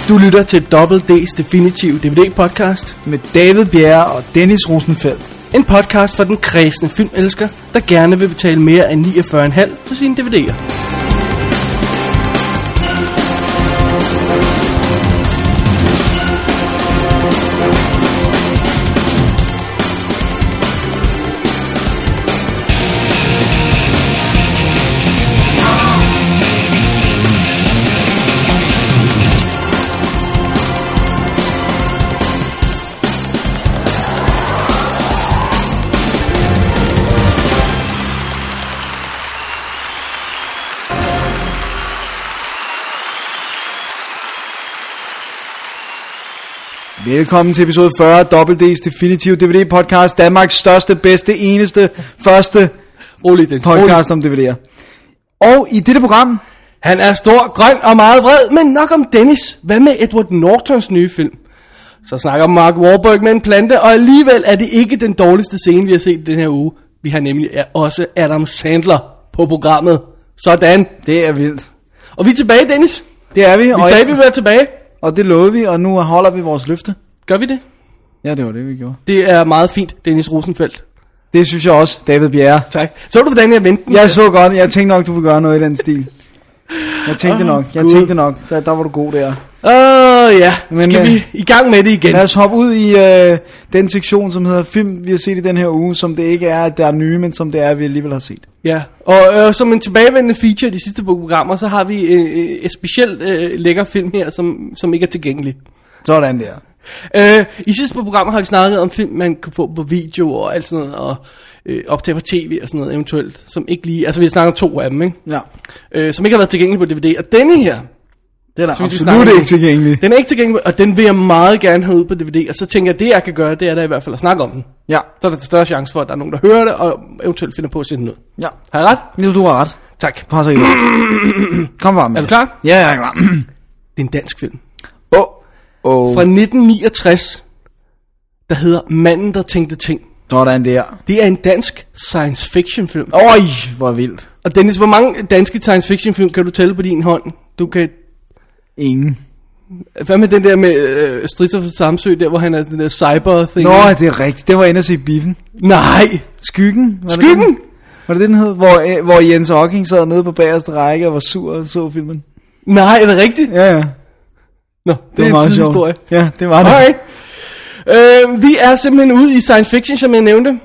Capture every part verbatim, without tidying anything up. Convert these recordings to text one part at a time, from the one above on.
Du lytter til Double D's Definitive D V D-podcast med David Bjerre og Dennis Rosenfeldt. En podcast for den kredsende filmelsker, der gerne vil betale mere end niogfyrre komma fem for sine D V D'er. Velkommen til episode fyrre af Double D's Definitive D V D podcast, Danmarks største, bedste, eneste, første Rolig, den. podcast om D V D'er. Og i dette program, Han er stor, grøn og meget vred, men nok om Dennis. Hvad med Edward Nortons nye film? Så snakker Mark Wahlberg med en plante, og alligevel er det ikke den dårligste scene, vi har set den her uge. Vi har nemlig også Adam Sandler på programmet. Sådan. det er vildt. Og vi er tilbage, Dennis. Det er vi, Vi og, sagde, vi ville være tilbage. og det lovede vi, og nu holder vi vores løfte. Gør vi det? Ja, det var det, vi gjorde. Det er meget fint, Dennis Rosenfeldt. Det synes jeg også, David Bjerre. Tak. Så du, hvordan jeg vendte den? Jeg så godt, jeg tænkte nok, du ville gøre noget i den stil. Jeg tænkte oh, nok, jeg God. tænkte nok, der, der var du god der. Åh oh, ja, Men, skal øh, vi i gang med det igen? Lad os hoppe ud i øh, den sektion, som hedder film, vi har set i den her uge, som det ikke er, at der er nye, men som det er, at vi alligevel har set. Ja, og øh, som en tilbagevendende feature i de sidste programmer, så har vi øh, et specielt øh, lækker film her, som, som ikke er tilgængelig. Sådan der. Øh, I sidste programmer har vi snakket om film, man kan få på video og alt sådan noget, og øh, optage på tv og sådan noget eventuelt, som ikke lige, altså vi har snakket om to af dem, ikke? Ja. Øh, som ikke har været tilgængelig på D V D, og denne her, Det er synes, vi absolut snakker om- ikke tilgængelig. den er ikke tilgængelig, og den vil jeg meget gerne have ud på D V D, og så tænker jeg, at det jeg kan gøre, det er da i hvert fald at snakke om den. Ja, Så er der større chance for, at der er nogen, der hører det, og eventuelt finder på at sende den ud. ja. Har jeg ret? Nu du har ret. Tak. Pas ikke. Kom bare med Er du det. klar? Ja, jeg er klar. Det er en dansk film. Åh, oh, Fra oh. nitten niogtres, der hedder Manden, der tænkte ting. Sådan der. Det er en dansk science fiction film. Øj, hvor vildt. Og Dennis, hvor mange danske science fiction film kan du tælle på din hånd? Du kan... Ingen. Hvad med den der med øh, Stridser for Samsø, der hvor han er den der cyber-thing? Nå, det er rigtigt. Det var inde at se Biffen. Nej! Skyggen. Var det Skyggen? den? Var det den hed? Hvor, øh, hvor Jens Hocking sad nede på bagerste række og var sur og så filmen. Nej, er det rigtigt? Ja, ja. Nå, det, det er en meget sjovt. tidshistorie. Ja, det var det. Alright. Øh, vi er simpelthen ude i science fiction, som jeg nævnte.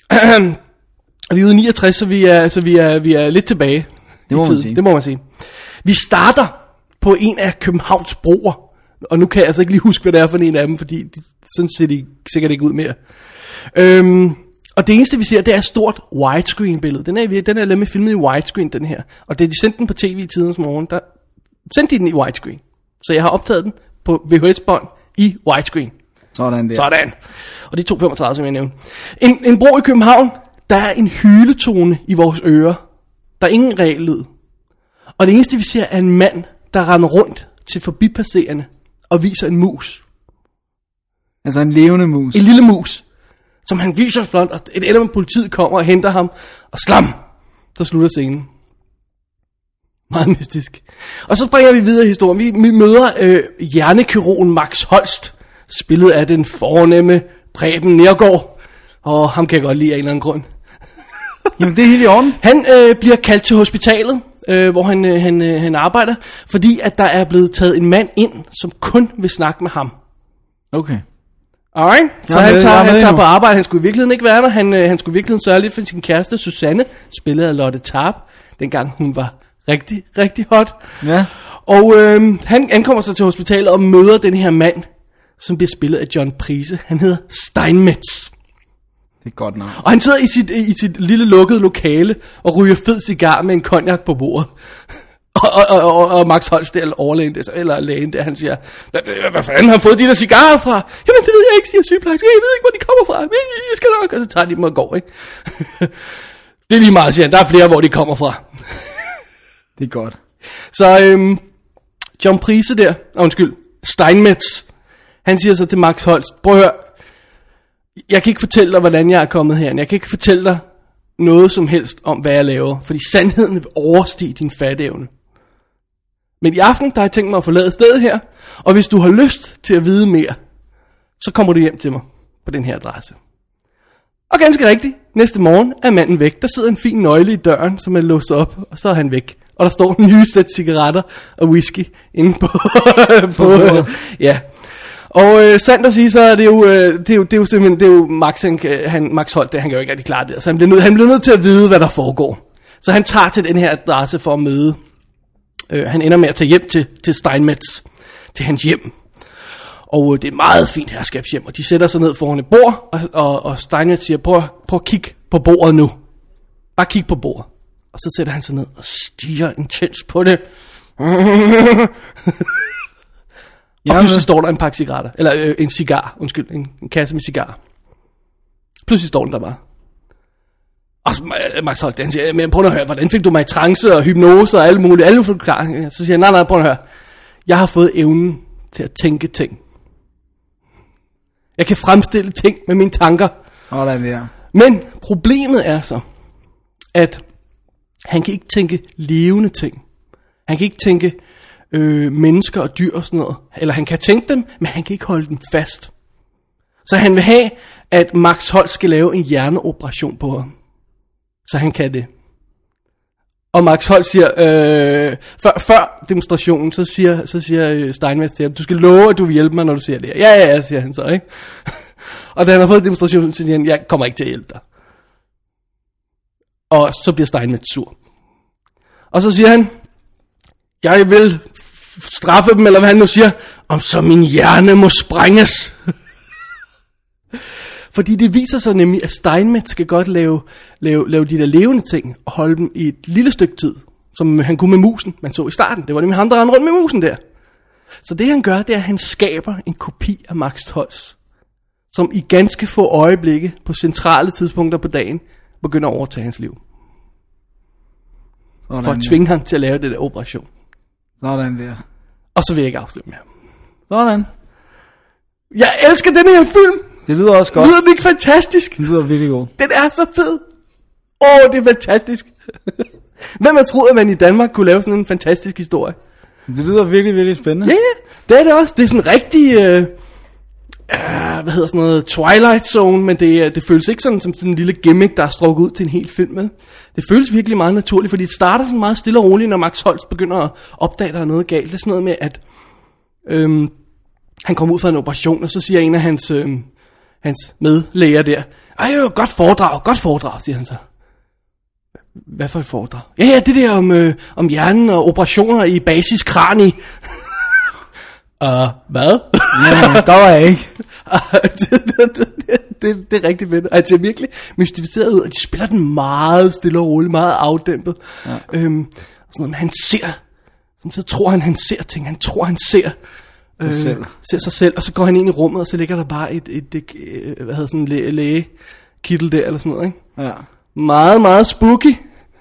Og vi er ude i niogtres, så vi er, så vi er, vi er lidt tilbage. Det må i man tiden. sige. Det må man sige. Vi starter på en af Københavns broer. Og nu kan jeg altså ikke lige huske, hvad det er for en af dem, fordi de, sådan ser de sikkert ikke ud mere. Øhm, og det eneste vi ser, det er et stort widescreen billede. Den er, den er nemlig filmet i widescreen, den her. Og da de sendte den på tv i tidens morgen, der sendte de den i widescreen. Så jeg har optaget den på V H S-bånd i widescreen. Sådan der. Sådan. Og det er to komma femogtredive, som jeg nævnte. En, en bro i København, der er en hyletone i vores ører. Der er ingen regellyd. Og det eneste vi ser er en mand, der render rundt til forbipasserende og viser en mus. Altså en levende mus. En lille mus, som han viser flot, og et eller andet politiet kommer og henter ham, og slam, så slutter scenen. Meget mystisk. Og så springer vi videre i historien. Vi, vi møder øh, hjernekirurgen Max Holst, spillet af den fornemme Preben Neergaard. Og ham kan jeg godt lide af en eller anden grund. Jamen det er helt i orden. Han øh, bliver kaldt til hospitalet, øh, hvor han, øh, han, øh, han arbejder, fordi at der er blevet taget en mand ind, som kun vil snakke med ham. Okay. Alright, så Jeg er han med, tager, jeg er han med tager nu. på arbejde. Han skulle i virkeligheden ikke være der. Han, øh, han skulle i virkeligheden sørge lidt for sin kæreste Susanne, spillet af Lotte Tarp, dengang hun var rigtig, rigtig hot. Ja. Og øh, han ankommer så til hospitalet og møder den her mand, som bliver spillet af John Price. Han hedder Steinmetz. Det er godt nok. Og han sidder i sit, i sit lille lukkede lokale og ryger fed cigar med en cognac på bordet. Og, og, og, og Max Holst, eller overlægen, der, eller lægen der, han siger, hvad, hvad fanden har fået de der cigarer fra? Jamen det ved jeg ikke, siger sygeplejersken. Jeg ved ikke, hvor de kommer fra. Jeg skal nok. Og så tager de dem og går, ikke? Det er lige meget, siger han. Der er flere, hvor de kommer fra. Det er godt. Så øhm, John Price der, oh, undskyld, Steinmetz, han siger så til Max Holst, prøv at høre, jeg kan ikke fortælle dig, hvordan jeg er kommet her. Jeg kan ikke fortælle dig noget som helst om, hvad jeg laver, fordi sandheden vil overstige din fatteevne. Men i aften, der har jeg tænkt mig at forlade stedet her, og hvis du har lyst til at vide mere, så kommer du hjem til mig på den her adresse. Og ganske rigtigt, næste morgen er manden væk. Der sidder en fin nøgle i døren, som er låst op, og så er han væk. Og der står en ny sæt cigaretter og whisky inde på... på øh, ja. Og øh, sandt at sige, så er det jo, øh, det er jo, det er jo simpelthen, det er jo Max, han, han, Max Holt, det, han kan jo ikke rigtig klare det. Så han bliver, nødt, han bliver nødt til at vide, hvad der foregår. Så han tager til den her adresse for at møde. Øh, han ender med at tage hjem til, til Steinmetz, til hans hjem. Og øh, det er et meget fint herskabshjem, og de sætter sig ned foran et bord, og, og, og Steinmetz siger, prøv, prøv at kigge på bordet nu. Bare kig på bordet. Og så sætter han sig ned og stiger intens på det. Og pludselig står der en pakke cigaretter, eller øh, en cigar, undskyld, en, en kasse med cigarer. Pludselig står den der bare. Og så, Max Holt, han siger, men prøv at høre, hvordan fik du mig i trance og hypnose og alle mulige, alle forklaringer. Så siger jeg, nej, nej, prøv at høre. Jeg har fået evnen til at tænke ting. Jeg kan fremstille ting med mine tanker. Åh, der er det. Men problemet er så, at han kan ikke tænke levende ting. Han kan ikke tænke øh, mennesker og dyr og sådan noget. Eller han kan tænke dem, men han kan ikke holde dem fast. Så han vil have, at Max Holt skal lave en hjerneoperation på ham. Så han kan det. Og Max Holt siger, øh, før, før demonstrationen, så siger, så siger Steinmetz til ham, du skal love, at du vil hjælpe mig, når du siger det. Ja, ja, ja, siger han så, ikke? Og da han har fået demonstrationen, så siger han, jeg kommer ikke til at hjælpe dig. Og så bliver Steinmetz sur. Og så siger han, jeg vil straffe dem, eller hvad han nu siger, om så min hjerne må sprænges. Fordi det viser sig nemlig, at Steinmetz skal godt lave, lave, lave de der levende ting, og holde dem i et lille stykke tid, som han kunne med musen, man så i starten. Det var nemlig ham, der rendte rundt med musen der. Så det han gør, det er, at han skaber en kopi af Max Holst, som i ganske få øjeblikke, på centrale tidspunkter på dagen, begynder at overtage hans liv. Sådan, for at tvinge ham til at lave det der operation. Sådan der. Og så vil jeg ikke afslutte mere. Sådan. Jeg elsker den her film. Det lyder også godt. Lyder den ikke fantastisk? Det lyder virkelig godt. Den er så fed. Åh, oh, det er fantastisk. Hvem har troet, at man i Danmark kunne lave sådan en fantastisk historie? Det lyder virkelig, virkelig spændende. Ja, yeah, det er det også. Det er sådan rigtig, øh, øh, hvad hedder sådan noget, Twilight Zone, men det, det føles ikke sådan, som sådan en lille gimmick, der er strukket ud til en hel film med. Det føles virkelig meget naturligt, fordi det starter sådan meget stille og roligt, når Max Holst begynder at opdage, at der er noget galt. Det er sådan noget med, at øh, han kommer ud fra en operation, og så siger en af hans... Øh, hans medlæger der, ej jo, godt foredrag, godt foredrag, siger han så. Hvad for et foredrag? Ja, ja, det der om, øh, om hjernen og operationer i basiskrani. Og uh, hvad? Ja, der var jeg ikke. det, det, det, det, det er rigtig fedt. Og det ser virkelig mystificeret ud, og de spiller den meget stille og roligt, meget afdæmpet. Ja. Øhm, sådan noget, han ser, så tror han, han ser ting, han tror, han ser... Sig øh, selv. Ser sig selv, og så går han ind i rummet, og så ligger der bare et, et, et, et hvad hedder sådan en læge, lægekittel der, eller sådan noget, ikke? Ja. Meget, meget spooky.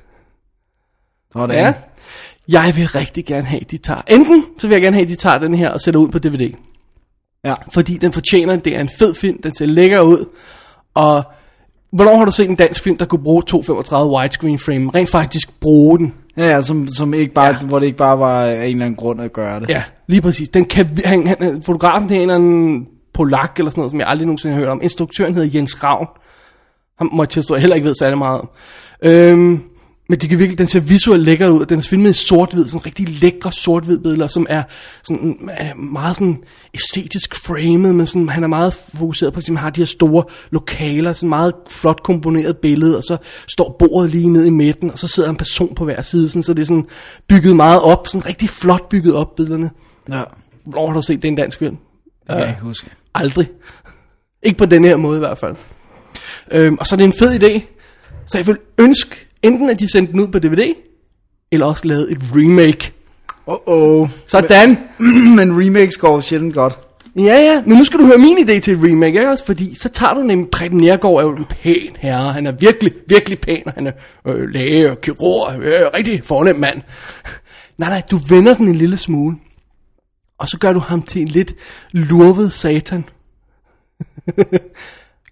Sådan. Ja. Jeg vil rigtig gerne have, de tager. Enten, så vil jeg gerne have, de tager den her, og sætter ud på D V D. Ja. Fordi den fortjener, det er en fed film, den ser lækker ud, og hvornår har du set en dansk film, der kunne bruge to komma femogtredive widescreen frame, rent faktisk bruge den? Ja, ja, som, som ikke bare, ja. Hvor det ikke bare var af en eller anden grund at gøre det. Ja, lige præcis. Den kan, han, han, fotografen det er en eller anden polak eller sådan noget, som jeg aldrig nogensinde har hørt om. Instruktøren hedder Jens Ravn. Han må jeg tilstå, jeg heller ikke ved særlig meget om. Øhm, men det kan virkelig, den ser visuelt lækker ud. Den er filmet i sort-hvid, sådan rigtig lækre sort-hvid billeder, som er sådan meget sådan æstetisk framet, men sådan, han er meget fokuseret på, at han har de her store lokaler, sådan meget flot komponeret billede, og så står bordet lige nede i midten, og så sidder en person på hver side, sådan, så det er sådan bygget meget op, sådan rigtig flot bygget op billederne. Ja. Hvor har du set det en dansk film? Det kan jeg ikke huske. Aldrig. Ikke på den her måde i hvert fald. Øhm, og så er det en fed idé, så jeg vil ønske, enten at de sendte den ud på D V D, eller også lavet et remake. Åh, oh, oh. Sådan. Men, men remakes går sjældent godt. Ja, ja, men nu skal du høre min idé til et remake, ikke også? Fordi så tager du nemlig, Preben Neergaard er jo en pæn herre. Han er virkelig, virkelig pæn, og han er øh, læge og kirurg, øh, rigtig fornem mand. Nej, nej, du vender den en lille smule. Og så gør du ham til en lidt lurvet satan.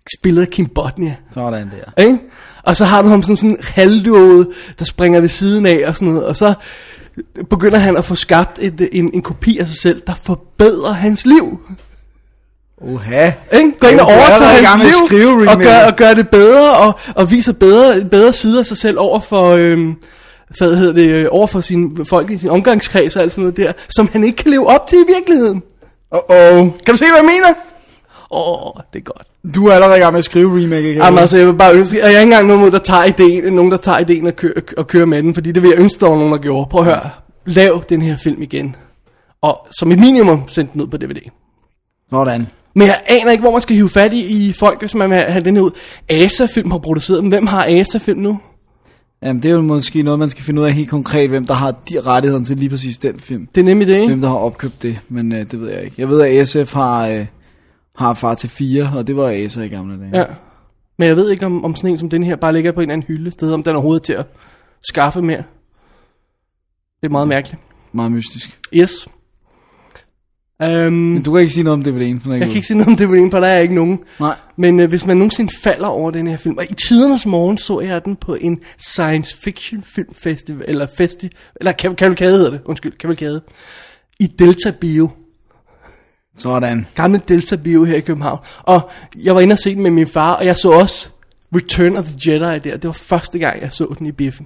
spillet af Kim Bodnia. Sådan der. Ikke? Og så har du ham sådan sådan halvdåget, der springer ved siden af og sådan noget, og så begynder han at få skabt et, en, en kopi af sig selv, der forbedrer hans liv. Uha. Ikke? Går ind og overtager hans liv, og gør, og gør det bedre, og, og viser bedre, bedre sider af sig selv over for, øhm, hvad hedder det, over for sine folk i sin omgangskreds og alt sådan noget der, som han ikke kan leve op til i virkeligheden. Uh-oh. Kan du se, hvad jeg mener? Åh, oh, det er godt. Du er allerede i gang med at skrive remake, ikke? Jamen altså, jeg vil bare ønske, at jeg er ikke engang nogen mod, der tager ideen, nogen der tager ideen og, kø- og kører med den, fordi det vil jeg ønske, der var nogen, der gjorde. Prøv at høre, lav den her film igen, og som et minimum send den ud på D V D. Sådan. Men jeg aner ikke, hvor man skal hive fat i, i folk, hvis man vil have den her ud. Asa-film har produceret dem. Hvem har Asa-film nu? Jamen, det er jo måske noget, man skal finde ud af helt konkret, hvem der har de rettigheder til lige præcis den film. Det er nemlig det, ikke? Hvem der har opkøbt det, men øh, det ved jeg ikke. Jeg ved, at S F har, øh, har Far til fire, og det var Asa i gamle dage. Ja, men jeg ved ikke, om, om sådan en som den her bare ligger på en eller anden hylde sted, om den er overhovedet til at skaffe mere. Det er meget mærkeligt. Meget mystisk. Yes. Um, Men du kan ikke sige noget om D V D'en. Jeg kan ikke sige noget om D V D'en, for der er ikke nogen. Nej. Men øh, hvis man nogensinde falder over den her film, og i tidernes morgen så jeg den på en science fiction filmfestival, eller festi, eller kavalkade hedder det, undskyld, kavalkade, i Delta Bio. Sådan. Gamle Delta Bio her i København. Og jeg var inde og se den med min far, og jeg så også Return of the Jedi der. Det var første gang, jeg så den i biffen.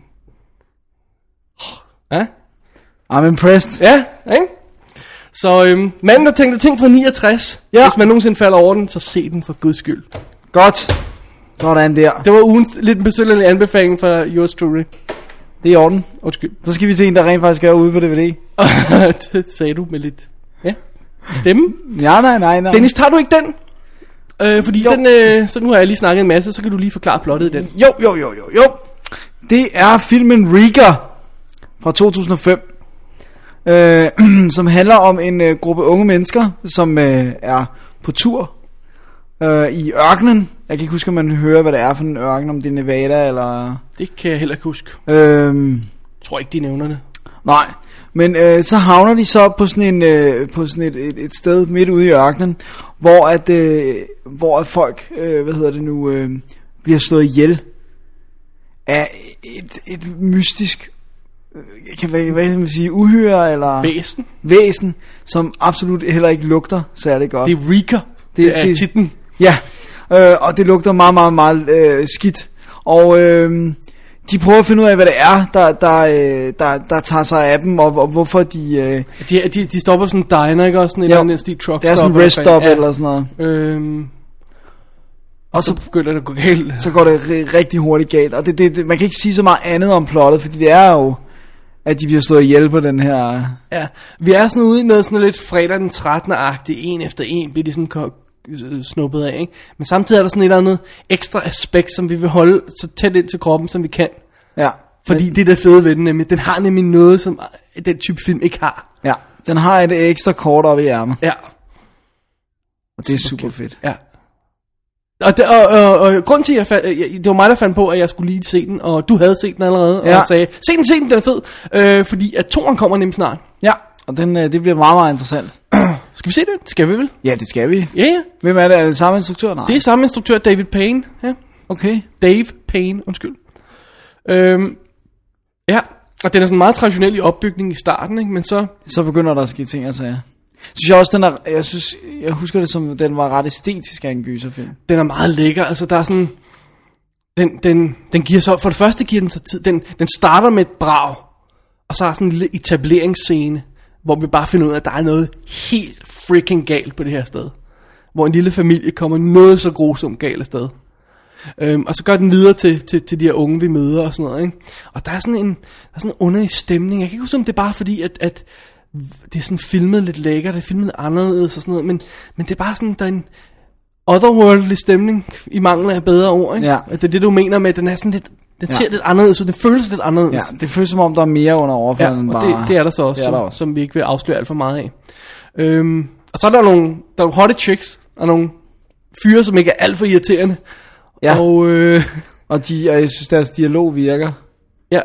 Ja? I'm impressed. Ja, ikke? Så øhm, manden, der tænkte ting fra niogtres. Ja. Hvis man nogensinde falder over den, så se den for guds skyld. Godt. Sådan der. Det var ugens lidt besøgende anbefaling fra yours truly. Det er i orden. Undskyld. Så skal vi til en, der rent faktisk er ude på D V D. Det sagde du med lidt ja, stemme. Ja, nej, nej, nej. Dennis, tager du ikke den? Øh, fordi jo. den, øh, så nu har jeg lige snakket en masse, så kan du lige forklare plottet i den. Jo, jo, jo, jo, jo. Det er filmen Rigger fra to tusind og fem. Øh, som handler om en øh, gruppe unge mennesker, som øh, er på tur øh, i ørkenen. Jeg kan ikke huske, om man hører, hvad det er for en ørken, om det er Nevada eller... Det kan jeg heller ikke huske. Øh, Jeg tror ikke, de nævner det. nej, men øh, så havner de så på sådan, en, øh, på sådan et, et, et sted midt ude i ørkenen, hvor at, øh, hvor at folk, øh, hvad hedder det nu, øh, bliver slået ihjel af et, et mystisk... Kan, hvad, hvad kan man sige, uhyre eller Væsen. væsen, som absolut heller ikke lugter særlig godt. Det er Rigger. Det, det er det, titlen. Ja, øh, og det lugter meget, meget, meget øh, skidt. Og øh, de prøver at finde ud af, hvad det er, der, der, øh, der, der tager sig af dem, og, og hvorfor de... Øh, de, de... De stopper sådan en diner, ikke? Også sådan en eller anden stil truck stop. Det er sådan en rest stop eller sådan noget. Øhm, og, og så, så begynder det at gå galt. Så går det r- rigtig hurtigt galt. Og det, det, det, man kan ikke sige så meget andet om plottet, fordi det er jo... at de bliver stået ihjel på den her... Ja, vi er sådan ude i noget sådan lidt fredag den trettende-agtigt, en efter en bliver de sådan ko- snuppet af, ikke? Men samtidig er der sådan et eller andet ekstra aspekt, som vi vil holde så tæt ind til kroppen, som vi kan. Ja. Fordi det er det fede ved den, nemlig. Den har nemlig noget, som den type film ikke har. Ja, den har et ekstra kort op i ærmet. Ja. Og det er super fedt. Ja. Og, det, og, og, og grund til, at jeg fandt, jeg, det var mig, der fandt på, at jeg skulle lige se den, og du havde set den allerede, ja. Og sagde, se den, se den, den er fed, øh, fordi at toren kommer nemlig snart. Ja, og den, det bliver meget, meget interessant. Skal vi se det? Skal vi vel? Ja, det skal vi. Ja, ja. Hvem er det? Er det samme instruktør? Nej. Det er samme instruktør, David Payne. Ja. Okay. Dave Payne, undskyld. Øhm, ja, og den er sådan meget traditionel i opbygningen i starten, ikke? Men så... Så begynder der at ske ting og sager. Synes jeg også, den er, jeg synes, jeg husker det som, den var ret æstetisk af en gyserfilm. Den er meget lækker, altså der er sådan, den, den, den giver så, for det første giver den så tid, den, den starter med et brag, og så er sådan en lille etableringsscene, hvor vi bare finder ud af, at der er noget helt freaking galt på det her sted. Hvor en lille familie kommer noget så grusomt galt af sted. Øhm, og så går den videre til, til, til de her unge, vi møder og sådan noget, ikke? Og der er sådan en, der er sådan en underlig stemning, jeg kan ikke huske, om det er bare fordi, at, at det er sådan filmet lidt lækkert, det er filmet anderledes og sådan noget, men, men det er bare sådan, der er en otherworldly stemning, i mangel af bedre ord, ikke? Ja. Det er det, du mener med, at den er sådan lidt, den ja. ser lidt anderledes ud, den føles lidt anderledes. Ja, det føles som om, der er mere under overfladen ja, end og bare... det, det er der så også, der som, også. som vi ikke vil afsløre alt for meget af. Øhm, og så er der nogle, der er nogle hotte chicks, og nogle fyre, som ikke er alt for irriterende. Ja, og, øh, og, de, og jeg synes, deres dialog virker. Ja.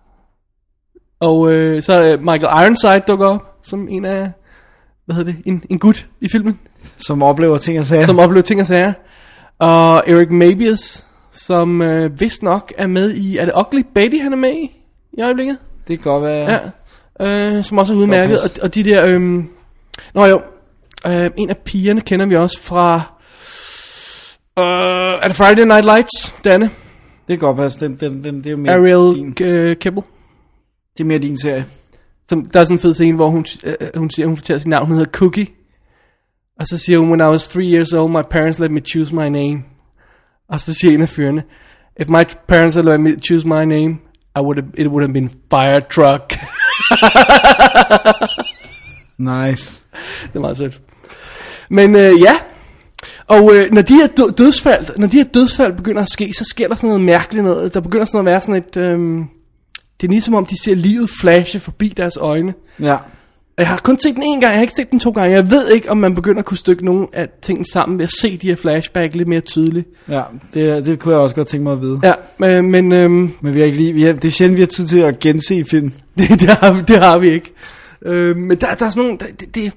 Og øh, så øh, Michael Ironside dukker op som en af, hvad hedder det, en, en gut i filmen. Som oplever ting og sager. Som oplever ting og sager. Og Eric Mabius, som øh, vist nok er med i, er det Ugly Betty, han er med i, i øjeblikket? Det kan godt være. Ja, øh, som også er udmærket. Og, og de der, øh, nå jo, øh, en af pigerne kender vi også fra, øh, er det Friday Night Lights, Danne? Det kan godt være, den, den, den, det er jo mere Ariel din. øh, Kibble. Det er mere din serie. Som, der er sådan en fed scene, hvor hun, øh, hun siger, hun fortæller sit navn, hun hedder Cookie. Og så siger hun, when I was three years old, my parents let me choose my name. Og så siger en af fyrene, if my parents had let me choose my name, I would have, it would have been fire truck. Nice. Det er meget sødt. Men øh, ja, og øh, når de her dø- dødsfald, når de her dødsfald begynder at ske, så sker der sådan noget mærkeligt noget. Der begynder sådan at være sådan et, øh, det er ligesom om de ser livet flashe forbi deres øjne. Ja. Jeg har kun set den en gang, jeg har ikke set den to gange. Jeg ved ikke, om man begynder at kunne stykke nogle af tingene sammen ved at se de her flashback lidt mere tydeligt. Ja, det, det kunne jeg også godt tænke mig at vide. Ja, øh, men... Øh, men vi har ikke lige, vi har, det er sjældent, vi har tid til at gense film. det, det, har, vi, det har vi ikke. Øh, men der, der er sådan nogle... Det, det,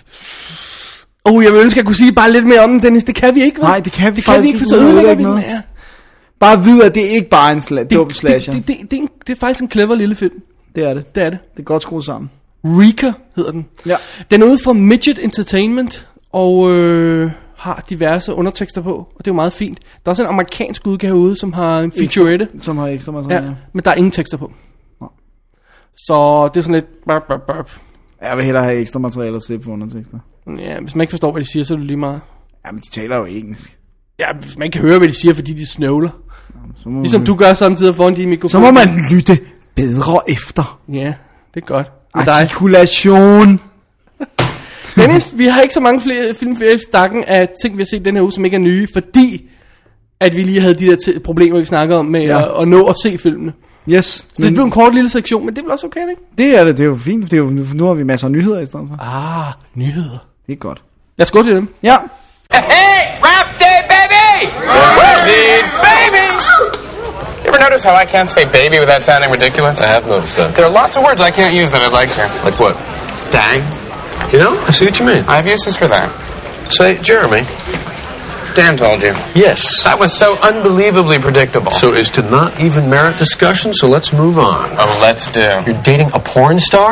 oh, jeg vil ønske, at jeg kunne sige bare lidt mere om den, Dennis. Det kan vi ikke, vel? Nej, det kan vi det faktisk kan vi ikke, for så ikke. ødelægger vi Noget. den. Ja. Bare vide, at det ikke bare er en sla- dum slasher. Det, det, det, det, er en, det er faktisk en clever lille film. Det er det. Det er det. Det er godt skruet sammen. Rika hedder den. Ja. Den er ude fra Midget Entertainment, og øh, har diverse undertekster på, og det er jo meget fint. Der er også en amerikansk udgave ude, som har en featurette. Som har ekstra materiale. Ja, men der er ingen tekster på. Ja. Så det er sådan lidt... Burp, burp, burp. Jeg vil hellere have ekstra materiale og slippe på undertekster. Ja, hvis man ikke forstår, hvad de siger, så er det lige meget. Jamen, de taler jo engelsk. Ja, hvis man ikke kan høre, hvad de siger, fordi de snøvler. Så må Ligesom man... du gør samtidig foran din mikrofon. Så må man lytte bedre efter. Ja, det er godt. Med dig. Artikulation. Dennis, vi har ikke så mange flere filmferier i stakken af ting, vi har set den her uge, som ikke er nye, fordi at vi lige havde de der t- problemer, vi snakkede om med Ja. at, at nå at se filmene. Yes. Så det blev en kort lille sektion, men det er vel også okay, ikke? Det er det, det er jo fint. Det er jo, nu har vi masser af nyheder i stedet for. Ah, nyheder. Det er godt. Lad os gå til dem. Ja. Hey, rap day, baby! Indeed, baby! You ever notice how I can't say baby without sounding ridiculous? I have noticed that. There are lots of words I can't use that I'd like to. Like what? Dang. You know, I see what you mean. I have uses for that. Say, Jeremy. Dan told you. Yes. That was so unbelievably predictable. So as to not even merit discussion, so let's move on. Oh, let's do. You're dating a porn star?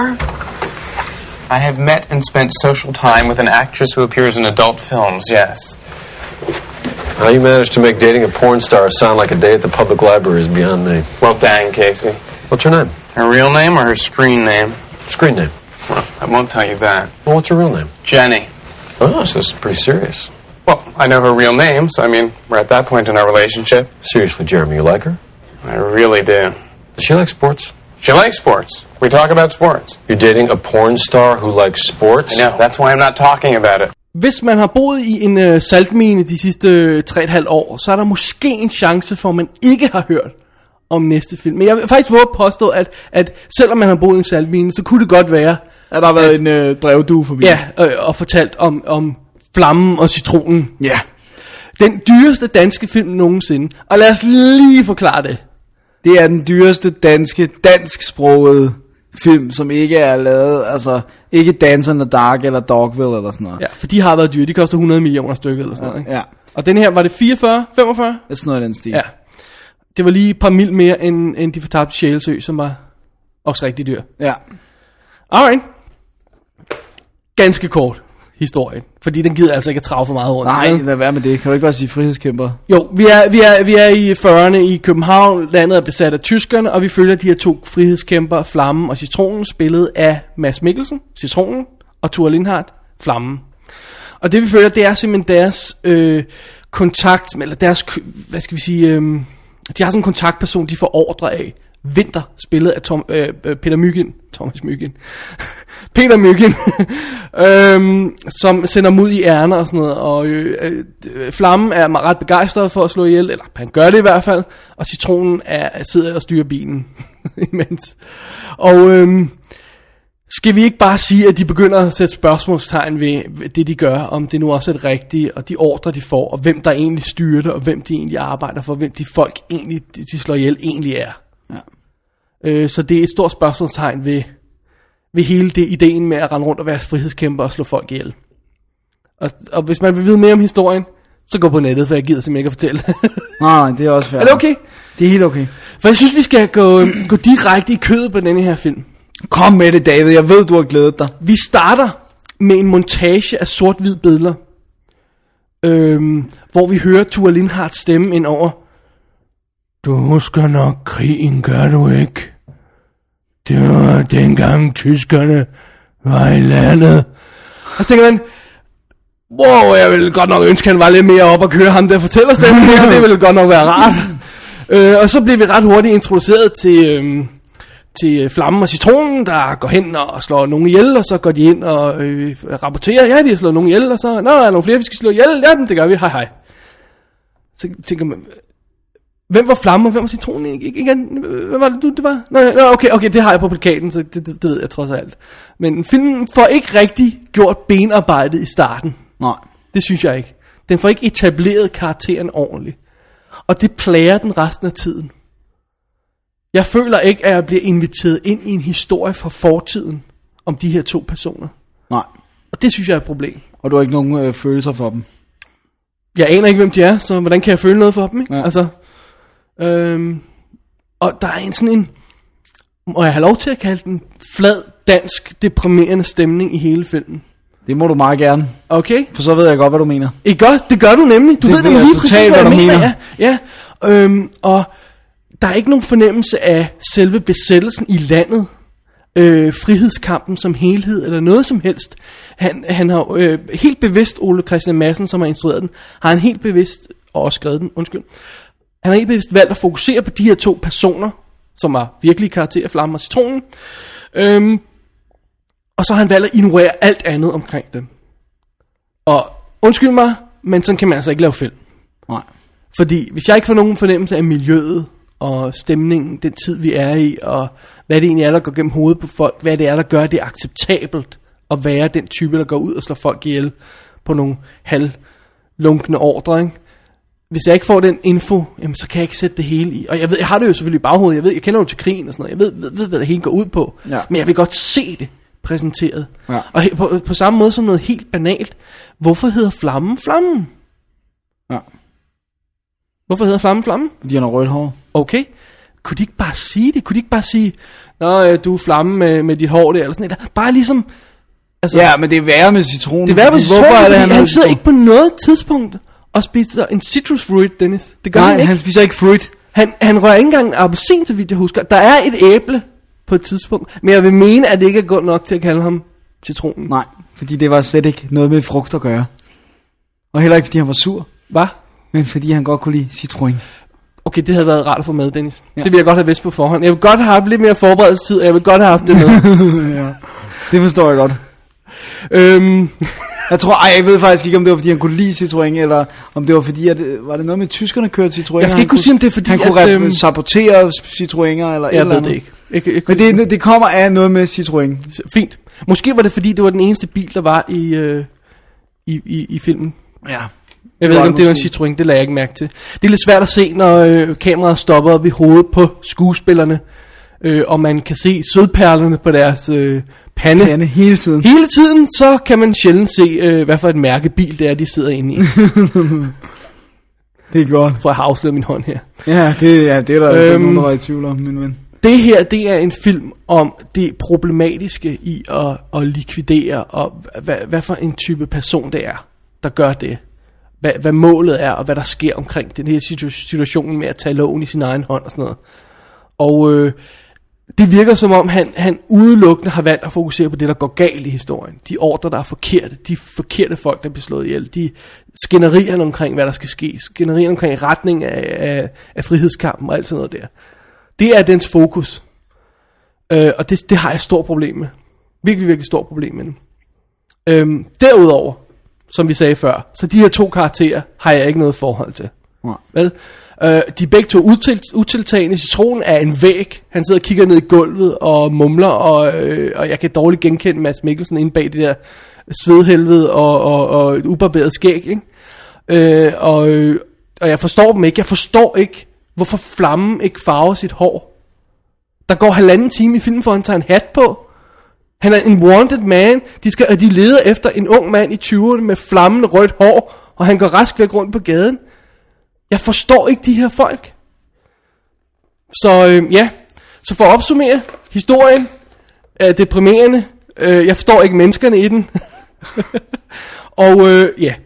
I have met and spent social time with an actress who appears in adult films, yes. How you managed to make dating a porn star sound like a day at the public library is beyond me. Well, dang, Casey. What's her name? Her real name or her screen name? Screen name. Well, I won't tell you that. Well, what's her real name? Jenny. Oh, so this is pretty serious. Well, I know her real name, so I mean, we're at that point in our relationship. Seriously, Jeremy, you like her? I really do. Does she like sports? She likes sports. We talk about sports. You're dating a porn star who likes sports? I know, that's why I'm not talking about it. Hvis man har boet i en øh, saltmine de sidste tre og et halvt år, så er der måske en chance for, at man ikke har hørt om næste film. Men jeg vil faktisk våge at påstå, at, at selvom man har boet i en saltmine, så kunne det godt være, at der har været at, en øh, brevdue forbi. Ja, øh, og fortalt om, om Flammen og Citronen. Ja. Den dyreste danske film nogensinde. Og lad os lige forklare det. Det er den dyreste danske, dansksprogede film, som ikke er lavet, altså ikke Dancer in the Dark eller Dogville eller sådan noget. Ja, for de har været dyre. De koster hundrede millioner stykker eller sådan noget, ikke? Ja. Og den her, var det fireogfyrre, femogfyrre? Det er sådan noget i den stil. Ja. Det var lige et par mil mere end, end De Fortabte Sjælesø, som var også rigtig dyr. Ja. Alright. Ganske kort historie, fordi den gider altså ikke at trage for meget rundt. Nej, lad være med det. Kan du ikke bare sige frihedskæmper? Jo, vi er, vi er, vi er i fyrrerne i København. Landet er besat af tyskerne, og vi følger de her to frihedskæmper, Flammen og Citronen, spillet af Mads Mikkelsen, Citronen, og Thor Lindhardt, Flammen. Og det vi følger, det er simpelthen deres øh, kontakt, eller deres, hvad skal vi sige, øh, de har sådan en kontaktperson, de får ordre af. Vinter, spillet af Tom, øh, Peter Myggen, Thomas Myggen, Peter Myggen, øhm, som sender mod i ærner og sådan noget, og øh, øh, Flammen er ret begejstret for at slå ihjel, eller han gør det i hvert fald, og Citronen er, sidder og styrer bilen imens. Og øh, skal vi ikke bare sige, at de begynder at sætte spørgsmålstegn ved det, de gør, om det nu også er det rigtige, og de ordre, de får, og hvem der egentlig styrer det, og hvem de egentlig arbejder for, hvem de folk egentlig, de slår ihjel, egentlig er. Ja. Øh, så det er et stort spørgsmålstegn ved, ved hele det ideen med at rende rundt og være frihedskæmper og slå folk ihjel. Og, og hvis man vil vide mere om historien, så gå på nettet, for jeg gider simpelthen ikke at fortælle. Nej, det er også fair. Er det okay? Det er helt okay. For jeg synes, vi skal gå, gå direkte i kødet på denne her film. Kom med det, David. Jeg ved, du har glædet dig. Vi starter med en montage af sort-hvid billeder, øhm, hvor vi hører Thure Lindhardts stemme ind over. Du husker nok krigen, gør du ikke? Det var dengang tyskerne var i landet. Og så tænker man, wow, jeg ville godt nok ønske, han var lidt mere op og køre ham der fortæller stemmen her. Det ville godt nok være rart. øh, og så bliver vi ret hurtigt introduceret til, øhm, til Flammen og Citronen, der går hen og slår nogen ihjel, og så går de ind og øh, rapporterer, ja, vi har slået nogen ihjel, og så, nå, er der nogle flere, vi skal slå ihjel? Ja, det gør vi, hej hej. Så tænker man, hvem var Flammen, og hvem var Citronen igen? Hvem var det du, det var? Nå, okay, okay, det har jeg på plakaten, så det, det, det ved jeg trods alt. Men filmen får ikke rigtig gjort benarbejdet i starten. Nej. Det synes jeg ikke. Den får ikke etableret karakteren ordentligt. Og det plager den resten af tiden. Jeg føler ikke, at jeg bliver inviteret ind i en historie fra fortiden om de her to personer. Nej. Og det synes jeg er et problem. Og du har ikke nogen øh, følelser for dem. Jeg aner ikke, hvem de er, så hvordan kan jeg føle noget for dem, ikke? Ja. Altså, øhm, og der er en sådan en, må jeg have lov til at kalde den, flad, dansk, deprimerende stemning i hele filmen. Det må du meget gerne. Okay? For så ved jeg godt, hvad du mener. Ikke godt? Det gør du nemlig. Du det ved ved nemlig lige totalt, præcis, hvad jeg hvad du mener. mener. Ja, ja. Øhm, og der er ikke nogen fornemmelse af selve besættelsen i landet. Øh, frihedskampen som helhed, eller noget som helst. Han, han har øh, helt bevidst, Ole Christian Madsen, som har instrueret den, har han helt bevidst, og også skrevet den, undskyld, han har helt bevidst valgt at fokusere på de her to personer, som er virkelige karakterer, Flammen og Citronen. Øhm, og så har han valgt at ignorere alt andet omkring dem. Og undskyld mig, men sådan kan man altså ikke lave film. Nej. Fordi hvis jeg ikke får nogen fornemmelse af miljøet og stemningen, den tid vi er i, og hvad det egentlig er, der går gennem hovedet på folk, hvad det er, der gør det acceptabelt at være den type, der går ud og slår folk ihjel på nogle halvlunkne ordre, ikke? Hvis jeg ikke får den info, jamen, så kan jeg ikke sætte det hele i. Og jeg ved, jeg har det jo selvfølgelig i baghovedet, jeg ved, jeg kender jo til krigen og sådan noget, jeg ved, ved, ved hvad det hele går ud på, ja. Men jeg vil godt se det præsenteret. Ja. Og he, på, på samme måde som noget helt banalt, hvorfor hedder Flammen Flammen? Ja. Hvorfor hedder Flammen Flammen? Fordi han har rødt hår. Okay. Kunne de ikke bare sige det? Kunne de ikke bare sige, nå, du er Flamme med, med dit hår der, eller sådan noget. Bare ligesom... Altså, Ja, men det er værre med citronen. det er værre med Hvorfor citronen, er det, fordi han, han har sidder citron- ikke på noget tidspunkt og spiser en citrus fruit, Dennis. Det gør Nej, han ikke. han spiser ikke fruit. Han, han rører ikke engang en appelsin, så vidt jeg husker. Der er et æble på et tidspunkt, men jeg vil mene, at det ikke er godt nok til at kalde ham citronen. Nej, fordi det var slet ikke noget med frugt at gøre. Og heller ikke, fordi han var sur, Hvad? men fordi han godt kunne lide citron. Okay, det havde været rart at få med, Dennis. Ja. Det ville jeg godt have vidst på forhånd. Jeg vil godt have haft lidt mere forberedelsestid, og jeg vil godt have haft det med. Ja, det forstår jeg godt. øhm, Jeg tror, ej, jeg ved faktisk ikke, om det var, fordi han kunne lide Citroën, eller om det var, fordi, at, var det noget med, tyskerne kørte Citroën? Jeg skal ikke kunne sige, om det er, fordi, han kunne at, rep- øhm, sabotere Citroëner, eller et jeg eller ved andet. det ikke. Jeg, jeg, jeg, Men det, det kommer af noget med Citroën. Fint. Måske var det, fordi det var den eneste bil, der var i, øh, i, i, i filmen. Ja. Jeg ved var ikke, om det var en måske. Citroën, det lader jeg ikke mærke til. Det er lidt svært at se, når øh, kameraet stopper op i hovedet på skuespillerne, øh, og man kan se sødperlerne på deres øh, pande. Pande hele tiden. Hele tiden, så kan man sjældent se, øh, hvad for et mærkebil det er, de sidder inde i. Det er godt. Jeg tror, jeg har afsløret min hånd her. Ja, det, ja, det er der øhm, Øhm, nogen, der var i tvivl om, min ven. Det her, det er en film om det problematiske i at, at likvidere, og hvad, hvad for en type person det er, der gør det. Hvad, hvad målet er, og hvad der sker omkring den her situ- situation med at tage loven i sin egen hånd og sådan noget. Og øh, det virker som om, han, han udelukkende har valgt at fokusere på det, der går galt i historien. De ordre, der er forkerte, de forkerte folk, der bliver slået ihjel, de skænderierne omkring, hvad der skal ske, skænderierne omkring retning af, af, af frihedskampen og alt sådan noget der. Det er dens fokus. Øh, og det, det har jeg et stort problem med. Virkelig, virkelig stort problem med den. Øhm, derudover, som vi sagde før, så de her to karakterer har jeg ikke noget forhold til. Nej. Vel? Øh, de er begge to util, utiltagende. Citronen er en væg. Han sidder og kigger ned i gulvet og mumler, og, øh, og jeg kan dårligt genkende Mads Mikkelsen inde bag det der svedhelvede og, og, og et ubarberet skæg. Ikke? Øh, og, øh, og jeg forstår dem ikke. Jeg forstår ikke, hvorfor Flammen ikke farver sit hår. Der går halvanden time i filmen, for han tager en hat på. Han er en wanted man. De, skal, de leder efter en ung mand i tyverne med flammende rødt hår. og han går rask væk rundt på gaden. Jeg forstår ikke de her folk. Så øh, ja, så for at opsummere, historien er deprimerende. Øh, jeg forstår ikke menneskerne i den. og øh, ja.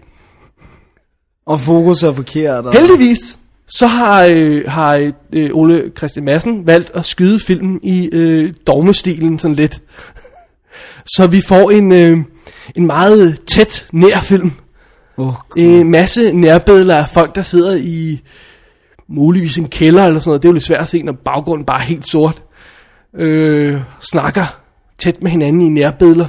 Og fokus er forkert. Og... Heldigvis, så har, øh, har øh, Ole Christian Madsen valgt at skyde filmen i øh, dogmestilen sådan lidt. Så vi får en, øh, en meget tæt nær film. Oh, En masse nærbilleder af folk, der sidder i muligvis en kælder eller sådan noget. Det er jo lidt svært at se, når baggrunden bare er helt sort. Øh, snakker tæt med hinanden i nærbilleder.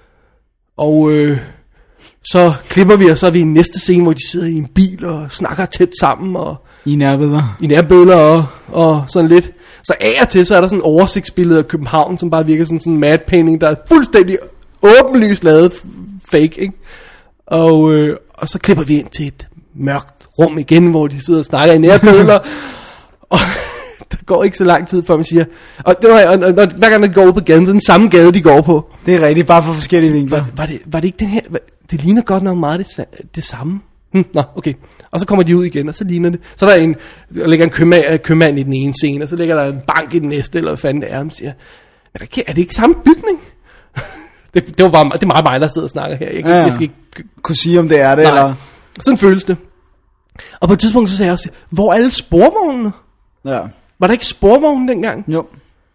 Og øh, så klipper vi, og så er vi i næste scene, hvor de sidder i en bil og snakker tæt sammen. Og I nærbilleder. I nærbilleder og, og sådan lidt. Så af og til, så er der sådan en oversigtsbillede af København, som bare virker som sådan en mad painting, der er fuldstændig åbenlyst lavet fake, ikke? Og, øh, og så klipper vi ind til et mørkt rum igen, hvor de sidder og snakker i nærbilleder. Og der går ikke så lang tid, før man siger... Og, det var, og, og, og hver gang de går ud på gaden, så er den samme gade, de går på. Det er rigtigt, bare for forskellige vinkler. Var, var, det, var det ikke den her... Var, det ligner godt nok meget det, det samme. Hm, nå, okay. Og så kommer de ud igen, og så ligner det. Så er der en... Der ligger en købmand, købmand i den ene scene, og så ligger der en bank i den næste, eller hvad fanden det er. Og man siger, er det, er det ikke samme bygning? det, det, var bare, det er meget mig, der sidder og snakker her. Jeg, ja, ja. jeg skal ikke... kunne sige, om det er det, Nej. eller... Sådan føles det. Og på et tidspunkt så sagde jeg også, hvor er alle sporvognene? Ja. Var der ikke sporvogne dengang? Jo.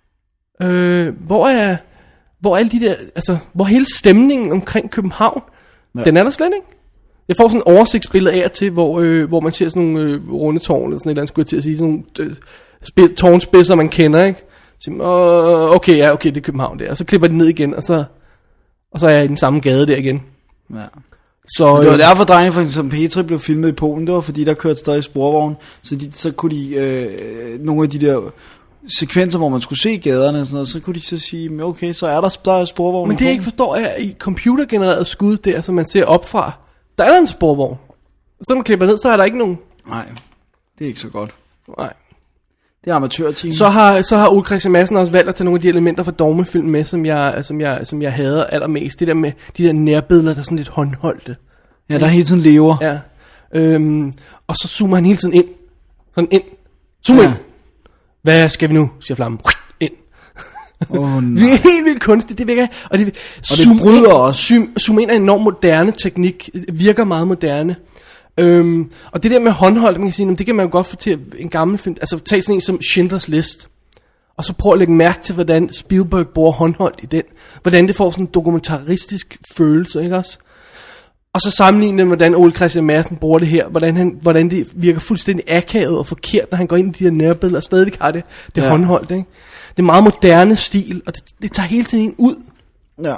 Øh, hvor er hvor er alle de der, altså, hvor hele stemningen omkring København, ja. Den er der slet ikke. Jeg får sådan en oversigtsbillede af og til, hvor, øh, hvor man ser sådan nogle øh, runde tårn, eller sådan et eller andet, skulle jeg til at sige, sådan nogle øh, sp- tårnspidser, man kender, ikke? Så, øh, okay, ja, okay, det er København der. Og så klipper de ned igen, og så, og så er jeg i den samme gade der igen. Ja. Så, det var derfor, drengene for eksempel Petri blev filmet i Polen. Det var fordi, der kørte stadig sporvogn. Så, de, så kunne de, øh, nogle af de der sekvenser, hvor man skulle se gaderne og sådan noget, så kunne de så sige, okay, så er der, der er sporvogn. Men det jeg ikke forstår er, i computergenereret skud der, som man ser opfra, der er der en sporvogn. Og så når man klipper ned, så er der ikke nogen. Nej, det er ikke så godt. Nej. Det er amatørteam. Så har, så har Ole Christian Madsen også valgt at tage nogle af de elementer fra dogmefilm med, som jeg, som jeg, som jeg hader allermest. Det der med de der nærbilleder, der er sådan lidt håndholdte. Ja, der hele tiden lever. Ja. Øhm, og så zoomer han hele tiden ind. Sådan ind. Zoom ja. ind. Hvad skal vi nu, siger Flammen. Ind. Oh, det er helt vildt kunstigt, det virker. Og det, og det bryder ind, også. Zoom, zoom ind er en enormt moderne teknik. Virker meget moderne. Øhm, og det der med håndholdt, man kan sige, det kan man jo godt få til en gammel film. Altså tag sådan en som Schindlers List. Og så prøv at lægge mærke til, hvordan Spielberg bruger håndholdt i den. Hvordan det får sådan en dokumentaristisk følelse, ikke også? Og så sammenligne det med, hvordan Ole Christian Madsen bruger det her. Hvordan, han, hvordan det virker fuldstændig akavet og forkert, når han går ind i de her nærbilleder og stadigvæk har det, det ja. håndholdt, ikke? Det er meget moderne stil, og det, det tager hele tiden ud. Ja.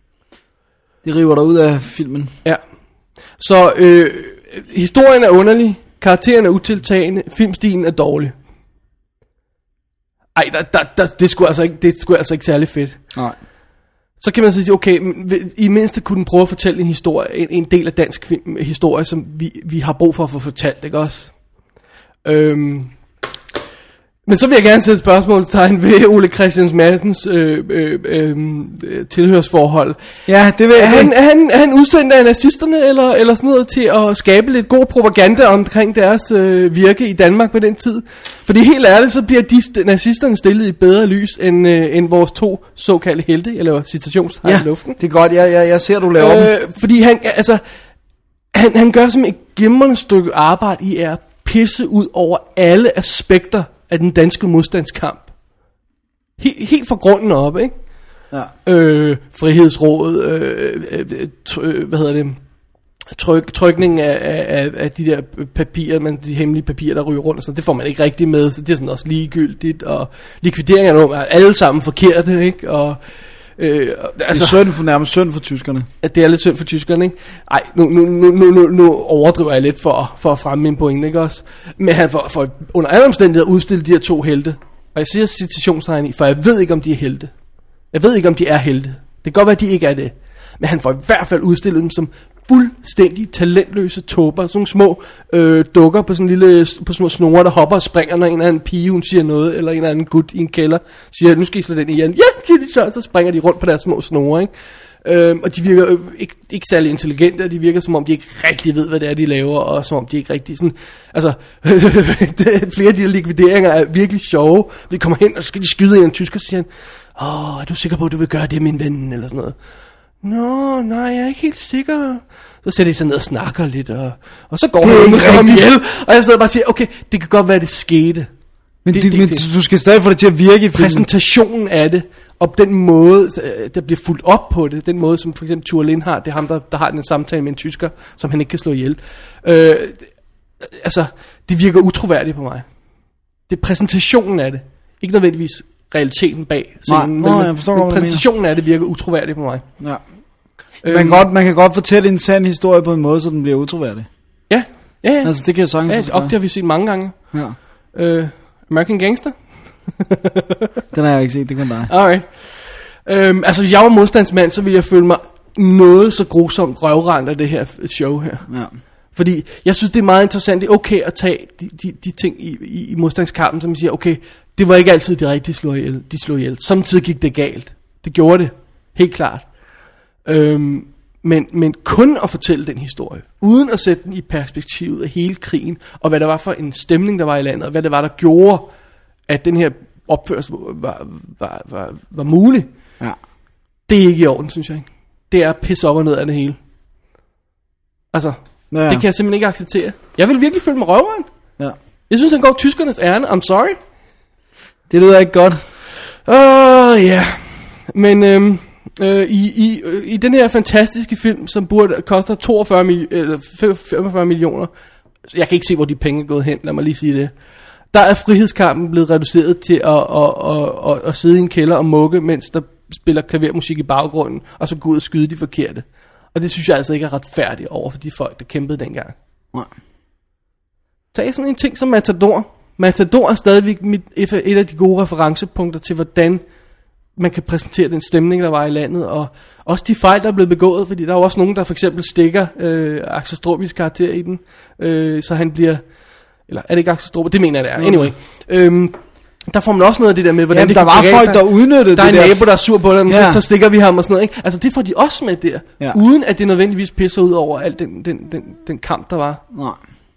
Det river dig ud af filmen. Ja. Så øh, historien er underlig, karakteren er utiltagende, filmstilen er dårlig. Ej, der, der, der, det skulle altså ikke, det skulle altså ikke særlig fedt. Nej. Så kan man så sige, okay, i mindste kunne den prøve at fortælle en historie, en, en del af dansk film, historie, som vi, vi har brug for at få fortalt, ikke også? Øhm, men så vil jeg gerne sætte spørgsmålstegn ved Ole Christian Madsens øh, øh, øh, tilhørsforhold. Ja, det vil er han, er han, er han udsendt af nazisterne, eller, eller sådan noget, til at skabe lidt god propaganda omkring deres øh, virke i Danmark på den tid? Fordi helt ærligt, så bliver de nazisterne stillet i bedre lys, end, øh, end vores to såkaldte helte, eller citationstegn ja, i luften. Det er godt, jeg, jeg, jeg ser, du laver øh, Fordi han, altså, han, han gør som et glimrende stykke arbejde i at pisse ud over alle aspekter af den danske modstandskamp. Helt, helt fra grunden op, ikke? Ja. Øh, frihedsrådet, øh, øh, tr- hvad hedder det, tryk, trykning af, af, af de der papirer, man, de hemmelige papirer, der ryger rundt, og sådan, det får man ikke rigtig med, så det er sådan også ligegyldigt, og likvideringer er alle sammen forkerte, ikke? Og Øh, altså, det er synd for, nærmest synd for tyskerne. At det er lidt synd for tyskerne, ikke? Ej, nu, nu, nu, nu, nu overdriver jeg lidt for, for at fremme min pointe, ikke også? Men han får, for under alle omstændigheder udstille de her to helte. Og jeg siger citationstegn i, for jeg ved ikke, om de er helte. Jeg ved ikke, om de er helte. Det kan godt være, at de ikke er det. Men han får i hvert fald udstillet dem som fuldstændig talentløse tåber. Sådan nogle små øh, dukker på sådan en lille, på små snore, der hopper og springer, når en eller anden pige, hun siger noget, eller en eller anden gut i en kælder, siger, nu skal I slå den ihjel. Ja, siger de så, så springer de rundt på deres små snore, ikke? Øhm, og de virker øh, ikke, ikke særlig intelligente, og de virker som om de ikke rigtig ved, hvad det er, de laver, og som om de ikke rigtig sådan, altså, flere af de likvideringer er virkelig sjove. Vi kommer hen, og så skal de skyde en tysker, og så siger han, åh, er du sikker på, at du vil gøre det, min ven, eller sådan noget. Nå, nej, jeg er ikke helt sikker. Så sætter de sig ned og snakker lidt, og, og så går han ud og slår ham ihjel, og jeg sidder bare og siger, okay, det kan godt være, det skete. Men, det, det, det, men det, du skal stadig få det til at virke i filmen. Præsentationen af det, og den måde, der bliver fuldt op på det, den måde, som for eksempel Thure Lind har, det er ham, der, der har den samtale med en tysker, som han ikke kan slå ihjel. Øh, altså, det virker utroværdigt på mig. Det er præsentationen af det, ikke nødvendigvis realiteten bag scenen, nej, men, nej, jeg forstår, men præsentationen af det virker utroværdigt på mig. Ja. Man, kan godt, man kan godt fortælle en sand historie på en måde, så den bliver utroværdig. Ja, ja, ja. Altså, det kan jeg sagtens ja, og det har vi set mange gange. Ja. Øh, American Gangster? Den har jeg ikke set, det kan dig. Alright. Øhm, altså, hvis jeg var modstandsmand, så ville jeg føle mig noget så grusomt røvrendt af det her show her. Ja. Fordi jeg synes, det er meget interessant. Det er okay at tage de, de, de ting i, i, i modstandskampen, som man siger, okay, det var ikke altid det rigtige, de slog ihjel. De slog ihjel. Samtidig gik det galt. Det gjorde det. Helt klart. Øhm, men, men kun at fortælle den historie, uden at sætte den i perspektivet af hele krigen, og hvad der var for en stemning, der var i landet, og hvad det var, der gjorde, at den her opførsel var, var, var, var mulig. Ja. Det er ikke i orden, synes jeg ikke. Det er pisse op og ned af det hele. Altså, ja, ja. Det kan jeg simpelthen ikke acceptere. Jeg vil virkelig føle mig røveren. Ja. Jeg synes, han går tyskernes ærne. I'm sorry. Det lyder ikke godt. Åh, uh, ja. Yeah. Men øhm, øh, i, i, øh, i den her fantastiske film, som burde koster toogfyrre, mil, eller femogfyrre millioner, jeg kan ikke se, hvor de penge er gået hen, lad mig lige sige det. Der er frihedskampen blevet reduceret til at, at, at, at, at sidde i en kælder og mukke, mens der spiller klavermusik i baggrunden, og så gå ud og skyde de forkerte. Og det synes jeg altså ikke er retfærdigt over for de folk, der kæmpede dengang. Nej. Tag sådan en ting som Matador. Matador er stadigvæk mit, et af de gode referencepunkter til, hvordan man kan præsentere den stemning, der var i landet, og også de fejl, der er blevet begået, fordi der er også nogen, der for eksempel stikker øh, Axel Strobis karakter i den, øh, så han bliver, eller er det ikke Axel Strobis? Det mener jeg, det er. Anyway. Øhm, der får man også noget af det der med, hvordan Jamen, det der var folk, der, der udnyttede der det der. Der er en nabo, der er sur på dem, ja. så, så stikker vi ham og sådan noget, ikke? Altså det får de også med der, ja. Uden at det nødvendigvis pisser ud over al den, den, den, den kamp, der var. Nej.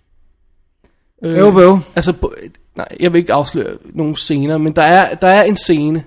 Øh, jo, jo. Altså, på, nej, jeg vil ikke afsløre nogen scener, men der er, der er en scene,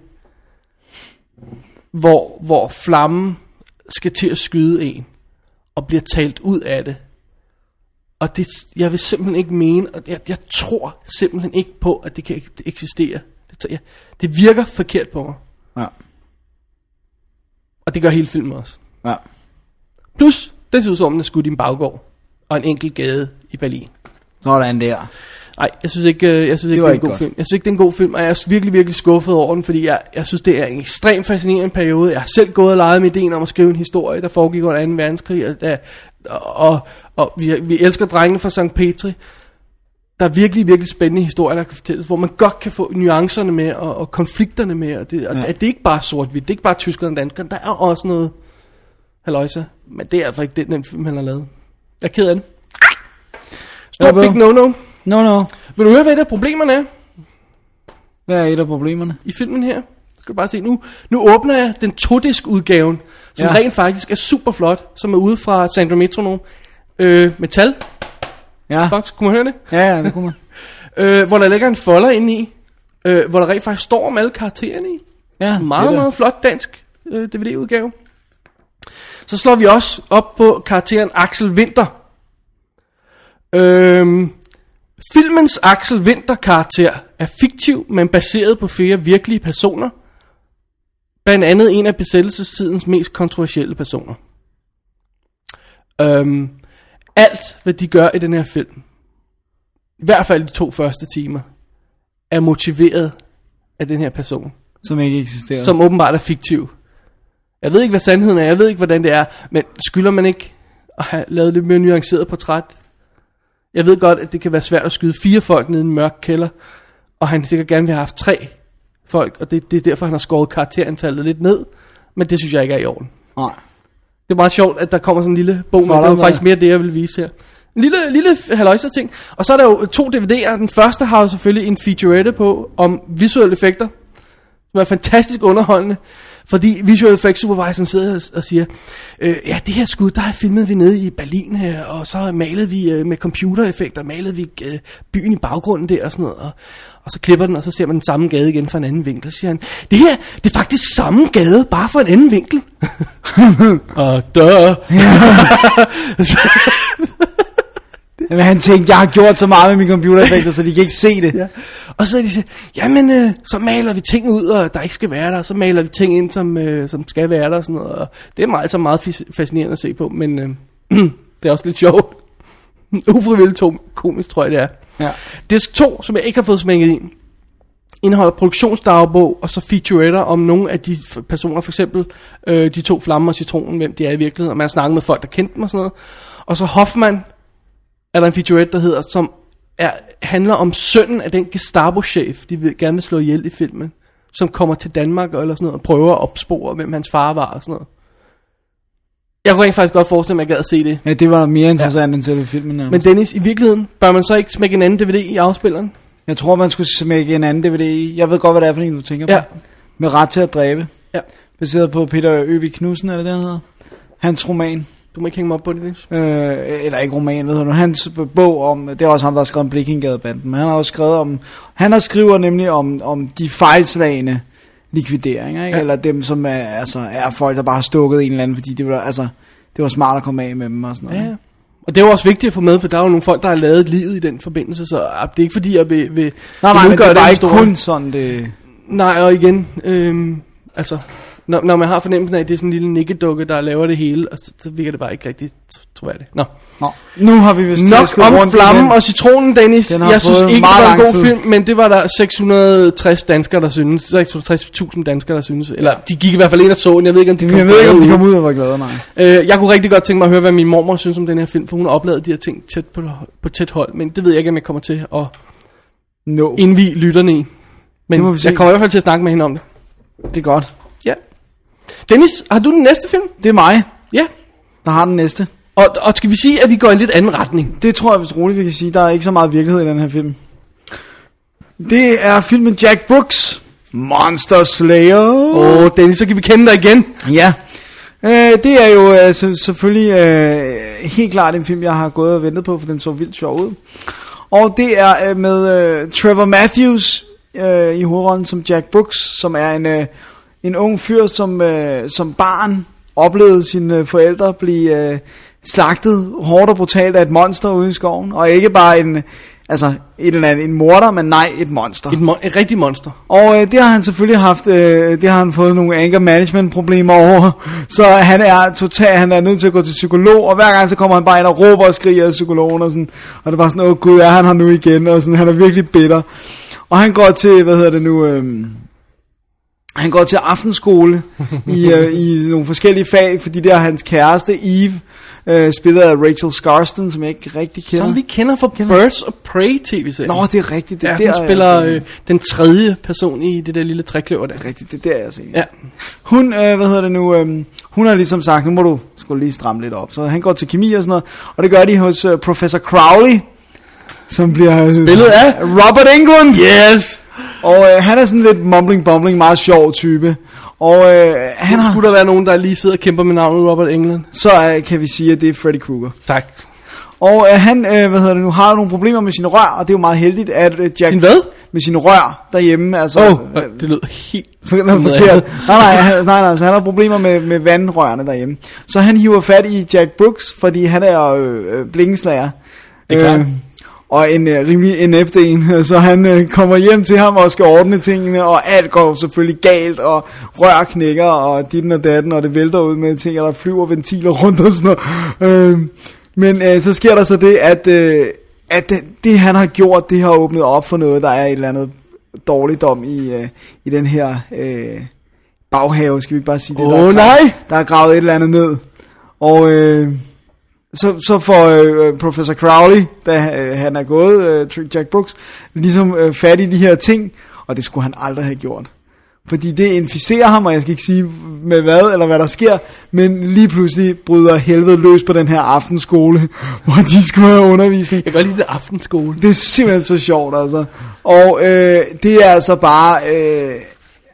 hvor, hvor flammen skal til at skyde en, og bliver talt ud af det. Og det, jeg vil simpelthen ikke mene, og jeg, jeg tror simpelthen ikke på, at det kan eksistere. Det, jeg, det virker forkert på mig. Ja. Og det gør hele filmen også. Ja. Plus, det ser ud som om, den er skudt i en baggård, og en enkelt gade i Berlin. Sådan der. Nej, jeg synes ikke, jeg synes ikke det, det er en god godt. film. Jeg synes ikke, det er en god film, og jeg er virkelig, virkelig skuffet over den, fordi jeg, jeg synes, det er en ekstremt fascinerende periode. Jeg har selv gået og leget med ideen om at skrive en historie, der foregik under anden verdenskrig, og, der, og, og vi, vi elsker drengene fra Sankt Petri. Der er virkelig, virkelig spændende historier, der kan fortælles, hvor man godt kan få nuancerne med, og, og konflikterne med, og det, og ja. det er ikke bare sort-hvidt, det er ikke bare tyskerne og danskerne, der er også noget halløjsa, men det er altså ikke den, den film, han har lavet. Jeg er ked af den. Stort big no-no. No, no. Vil du høre, hvad et af problemerne er? Hvad er et af problemerne? I filmen her. Skal du bare se. Nu, nu åbner jeg den to-disk udgaven, som ja. rent faktisk er super flot, som er ude fra Sandro Metronome. Øh, metal. Ja. Box. Kunne man høre det? Ja, ja, det kunne man. øh, hvor der ligger en folder inde i, øh, hvor der rent faktisk står om alle karaktererne i. Ja, meget, meget flot dansk øh, D V D-udgave. Så slår vi også op på karakteren Axel Winter. Øhm... Filmens Axel Winter karakter er fiktiv, men baseret på flere virkelige personer. Blandt andet en af besættelsestidens mest kontroversielle personer. Øhm, alt hvad de gør i den her film, i hvert fald de to første timer, er motiveret af den her person. Som ikke eksisterer. Som åbenbart er fiktiv. Jeg ved ikke hvad sandheden er, jeg ved ikke hvordan det er, men skylder man ikke at have lavet lidt mere nuanceret portræt? Jeg ved godt, at det kan være svært at skyde fire folk ned i en mørk kælder, og han sikkert gerne vil have haft tre folk, og det, det er derfor, han har skåret karakterantallet lidt ned, men det synes jeg ikke er i orden. Nej. Det er meget sjovt, at der kommer sådan en lille bog, men det var faktisk mere det, jeg vil vise her. En lille, lille haløjser ting. Og så er der jo to D V D'er. Den første har jo selvfølgelig en featurette på, om visuelle effekter, som er fantastisk underholdende, Fordi visual effects supervisoren sidder og siger, øh, ja, det her skud, der har filmet vi nede i Berlin her, og så malede vi øh, med computereffekter, malede vi øh, byen i baggrunden der og sådan noget, og, og så klipper den, og så ser man den samme gade igen fra en anden vinkel, så siger han, det her, det er faktisk samme gade, bare fra en anden vinkel. Og dør. Men han tænkte, jeg har gjort så meget med mine computereffekter, så de kan ikke se det. Ja. Og så de siger, jamen øh, så maler vi ting ud, og der ikke skal være der, og så maler vi ting ind, som, øh, som skal være der og sådan noget. Og det er meget, altså meget fascinerende at se på, men øh, det er også lidt sjovt. Ufrivilligt komisk, tror jeg det er. Ja. Disk to, som jeg ikke har fået smækket i, indeholder produktionsdagbog og så featuretter om nogle af de personer, for eksempel øh, de to Flammer og Citronen, hvem de er i virkeligheden, og man har snakket med folk, der kendte dem og sådan noget. Og så Hoffman er der en featurette, der hedder, som er, handler om sønnen af den Gestapo-chef, de vil, gerne vil slå ihjel i filmen, som kommer til Danmark eller sådan noget, og prøver at opspore, hvem hans far var og sådan noget. Jeg kunne rent faktisk godt forestille mig, at jeg gad at se det. Ja, det var mere interessant ja. end selve filmen. Nærmest. Men Dennis, i virkeligheden, bør man så ikke smække en anden D V D i afspilleren? Jeg tror, man skulle smække en anden D V D i. Jeg ved godt, hvad det er for en, du tænker ja. på. Med Ret til at dræbe. Ja. Baseret på Peter Øvig Knudsen, eller det, han hedder. Hans roman. Du må ikke hænge mig op på det, Dennis. Øh, eller ikke roman, ved du. Hans bog om, det er også ham, der har skrevet om Blikkingadebanden, men han har også skrevet om, han har skriver nemlig om, om de fejlslagende likvideringer, ikke? Ja. Eller dem, som er, altså, er folk, der bare har stukket en eller anden, fordi det var, altså, det var smart at komme af med dem og sådan noget. Ja, ja. Og det er jo også vigtigt at få med, for der er jo nogle folk, der har lavet livet i den forbindelse, så det er ikke fordi, jeg vil... vil nej, nej, men det er bare ikke kun sådan, det... Nej, og igen, øhm, altså... Når, når man har fornemmelsen af, at det er sådan en lille nikkedukke, der laver det hele, og så, så virker det bare ikke rigtig troværdigt. Nå. Nå, nu har vi vist nok om Flammen og Citronen, Dennis. Jeg synes ikke, det var en god tid. film, men det var der seks hundrede og tres danskere, der synes. seks hundrede og tres tusind danskere, der synes. Eller de gik i hvert fald ind og så den. Jeg ved ikke, om de kom, jeg ved ikke, om de kom ud og var glade, nej. Øh, jeg kunne rigtig godt tænke mig at høre, hvad min mormor synes om den her film, for hun har oplevet de her ting tæt på, på tæt hold. Men det ved jeg ikke, om jeg kommer til at no. indvige lytterne i. Men jeg kommer i hvert fald til at snakke med hende om det. Det er godt. Ja. Dennis, har du den næste film? Det er mig, ja. der har den næste. Og, og skal vi sige, at vi går i en lidt anden retning? Det tror jeg vist roligt, vi kan sige. Der er ikke så meget virkelighed i den her film. Det er filmen Jack Brooks, Monster Slayer. Åh, oh, Dennis, så kan vi kende dig igen. Ja. Øh, det er jo øh, så, selvfølgelig øh, helt klart en film, jeg har gået og ventet på, for den så vildt sjov ud. Og det er øh, med øh, Trevor Matthews øh, i hovedrollen som Jack Brooks, som er en... Øh, En ung fyr, som, øh, som barn oplevede sine forældre blive øh, slagtet hårdt og brutalt af et monster ude i skoven. Og ikke bare en, altså et eller andet, en morder, men nej, et monster. Et, mo- et rigtigt monster. Og øh, det har han selvfølgelig haft, øh, det har han fået nogle anger management problemer over. Så han er totalt, han er nødt til at gå til psykolog, og hver gang så kommer han bare ind og råber og skriger af psykologen og sådan. Og det var sådan, åh gud, er han her nu igen, og sådan, han er virkelig bitter. Og han går til, hvad hedder det nu... Øh, Han går til aftenskole i, øh, i nogle forskellige fag, fordi det er hans kæreste, Eve, øh, spillet af Rachel Skarsten, som jeg ikke rigtig kender. Som vi kender fra kender. Birds of Prey tv-serien. Nå, det er rigtigt. Det er ja, der, hun spiller øh, den tredje person i det der lille trækløver der. Det er rigtigt, det er der, jeg ser. Ja. Hun, øh, hvad hedder det nu, øh, hun har ligesom sagt, nu må du skulle lige stramme lidt op. Så han går til kemi og sådan noget, og det gør de hos øh, Professor Crowley, som bliver... Øh, spillet af Robert Englund. Yes! Og øh, han er sådan lidt mumbling bumbling, meget sjov type. Og øh, han har... Skulle der være nogen, der lige sidder og kæmper med navnet Robert Englund? Så øh, kan vi sige, at det er Freddy Krueger. Tak. Og øh, han, øh, hvad hedder det nu, har nogle problemer med sine rør, og det er jo meget heldigt, at øh, Jack... Sin hvad? Med sine rør derhjemme, altså... Åh, oh, øh, det lød helt... forkert. nej, nej, han, nej, nej, så han har problemer med, med vandrørene derhjemme. Så han hiver fat i Jack Brooks, fordi han er øh, blinkeslager. Det er klart. Øh, og en øh, rimelig inept en, så han øh, kommer hjem til ham og skal ordne tingene, og alt går selvfølgelig galt, og rør knækker, og ditten og datten, og det vælter ud med ting, og der flyver ventiler rundt og sådan noget. Øh, men øh, så sker der så det, at, øh, at det, det han har gjort, det har åbnet op for noget, der er et eller andet dårligdom i, øh, i den her øh, baghave, skal vi ikke bare sige det? Åh der oh, nej! Der er gravet et eller andet ned, og... Øh, Så, så får øh, Professor Crowley, da øh, han er gået, øh, Jack Brooks, ligesom øh, fat i de her ting, og det skulle han aldrig have gjort. Fordi det inficerer ham, og jeg skal ikke sige med hvad, eller hvad der sker, men lige pludselig bryder helvede løs på den her aftenskole, hvor de skulle have undervisning. Jeg kan godt lide det aftenskole. Det er simpelthen så sjovt, altså. Og øh, det er altså bare... Øh,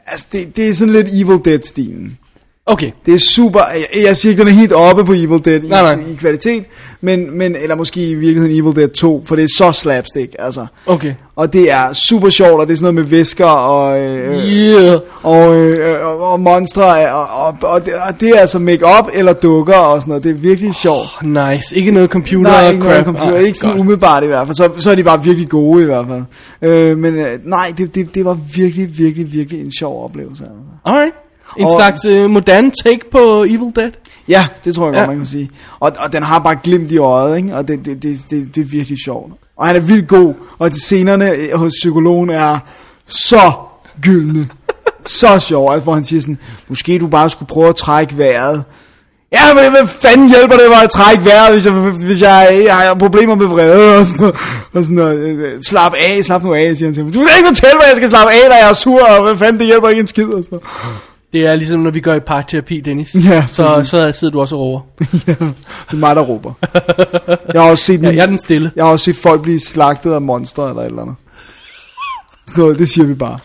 altså det, det er sådan lidt Evil Dead-stilen. Okay. Det er super, jeg, jeg siger ikke, den er helt oppe på Evil Dead i, nej, nej. i kvalitet, men, men, eller måske i virkeligheden Evil Dead to, for det er så slapstick, altså. Okay. Og det er super sjovt, og det er sådan noget med væsker og, øh, Yeah. og, øh, og, og monstre, og, og, og, det, og det er altså make-up eller dukker og sådan noget, det er virkelig sjovt. Oh, nice. Ikke noget computer Nej, og ikke crap. noget computer, Ah, ikke sådan godt. umiddelbart i hvert fald, så, så er de bare virkelig gode i hvert fald. Øh, men øh, nej, det, det, det var virkelig, virkelig, virkelig en sjov oplevelse. Altså. Alright. En Og- slags øh, moderne take på Evil Dead. Ja, det tror jeg godt, Ja. man kan sige. Og, og den har bare glimt i øjet, ikke? Og det, det, det, det, det er virkelig sjovt. Og han er vildt god, og de scenerne hos psykologen er så gyldne. Så sjov, altså, hvor han siger sådan, måske du bare skulle prøve at trække vejret. Ja, men hvad fanden hjælper det mig at trække vejret, hvis jeg, hvis jeg, jeg har problemer med vrede og sådan noget. Og sådan noget. Slap af, slap nu af, siger han til mig. Du kan ikke fortælle mig, jeg skal slappe af, når jeg er sur, og hvad fanden, det hjælper ikke en skid og sådan noget. Det er ligesom når vi går i parterapi, Dennis. Ja, så, præcis. så sidder du også og råber. Ja, det er mig, der råber. Jeg har også set, Ja, jeg er den stille. jeg har også set folk blive slagtet af monstre eller et eller andet. Sådan noget, det siger vi bare.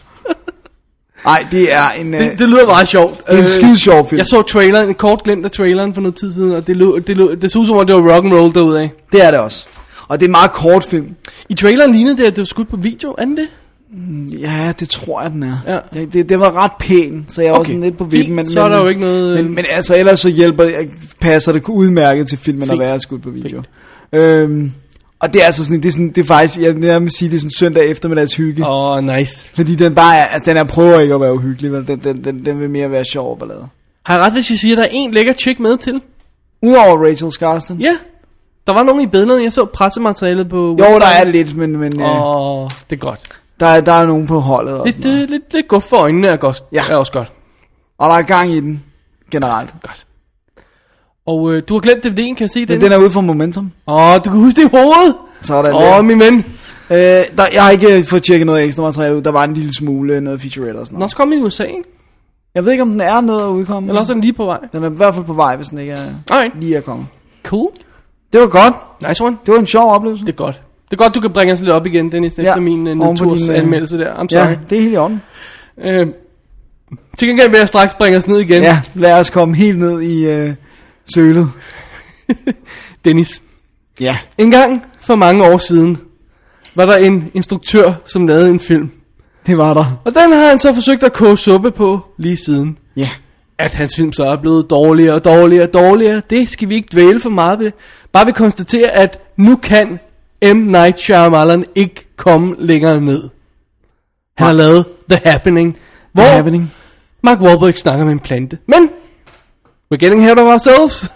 Ej, det er en, Det, det lyder meget sjovt. det er en skide sjov film. Jeg så traileren, en kort glimt af traileren for noget tid siden, og det, lød, det, lød, det så ud som om, det var rock'n'roll derudaf. Det er det også. Og det er en meget kort film. I traileren lignede det, at det var skudt på video, er den det? Ja, det tror jeg, den er. Ja. Det, det, det var ret pæn, så jeg var Okay. sådan lidt på Fint, vippen. Men, så er der jo ikke noget, Men, øh, men altså, ellers så hjælper, passer det udmærket til filmen at Fint. være skudt på video. Øhm, og det er altså sådan, det er, sådan, det er faktisk, jeg nærmest sige, det er sådan søndag eftermiddags hygge. Åh, oh, nice. Fordi den bare er, altså, den er prøver ikke at være uhyggelig, vel? Den, den, den, den vil mere være sjov og ballade. Har jeg ret, hvis jeg siger, at der er en lækker chick med til? Udover Rachel Skarsten. Ja. Der var nogen i billederne, jeg så pressematerialet på Jo, website. der er lidt, men, men øh, Åh, oh, det er godt. der, er, der er nogen på holdet og Lidt, sådan noget. det, lidt, lidt godt for øjnene er, godt, Ja. er også godt. Og der er gang i den, generelt. Godt. Og øh, du har glemt D V D'en, kan jeg se den? Men den er ude for Momentum. Åh, oh, du kan huske det i hovedet. Sådan Åh, der. oh, min ven. Øh, der, jeg har ikke fået tjekket noget ekstra materiale ud. Der var en lille smule noget featurette og sådan Nå, noget. så kom i U S A, ikke? Jeg ved ikke, om den er noget at udkomme. Eller også er den lige på vej. Den er i hvert fald på vej, hvis den ikke er Alright. lige at komme. Cool. Det var godt. Nice one. Det var en sjov oplevelse. Det er godt. Det er godt, du kan bringe os lidt op igen, Dennis, efter Ja, min uh, oven på naturs din, øh, anmeldelse der. I'm sorry. Ja, det er helt i orden. Øh, til gengæld vil jeg straks bringe os ned igen. Ja, lad os komme helt ned i øh, sølet. Dennis. Ja. En gang for mange år siden, var der en instruktør, som lavede en film. Det var der. Og den har han så forsøgt at koge suppe på lige siden. Ja. At hans film så er blevet dårligere og dårligere og dårligere, det skal vi ikke dvæle for meget ved. Bare vi konstaterer, at nu kan M. Night Shyamalan ikke komme længere ned. Han har lavet The Happening, hvor The Happening. Mark Wahlberg snakker med en plante. Men, we're getting ahead of ourselves.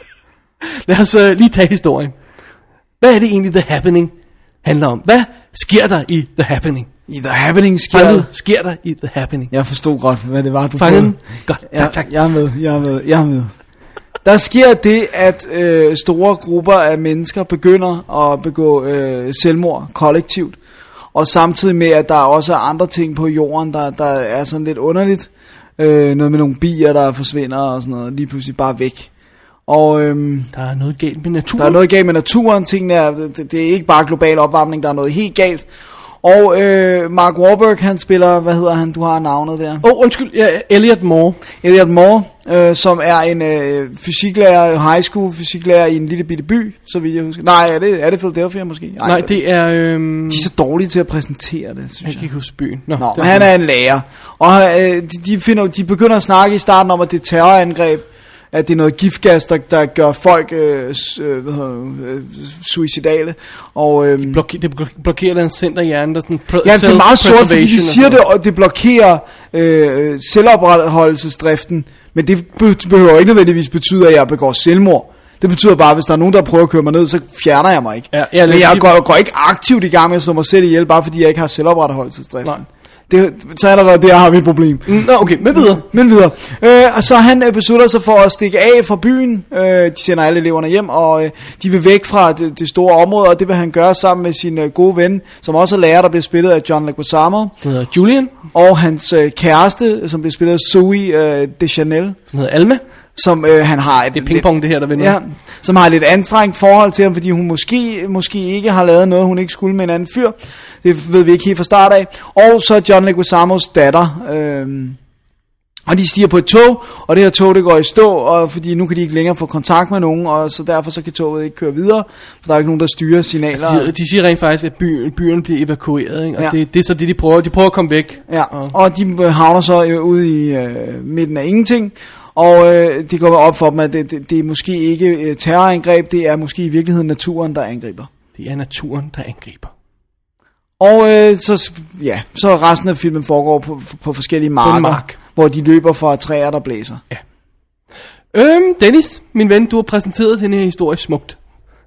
Lad os uh, lige tage historien. Hvad er det egentlig The Happening handler om? Hvad sker der i The Happening? I The Happening sker Hvad der. sker der i The Happening? Jeg forstod godt, hvad det var, du Fanget prøvede. den? Godt, Ja, tak, tak. jeg er med, jeg er med, jeg er med. Der sker det, at øh, store grupper af mennesker begynder at begå øh, selvmord kollektivt. Og samtidig med, at der også er andre ting på jorden, der, der er sådan lidt underligt. Øh, noget med nogle bier, der forsvinder og sådan noget, lige pludselig bare væk. Og øhm, Der er noget galt med naturen. der er noget galt med naturen, tingene er, det, det er ikke bare global opvarmning, der er noget helt galt. Og øh, Mark Wahlberg, han spiller, hvad hedder han, du har navnet der? Åh, oh, undskyld, ja, Elliot Moore. Elliot Moore, øh, som er en øh, fysiklærer, high school fysiklærer i en lille bitte by, så vidt jeg husker. Nej, er det, er det Philadelphia måske? Ej, Nej, det er... Øhm, De er så dårlige til at præsentere det, synes jeg jeg. kan ikke huske byen. Nå, Nå, det men han er en lærer. Og øh, de, de, finder, de begynder at snakke i starten om, at det er terrorangreb, at det er noget giftgas, der, der gør folk øh, s- øh, hvad hedder, øh, suicidale. Og, øh, Bloker, det blo- blokerer der en centerhjerne, der sådan... Pr- ja, det er meget sort, fordi de self-preservation siger og det, sådan og det blokerer øh, selvopretholdelsesdriften. Men det be- behøver ikke nødvendigvis betyde, at jeg begår selvmord. Det betyder bare, at hvis der er nogen, der prøver at køre mig ned, så fjerner jeg mig ikke. Ja, ja, Men jeg lige- går, går ikke aktivt i gang med at slå mig selv ihjel, bare fordi jeg ikke har selvopretholdelsesdriften. Nej. Det, så allerede der har vi et problem. noget. Nå, okay, med videre. Men videre. Øh, og så han øh, beslutter sig for at stikke af fra byen. Øh, de sender alle eleverne hjem, og øh, de vil væk fra det, det store område, og det vil han gøre sammen med sin øh, gode ven, som også er lærer, der bliver spillet af John Leguizamo, Den hedder Julian, og hans øh, kæreste, som bliver spillet af Zoe øh, Deschanel. som hedder Alma. som øh, han har et Det er pingpong, det her, der vinder. Ja, som har et lidt anstrengt forhold til ham, fordi hun måske, måske ikke har lavet noget, hun ikke skulle med en anden fyr. Det ved vi ikke helt fra start af. Og så John Leguizamos datter. Øh, og de stiger på et tog, og det her tog, det går i stå, og fordi nu kan de ikke længere få kontakt med nogen, og så derfor så kan toget ikke køre videre, for der er ikke nogen, der styrer signaler. Altså, de, de siger rent faktisk, at byen, byen bliver evakueret, ikke? Og Ja. det, det er så det, de prøver. De prøver at komme væk. Ja, Og, og de havner så øh, ude i øh, midten af ingenting, og øh, det går op for dem, at det, det, det er måske ikke øh, terrorangreb, det er måske i virkeligheden naturen, der angriber. det er naturen, der angriber. Og øh, så, ja, så resten af filmen foregår på, på forskellige marker, mark. hvor de løber fra træer, der blæser. Ja. Øhm, Dennis, min ven, du har præsenteret den her historie smukt.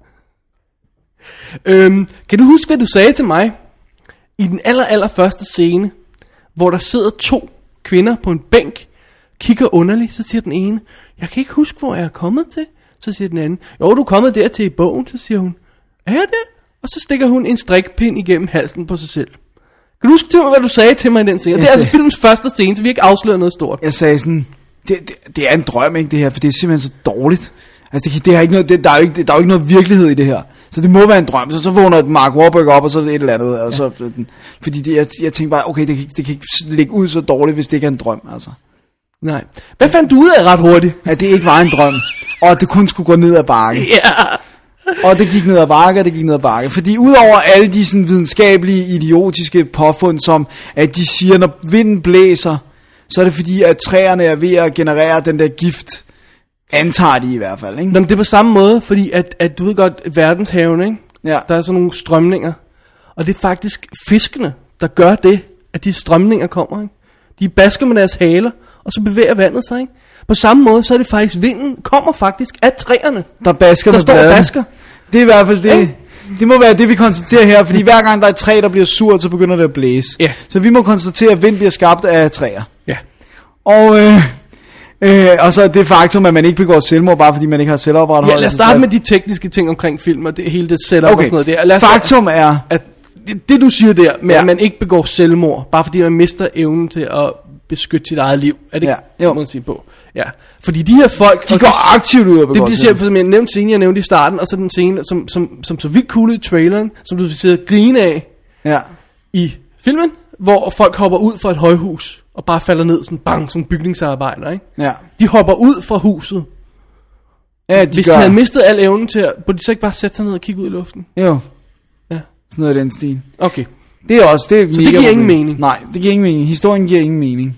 Øhm, kan du huske, hvad du sagde til mig i den aller, aller første scene, hvor der sidder to kvinder på en bænk, kigger underligt, så siger den ene, jeg kan ikke huske, hvor jeg er kommet til. Så siger den anden, jo, du er kommet dertil i bogen, så siger hun, er jeg det? Og så stikker hun en strikpind igennem halsen på sig selv. Kan du huske, hvad du sagde til mig i den scene? Jeg Det er altså sagde- filmens første scene, så vi har ikke afsløret noget stort. Jeg sagde sådan, det, det, det er en drøm, ikke, det her, for det er simpelthen så dårligt. Altså, det, det er ikke noget, det, der, er jo ikke, der er jo ikke noget virkelighed i det her. Så det må være en drøm. Så, så vågner Mark Wahlberg op, og så et eller andet. Og så, fordi det, jeg, jeg tænkte bare, okay, det, kan- det kan ikke ligge ud så dårligt, hvis det ikke er en drøm, altså. Nej. Hvad fandt du ud af ret hurtigt? At det ikke var en drøm, og at det kun skulle gå ned ad bakken. Ja. Og det gik ned ad bakke, og det gik ned ad bakke. Fordi udover alle de sådan, videnskabelige, idiotiske påfund, som at de siger, når vinden blæser, så er det fordi, at træerne er ved at generere den der gift. Antager de i hvert fald, ikke? Nå, men det er på samme måde, fordi at, at du ved godt, verdenshavene, ikke? Ja. Der er sådan nogle strømninger. Og det er faktisk fiskene, der gør det, at de strømninger kommer, ikke? De basker med deres haler, og så bevæger vandet sig, ikke? På samme måde, så er det faktisk, vinden kommer faktisk af træerne. Der basker Der med står bladene. basker. Det er i hvert fald det. Ja. Det må være det, vi konstaterer her, fordi hver gang der er et træ, der bliver surt, så begynder det at blæse. Ja. Så vi må konstatere, at vind bliver skabt af træer. Ja. Og, øh, øh, og så det faktum, at man ikke begår selvmord, bare fordi man ikke har selvopretholdt. Ja, lad os starte med de tekniske ting omkring film, og det, hele det setup Okay. og sådan noget der. Lad os, Faktum er, at det, det du siger der, med Ja. at man ikke begår selvmord, bare fordi man mister evnen til at beskytte sit eget liv, er det Ja, ikke, jo. må man sige på. Ja, fordi de her folk... de og går aktivt ud og Det begår bliver selvmord. selv, som jeg nævnte scenen, jeg nævnte i starten, og så den scene, som, som, som så vildt cool i traileren, som du sidder og grine af Ja. i filmen, hvor folk hopper ud fra et højhus, og bare falder ned sådan bang, som bygningsarbejder, ikke? Ja. De hopper ud fra huset. Ja, de Hvis gør. de havde mistet al evnen til at, burde de så ikke bare sætte sig ned og kigge ud i luften? Jo, Ja, sådan noget af den stil. okay. Det er også, det er det giver problem. ingen mening. Nej, det giver ingen mening. Historien giver ingen mening.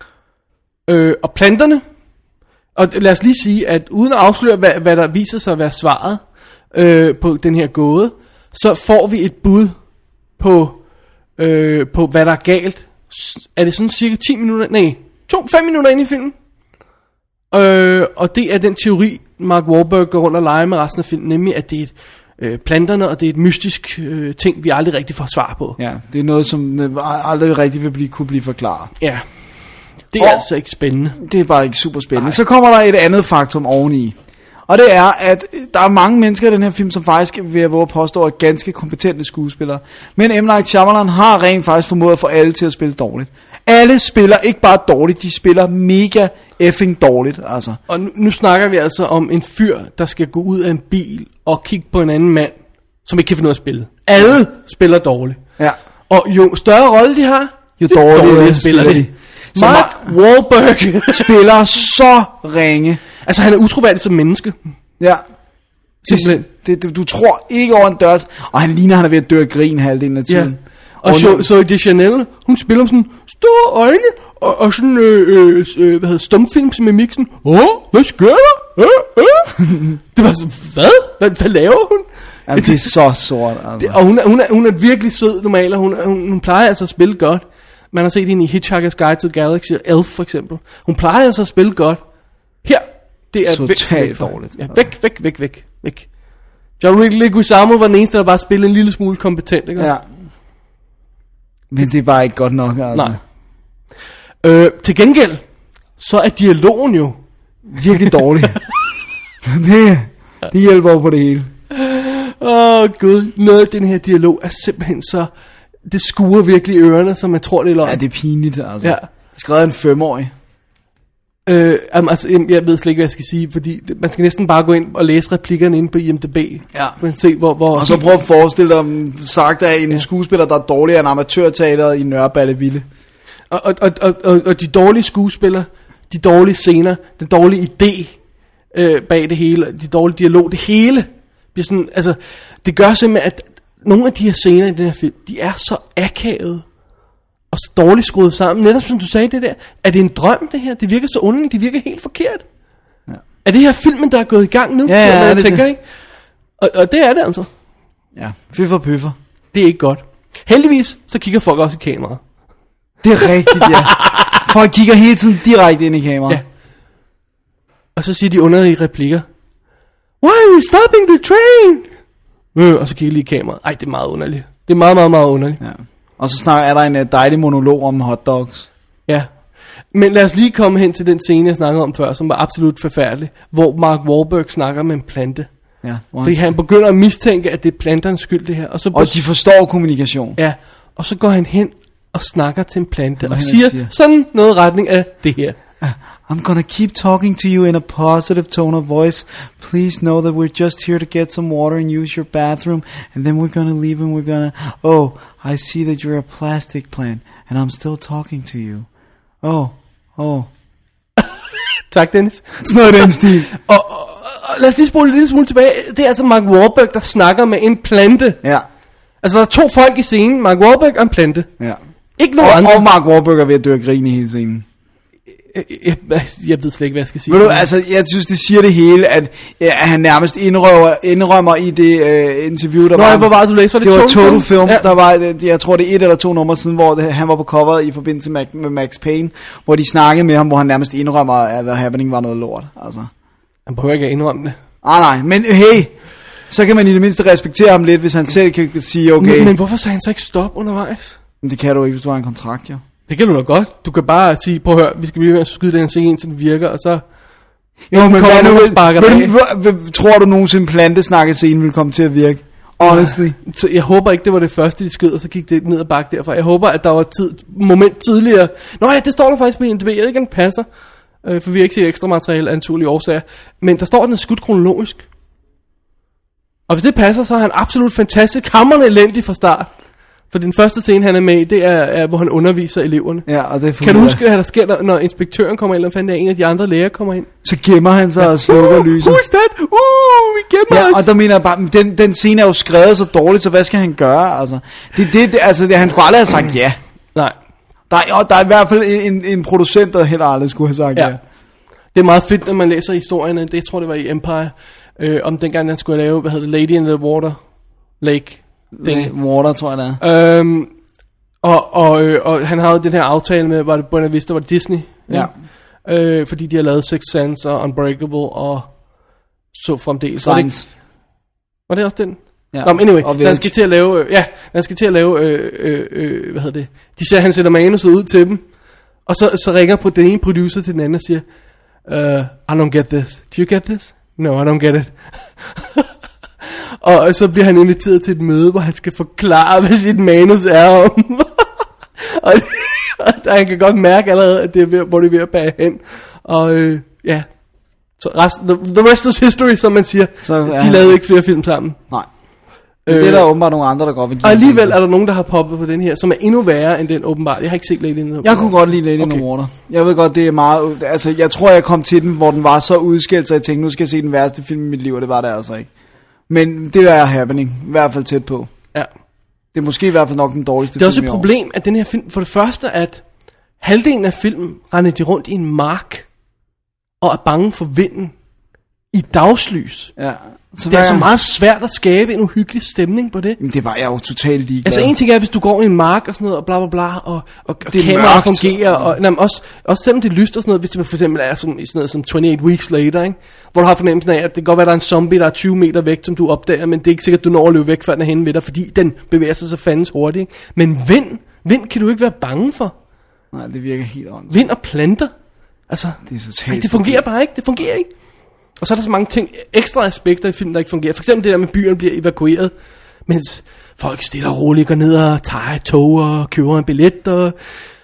Øh, og planterne, og lad os lige sige, at uden at afsløre, hvad, hvad der viser sig at være svaret øh, på den her gåde, så får vi et bud på, øh, på hvad der er galt. S- Er det sådan cirka ti minutter, nej, to fem minutter ind i filmen? Øh, og det er den teori, Mark Wahlberg går rundt og leger med resten af filmen, nemlig at det er et, øh, planterne, og det er et mystisk øh, ting, vi aldrig rigtig får svar på. Ja, det er noget, som øh, aldrig rigtig vil blive, kunne blive forklaret. Ja, det er Og- altså ikke spændende. Det er bare ikke super spændende. Så kommer der et andet faktum oveni. Og det er, at der er mange mennesker i den her film, som faktisk, vil jeg våge at påstå, er ganske kompetente skuespillere. Men M. Night Shyamalan har rent faktisk formået at få alle til at spille dårligt. Alle spiller ikke bare dårligt, de spiller mega effing dårligt, altså. Og nu, nu snakker vi altså om en fyr, der skal gå ud af en bil og kigge på en anden mand, som ikke kan finde ud af at spille. Alle spiller dårligt. Ja. Og jo større rolle de har, Jo dårligere spiller de. Så Mark Wahlberg Spiller så ringe. altså han er utroværdig som menneske. Ja. Simpelthen. Det, det, du tror ikke over en dør. Og han ligner, han er ved at dø af grin halvdelen af Ja. tiden. Og så, så de Chanel, hun spiller med sådan store øjne, og, og sådan, øh, øh, øh, hvad hedder stumfilms med mixen. Åh, hvad sker der? Øh, øh. Det var sådan, hvad? hvad? Hvad laver hun? Jamen, det er så sort, altså. Det, og hun er, hun, er, hun er virkelig sød normalt, og hun, hun, hun plejer altså at spille godt. Man har set hende i Hitchhiker's Guide to the Galaxy, og Elf for eksempel. Hun plejer altså at spille godt. Her, det er Totalt væk, dårligt. Ja, væk, væk, væk, væk, væk. John Leguizamo var den eneste, der bare spillede en lille smule kompetent, ikke? Ja. Men det er bare ikke godt nok, altså. Nej. Øh, til gengæld, så er dialogen jo Virkelig dårlig. det, det hjælper jo på det hele. Åh oh, gud, noget af den her dialog er simpelthen så, det skuer virkelig i ørerne, så man tror det er løgn. Ja, det er pinligt, altså. Ja. Skrevet af en femårig. Øh, altså, jeg ved slet ikke, hvad jeg skal sige, fordi man skal næsten bare gå ind og læse replikkerne inde på I M D B. Ja. Man se, hvor, hvor og så prøv at forestille dig, sagt af en ja. skuespiller, der er dårligere end amatørteateret i Nørreballe Ville. Og, og, og, og, og de dårlige skuespillere, de dårlige scener, den dårlige idé øh, bag det hele, de dårlige dialog, det hele bliver sådan, altså, det gør simpelthen, at nogle af de her scener i den her film, de er så akavede og så dårligt skruet sammen. Netop som du sagde det der, er det en drøm det her? Det virker så underligt, det virker helt forkert. Ja. Er det her filmen, der er gået i gang nu? Ja, ja, jeg det, tænker, det. Ikke? Og, og det er det altså. Ja, piffer piffer. Det er ikke godt. Heldigvis, så kigger folk også i kameraet. Det er rigtigt, ja. Folk kigger hele tiden direkte ind i kameraet. Ja. Og så siger de underlige replikker. Why are we stopping the train? Øh, og så kigger de lige i kameraet. Ej, det er meget underligt. Det er meget, meget, meget underligt. Ja. Og så snakker, er der en uh, dejlig monolog om hotdogs. Ja. Men lad os lige komme hen til den scene, jeg snakkede om før, som var absolut forfærdelig. Hvor Mark Wahlberg snakker med en plante. Ja, fordi han begynder at mistænke, at det er planterens skyld, det her. Og, så og de forstår kommunikation. Ja, og så går han hen og snakker til en plante. Og, og siger, siger sådan noget retning af det her. I'm gonna keep talking to you in a positive tone of voice. Please know that we're just here to get some water and use your bathroom. And then we're gonna leave and we're gonna... Oh, I see that you're a plastic plant. And I'm still talking to you. Oh, oh. Tak, Dennis. Sådan noget den stil. og, og, og lad os lige spole lidt lille smule tilbage. Det er altså Mark Wahlberg, der snakker med en plante. Ja. Altså, der er to folk i scenen. Mark Wahlberg og en plante. Ja. Ikke nogen og, andre. Og Mark Wahlberg er ved at dø af grin i hele scenen. Jeg, jeg, jeg ved slet ikke, hvad jeg skal sige. Ved du, altså, jeg synes, det siger det hele, at, ja, at han nærmest indrømmer, indrømmer i det uh, interview, der Nå, var... Nå, hvor var du læste? Var det, det var Total, Total Film, ja. Der var, jeg tror, det er et eller to numre siden, hvor det, han var på coveret i forbindelse med, med Max Payne, hvor de snakkede med ham, hvor han nærmest indrømmer, at The Happening var noget lort, altså. Han behøver ikke at indrømme det. Ah, nej, men hey, så kan man i det mindste respektere ham lidt, hvis han selv kan sige, okay... Men, men hvorfor sagde han så ikke stop undervejs? Men det kan du ikke, hvis du har en kontrakt, jo. Det kan du da godt. Du kan bare sige, prøv at høre, vi skal blive ved at skyde den scene, indtil den virker, og så... Jo, men hvad nu, vil, vil, tror du nogensinde plantesnakkescenen vil komme til at virke? Honestly. Ja, så jeg håber ikke, det var det første, de skød, og så gik det ned ad bakke derfra. Jeg håber, at der var tid, moment tidligere. Nå ja, det står der faktisk på I M D B. Jeg ved ikke, om det passer, øh, for vi har ikke set ekstra materiale af naturlige årsager. Men der står, at den er skudt kronologisk. Og hvis det passer, så er han absolut fantastisk, hamrende elendig fra start. For den første scene, han er med i, det er, er hvor han underviser eleverne. Ja, og det kan du huske, hvad der sker, når, når inspektøren kommer ind, eller fandt en af de andre læger kommer ind? Så gemmer han sig ja. og slukker uh, lyset. Who's that? Uh, vi gemmer ja, os. og der mener jeg bare, den, den scene er jo skrevet så dårligt, så hvad skal han gøre? Altså, det, det, det, altså det, han skulle aldrig have sagt ja. Nej. Der er, der er i hvert fald en, en producent, der heller aldrig skulle have sagt ja. ja. Det er meget fedt, når man læser historierne. Det jeg tror jeg, det var i Empire. Øh, om dengang han skulle lave, hvad hedder det, Lady in the Water Lake. Thing. Water, tror jeg det er. Øhm, og, og, øh, og han havde den her aftale med, var det Buena Vista, var det Disney? Ja. ja. Øh, fordi de har lavet Sixth Sense og Unbreakable og så fremdeles. Science. Var det også den? Ja. Nå, men anyway, han skal til at lave, øh, ja, han skal til at lave, øh, øh, øh, hvad hedder det? De siger, han sætter manuset ud til dem, og så, så ringer på den ene producer til den anden og siger, uh, I don't get this. Do you get this? No, I don't get it. Og så bliver han inviteret til et møde, hvor han skal forklare, hvad sit manus er om. og, og der, han kan godt mærke allerede, at det er ved, hvor det er ved at bage hen. Og øh, ja, så resten, the, the rest is history, som man siger. Så, ja, de lavede ikke flere film sammen. Nej. Men øh, det er der åbenbart nogle andre, der godt vil give. Og alligevel er der nogen, der har poppet på den her, som er endnu værre end den åbenbart. Jeg har ikke set Lady in the Water. Jeg kunne godt lide Lady okay. in the Water. Jeg ved godt, det er meget... Altså, jeg tror, jeg kom til den, hvor den var så udskilt, så jeg tænkte, nu skal jeg se den værste film i mit liv, og det var det altså ikke. Men det er happening, i hvert fald tæt på. Ja. Det er måske i hvert fald nok den dårligste film. Det er også et problem, at den her film, for det første, at halvdelen af filmen render de rundt i en mark, og er bange for vinden i dagslys. Ja. Så det er så meget svært at skabe en uhyggelig stemning på det. Men det var jeg jo totalt ligeglad. Altså en ting er, hvis du går i en mark og sådan noget, og bla bla bla, og, og, og kameraet fungerer, og, nej, også, også selvom det er lyst og sådan noget, hvis det for eksempel er sådan, sådan noget som twenty-eight Weeks Later, ikke? Hvor du har fornemmelsen af, at det kan godt være, at der er en zombie, der er tyve meter væk, som du opdager, men det er ikke sikkert, at du når at løbe væk, før den er henne ved dig, fordi den bevæger sig så fandens hurtigt. Ikke? Men vind, vind kan du ikke være bange for. Nej, det virker helt åndssvagt. Vind og planter, altså, det, er ej, det fungerer bare ikke, det fungerer ikke. Og så er der så mange ting, ekstra aspekter i filmen, der ikke fungerer. For eksempel det der med, at byerne bliver evakueret, mens folk stille og roligt går ned og tager et tog og køber en billet og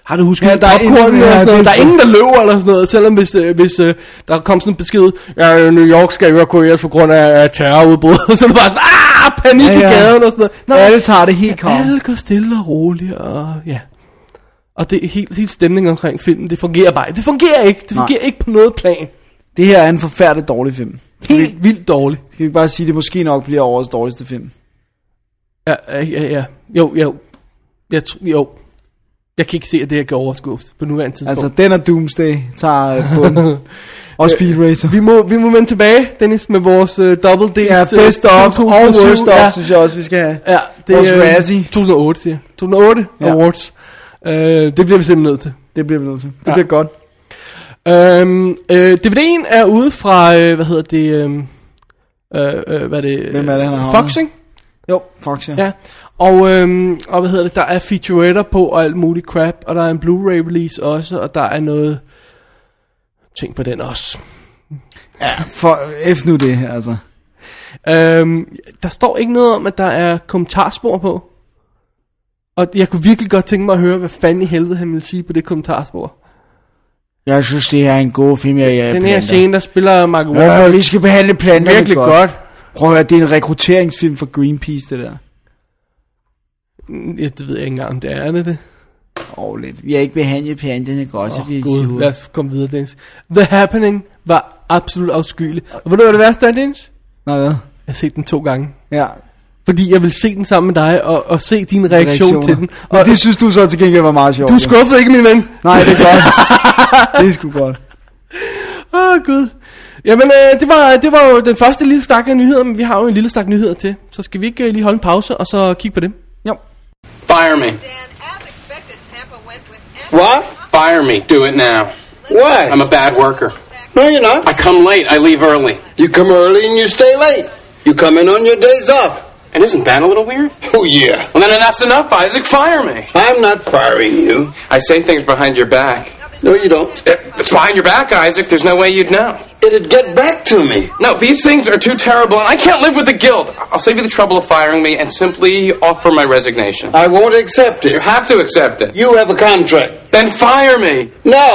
Har du husket Ja, ja, der er popcorn ingen- og ja, sådan noget? det- Der er ingen, der løber eller sådan noget, selvom hvis, øh, hvis øh, der kom sådan en besked ud, ja, New York skal evakueres på grund af, af terrorudbrud, så er det bare sådan, ah, panik ja, ja. i gaden og sådan noget. Nej, alle tager det helt koldt. Alle går stille og roligt, og ja. Og det helt, helt stemningen omkring filmen, det fungerer bare. Det fungerer ikke. Det fungerer Nej. ikke på noget plan. Det her er en forfærdelig dårlig film. Helt vildt dårlig. Skal vi bare sige, at det måske nok bliver årets dårligste film? Ja, ja, ja. ja. Jo, jo. Jeg tror, jo. Jeg kan ikke se, at det her går overskuft på nuværende tidspunkt. Altså, den og Doomsday tager bunden. Og Speed Racer. Vi må, vi må vende tilbage, Dennis, med vores uh, double D's. Ja, best of og worst of, ja. synes jeg også, vi skal have. Ja, det vores er Razzie. to tusind og otte, siger jeg. to tusind og otte ja. Awards. Uh, det bliver vi simpelthen nødt til. Det bliver vi nødt til. Det ja. bliver godt. Um, uh, D V D'en er ude fra, uh, hvad hedder det, um, uh, uh, hvad er det? Hvem er det, han har Fox, ikke? Jo, Fox, ja. Ja, og, øhm, og hvad hedder det, der er featuretter på og alt muligt crap, og der er en Blu-ray release også, og der er noget, tænk på den også. Ja, for F nu det, altså. Øhm, der står ikke noget om, at der er kommentarspor på, og jeg kunne virkelig godt tænke mig at høre, hvad fanden i helvede han vil sige på det kommentarspor. Jeg synes, det er en god film, jeg er Den her scene, der spiller Mark Wahlberg. Ja, vi skal behandle planterne virkelig godt. godt. Prøv at høre, det er en rekrutteringsfilm for Greenpeace, det der. Ja, det ved jeg ikke engang, om det er, er det det? Åh, oh, lidt. Vi har ikke behandlet planterne godt, så oh, bliver God, sure. lad os komme videre, Dennis. The Happening var absolut afskyelig. Og ved du, hvad det værste er, Dennis? Nej, hvad? Jeg har set den to gange. Ja. Fordi jeg vil se den sammen med dig, og, og se din reaktion til den. Og det synes du så til gengæld var meget sjovt. Du er skuffet, ikke, min ven? Nej, det er godt. Det er sgu godt. Åh, oh, Gud. Jamen, øh, det, var, det var jo den første lille stak af nyheder, men vi har jo en lille stak nyheder til. Så skal vi ikke øh, lige holde en pause, og så kigge på dem? Jo. Fire me. What? Fire me. Do it now. Why? I'm a bad worker. No, you're not. I come late. I leave early. You come early and you stay late. You come in on your days off. And isn't that a little weird? Oh, yeah. Well, then enough's enough, Isaac. Fire me. I'm not firing you. I say things behind your back. No, you don't. It's behind your back, Isaac. There's no way you'd know. It'd get back to me. No, these things are too terrible, and I can't live with the guilt. I'll save you the trouble of firing me and simply offer my resignation. I won't accept it. You have to accept it. You have a contract. Then fire me. No.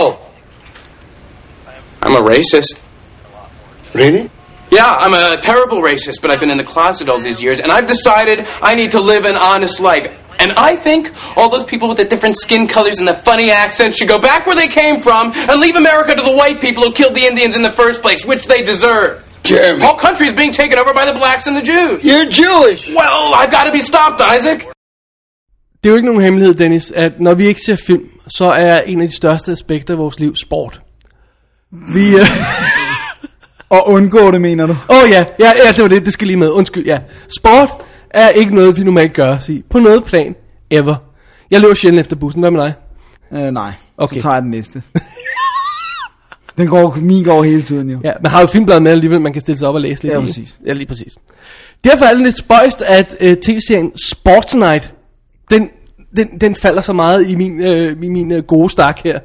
I'm a racist. Really? Yeah, I'm a terrible racist, but I've been in the closet all these years, and I've decided I need to live an honest life. And I think all those people with the different skin colors and the funny accents should go back where they came from and leave America to the white people who killed the Indians in the first place, which they deserve. Jeremy. The whole country is being taken over by the blacks and the Jews. You're Jewish. Well, I've got to be stopped, Isaac. Det er jo ikke nogen hemmelighed, Dennis, at når vi ikke ser film, så er en af de største aspekter af vores liv sport. Vi... Øh... Og undgå det, mener du? Åh oh, ja, ja, ja, det var det, det skal lige med. Undskyld, ja. Sport er ikke noget, vi normalt gør, sig. På noget plan, ever. Jeg løber sjældent efter bussen, hvad med dig? Øh, nej, okay. Så tager jeg den næste. Den går, min går hele tiden jo. Ja, man har jo filmbladet med alligevel, man kan stille sig op og læse lidt. Ja, i. præcis. Ja, lige præcis. Derfor er det lidt spøjst, at uh, tv-serien Sports Night, den, den, den falder så meget i min, uh, i min uh, gode stak her.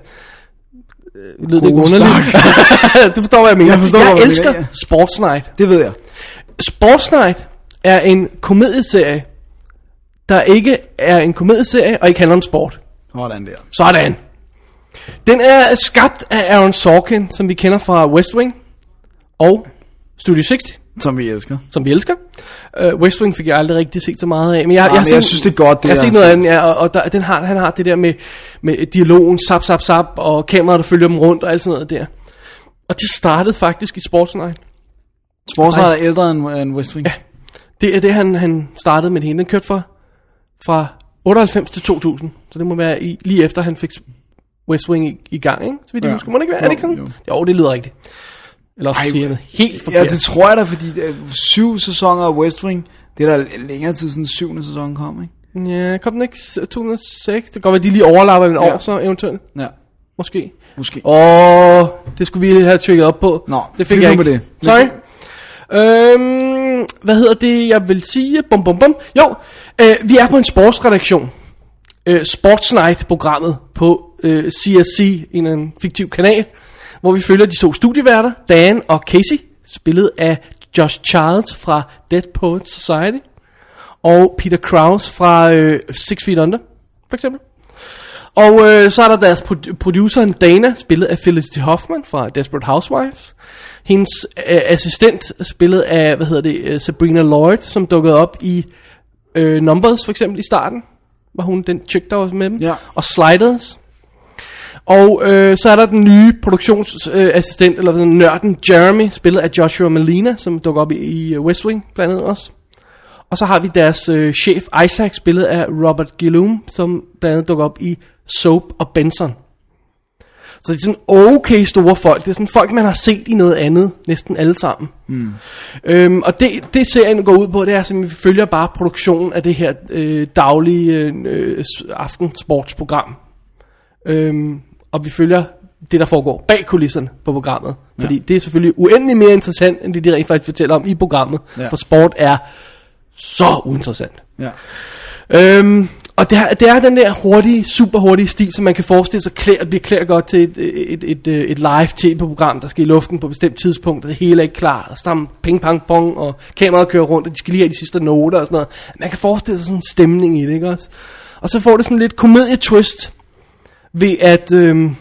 Uh, lyder det ikke underligt? Du forstår, hvad jeg mener. Jeg, forstår, jeg elsker mener, ja. Sports Night. Det ved jeg. Sports Night er en komedieserie, der ikke er en komedieserie og ikke handler om sport. Sådan der. Sådan. Den er skabt af Aaron Sorkin, som vi kender fra West Wing og Studio halvtreds, Som vi elsker. som vi elsker. Uh, West Wing fik jeg aldrig rigtig set så meget af, men jeg, Nej, jeg, jeg, men set, jeg synes, det er godt, det jeg har jeg set har noget set. andet, ja, og, og der, den har, han har det der med, med dialogen, zap, zap, zap, og kameraet, der følger dem rundt og alt sådan noget der. Og det startede faktisk i Sports Night. Sports Night er ældre end, end West Wing. Ja. Det er det, han, han startede med det hele. Den kørte fra, fra otteoghalvfems til to tusind. Så det må være i, lige efter, han fik West Wing i, i gang, ikke? Så vidt jeg Ja. husker. Må det ikke være? Jo, er det ikke sådan? jo. Jo, det lyder rigtigt. Eller også Ej, siger jeg noget helt forkert. Ja, det tror jeg da, fordi uh, syv sæsoner af West Wing, det er der længere tid siden syvende sæson kom, ikke? Ja, kom den ikke to tusind og seks? Det kan godt være, de lige overlapper en Ja. år, så eventuelt. Ja, Måske. måske. Åh, det skulle vi lige have tjekket op på. Nå, det fik bliv jeg nu ikke. med det. Sorry. Øhm, hvad hedder det, jeg vil sige? Bum, bum, bum. Jo, øh, vi er på en sportsredaktion. Øh, Sports Night-programmet på øh, C S C, en, en fiktiv kanal, hvor vi følger de to studieværter, Dan og Casey, spillet af Josh Childs fra Dead Poets Society, og Peter Krause fra øh, Six Feet Under, for eksempel. Og øh, så er der deres pro- produceren Dana, spillet af Felicity Huffman fra Desperate Housewives. Hendes øh, assistent, spillet af, hvad hedder det, øh, Sabrina Lloyd, som dukkede op i øh, Numbers for eksempel i starten. Var hun den chick, der var med dem. Ja. Og Sliders. Og øh, så er der den nye produktionsassistent, øh, eller nørden Jeremy, spillet af Joshua Malina, som dukker op i, i West Wing blandt andet også. Og så har vi deres øh, chef Isaac, spillet af Robert Gillum, som blandt andet dukker op i Soap og Benson. Så det er sådan okay store folk. Det er sådan folk, man har set i noget andet, næsten alle sammen. Mm. Øhm, og det, det serien går ud på, det er at vi følger bare produktionen af det her øh, daglige øh, aftensportsprogram. Øhm, og vi følger det, der foregår bag kulisserne på programmet. Fordi ja. Det er selvfølgelig uendelig mere interessant, end det de rent faktisk fortæller om i programmet. Ja. For sport er så uinteressant. Ja. Øhm, og det er, det er den der hurtige, super hurtige stil, som man kan forestille sig klæder, bliver klæder godt til et, et, et, et, et live tv-program, der skal i luften på et bestemt tidspunkt, og det hele er ikke klar, og så ping pang pong, og kameraet kører rundt, og de skal lige have de sidste noter og sådan noget. Man kan forestille sig sådan en stemning i det, ikke også? Og så får det sådan lidt komedie-twist, ved at, øhm,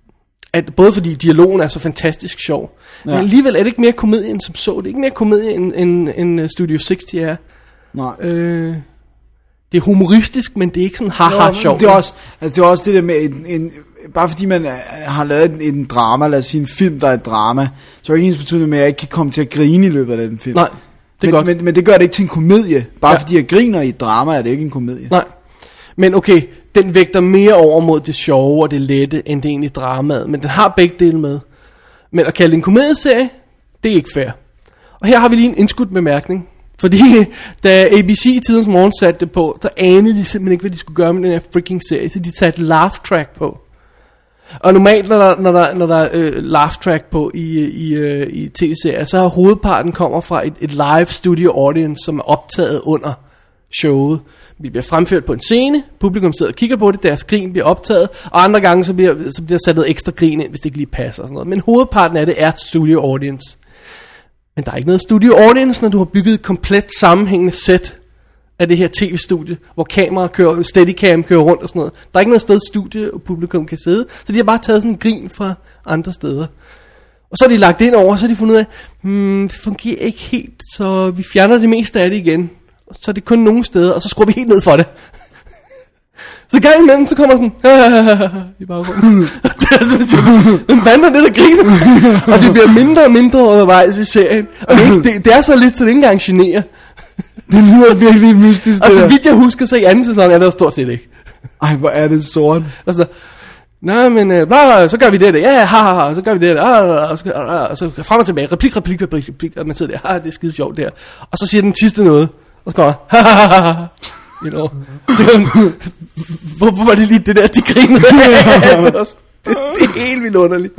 at både fordi dialogen er så fantastisk sjov, ja. Men alligevel er det ikke mere komedie end som så. Det er ikke mere komedie end, end, end Studio halvtreds er. Nej. Øh, det er humoristisk, men det er ikke sådan haha sjovt. Det er også, altså det er også det der med en, en, bare fordi man har lavet en, en drama, lad os sige en film, der er et drama, så er det ikke ens betydende med, at jeg ikke kan komme til at grine i løbet af den film. Nej, det er men, godt. Men, men det gør det ikke til en komedie. Bare ja. Fordi jeg griner i et drama, er det ikke en komedie. Nej, men okay, den vægter mere over mod det sjove og det lette, end det egentlig dramaet. Men den har begge dele med. Men at kalde det en komedieserie, det er ikke fair. Og her har vi lige en indskudt bemærkning. Fordi da A B C i tidens morgen satte det på, så anede de simpelthen ikke, hvad de skulle gøre med den her freaking serie. Så de satte laugh track på. Og normalt, når der, når der, når der er øh, laugh track på i, i, øh, i tv-serier, så har hovedparten kommer fra et, et live studio audience, som er optaget under showet. Vi bliver fremført på en scene, publikum sidder og kigger på det, deres grin bliver optaget, og andre gange så bliver, så bliver sat noget ekstra grin ind, hvis det ikke lige passer og sådan noget. Men hovedparten af det er studio audience. Men der er ikke noget studio audience, når du har bygget et komplet sammenhængende sæt af det her tv-studie, hvor kamera kører, steadicam kører rundt og sådan noget. Der er ikke noget sted studie, og publikum kan sidde, så de har bare taget sådan en grin fra andre steder. Og så er de lagt ind over, så har de fundet ud af, hmm, det fungerer ikke helt, så vi fjerner det meste af det igen. Så er det kun nogle steder, og så skruer vi helt ned for det. Så gang imellem, så kommer sådan, i baggrunden. Den vandrer lidt og griner. Og det bliver mindre og mindre undervejs i serien. Og det er, ikke, det, det er så lidt, så det ikke engang generer. Det lyder virkelig mystisk. Og så vidt jeg husker, så i anden sæson er der stort set ikke. Ej, hvor er det sort. Og så, nej, men øh, bla, så gør vi det der. Ja, ha, ha, ha, så gør vi det der. Og så, og så frem og tilbage. Replik, replik, replik, replik. Og man sidder der, det er skide sjovt der. Og så siger den sidste noget. Og så kommer ha, ha, ha, ha. You know. Så, hvorfor var det lige det der, de grinede? det, det, det er helt vildt underligt.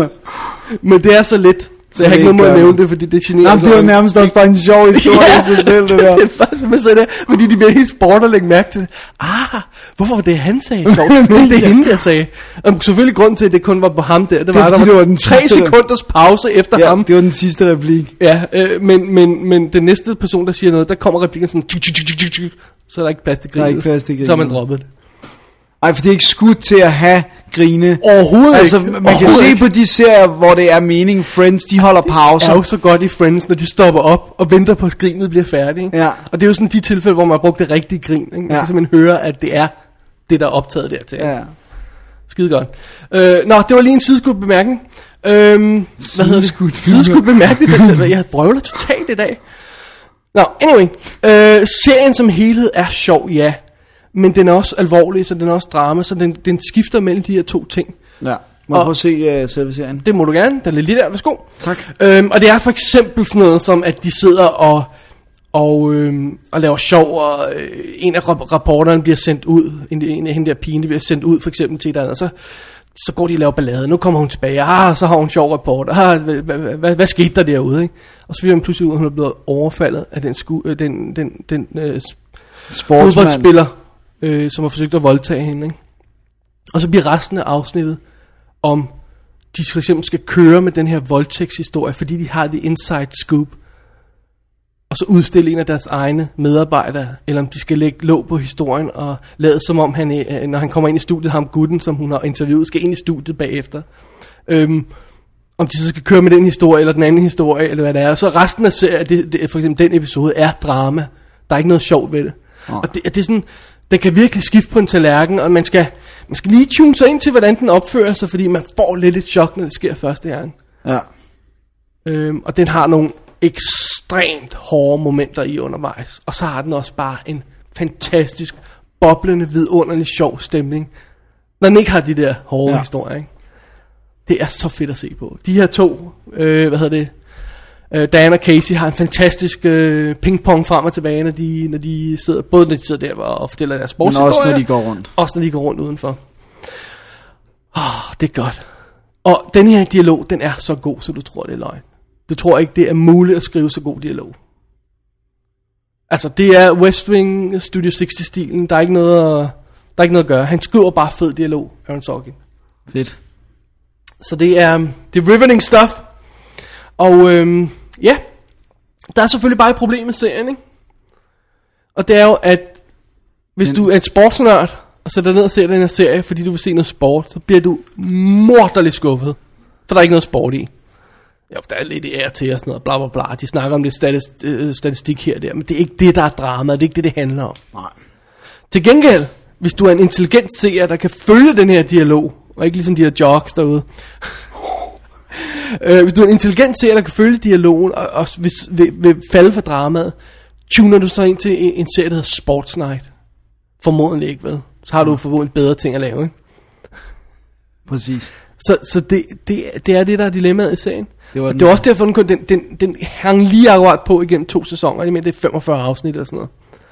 Men det er så lidt. Så jeg har ikke noget mod at nævne det, fordi det generer. Jamen, det var nærmest også bare en sjov historie ja, i sig selv, det der. Det er faktisk med sådan der, fordi de bliver helt sport og lægge mærke til det. Ah, hvorfor var det, han sagde? Sjovt. Det er hende, der sagde. Og selvfølgelig grund til, at det kun var på ham der. Det var, det var, der var, var den tre sidste... sekunders pause efter ja, ham. det var den sidste replik. Ja, øh, men, men, men den næste person, der siger noget, der kommer replikken sådan, så er der ikke plads til grinet. Så har man droppet det. Ej, for det er ikke skudt til at have grine. Overhovedet altså, ikke. Man Overhovedet kan se ikke. på de serier, hvor det er meningen, Friends, de holder pauser. Det er jo så godt i Friends, når de stopper op og venter på, at grinet bliver færdig. Ikke? Ja. Og det er jo sådan de tilfælde, hvor man har brugt det rigtige grin. Ikke? Man ja. kan simpelthen høre, at det er det, der er optaget dertil. Ja. Skide godt. Øh, nå, det var lige en sideskudt bemærkning. Øhm, hvad hedder det? Sideskudt bemærkning. Jeg havde brøvlet totalt i dag. Nå, anyway. Øh, serien som helhed er sjov, ja. Men den er også alvorlig, så den er også drama, så den, den skifter mellem de her to ting. Ja, må jeg prøve at se uh, selve serien? Det må du gerne, den er lidt der, værsgo. Tak. Øhm, og det er for eksempel sådan noget som, at de sidder og, og, øhm, og laver sjov, og øh, en af rapporterne bliver sendt ud, en, en af hende der pigen, bliver sendt ud for eksempel til et andet, og så, så går de og laver ballade. Nu kommer hun tilbage, ah, så har hun en sjov rapport, ah, hvad, hvad, hvad, hvad, hvad skete der derude, ikke? Og så bliver hun pludselig ud, at hun er blevet overfaldet af den, sku, øh, den, den, den øh, fodboldspiller, Øh, som har forsøgt at voldtage hende, ikke? Og så bliver resten af afsnittet om de for eksempel skal køre med den her voldtægtshistorie, fordi de har det inside scoop. og så udstille en af deres egne medarbejdere, eller om de skal lægge låg på historien, og lade som om, han, er, når han kommer ind i studiet, ham gutten, som hun har interviewet, skal ind i studiet bagefter. Øhm, om de så skal køre med den historie, eller den anden historie, eller hvad det er. Så resten af serien, det, det, for eksempel den episode, er drama. Der er ikke noget sjovt ved det. Oh. Og det, det er sådan, den kan virkelig skifte på en tallerken, og man skal, man skal lige tune sig ind til, hvordan den opfører sig, fordi man får lidt et chok, når det sker første gang. Ja. Øhm, og den har nogle ekstremt hårde momenter i undervejs. Og så har den også bare en fantastisk, boblende, vidunderlig, sjov stemning. Når den ikke har de der hårde ja. historier, ikke? Det er så fedt at se på. De her to, øh, hvad hedder det, øh, Dan og Casey har en fantastisk øh, pingpong frem og tilbage, når de, når de sidder, både når de sidder der og fortæller deres sportshistorier. Men også når de går rundt. Også når de går rundt udenfor. Åh, oh, det er godt. Og den her dialog, den er så god, så du tror, det er løgn. Du tror ikke, det er muligt at skrive så god dialog. Altså, det er West Wing Studio halvtreds-stilen. Der er ikke noget at, der er ikke noget at gøre. Han skriver bare fed dialog, Aaron Sorkin. Fedt. Så det er, det er riveting stuff. Og øhm, ja, der er selvfølgelig bare et problem med serien, ikke? Og det er jo, at hvis Men... du er en sportsnørd, og sætter ned og ser den her serie, fordi du vil se noget sport, så bliver du morderligt skuffet. For der er ikke noget sport i. Jo, der er lidt ære til og sådan noget, bla bla bla. De snakker om lidt statist, øh, statistik her og der, men det er ikke det, der er drama, det er ikke det, det handler om. Nej. Til gengæld, hvis du er en intelligent seer, der kan følge den her dialog, og ikke ligesom de her jocks derude. øh, hvis du er en intelligent seer, der kan følge dialogen, og, og hvis, vil, vil falde for dramaet, tuner du så ind til en, en serie, der hedder Sports Night. Formodentlig ikke, vel? Så har du formodentlig bedre ting at lave, ikke? Præcis. Så, så det, det, det er det, der er dilemmaet i serien. Det var, det var også derfor, den, den, den, den hang lige akkurat på igennem to sæsoner. Jeg mener, det er femogfyrre afsnit eller sådan noget.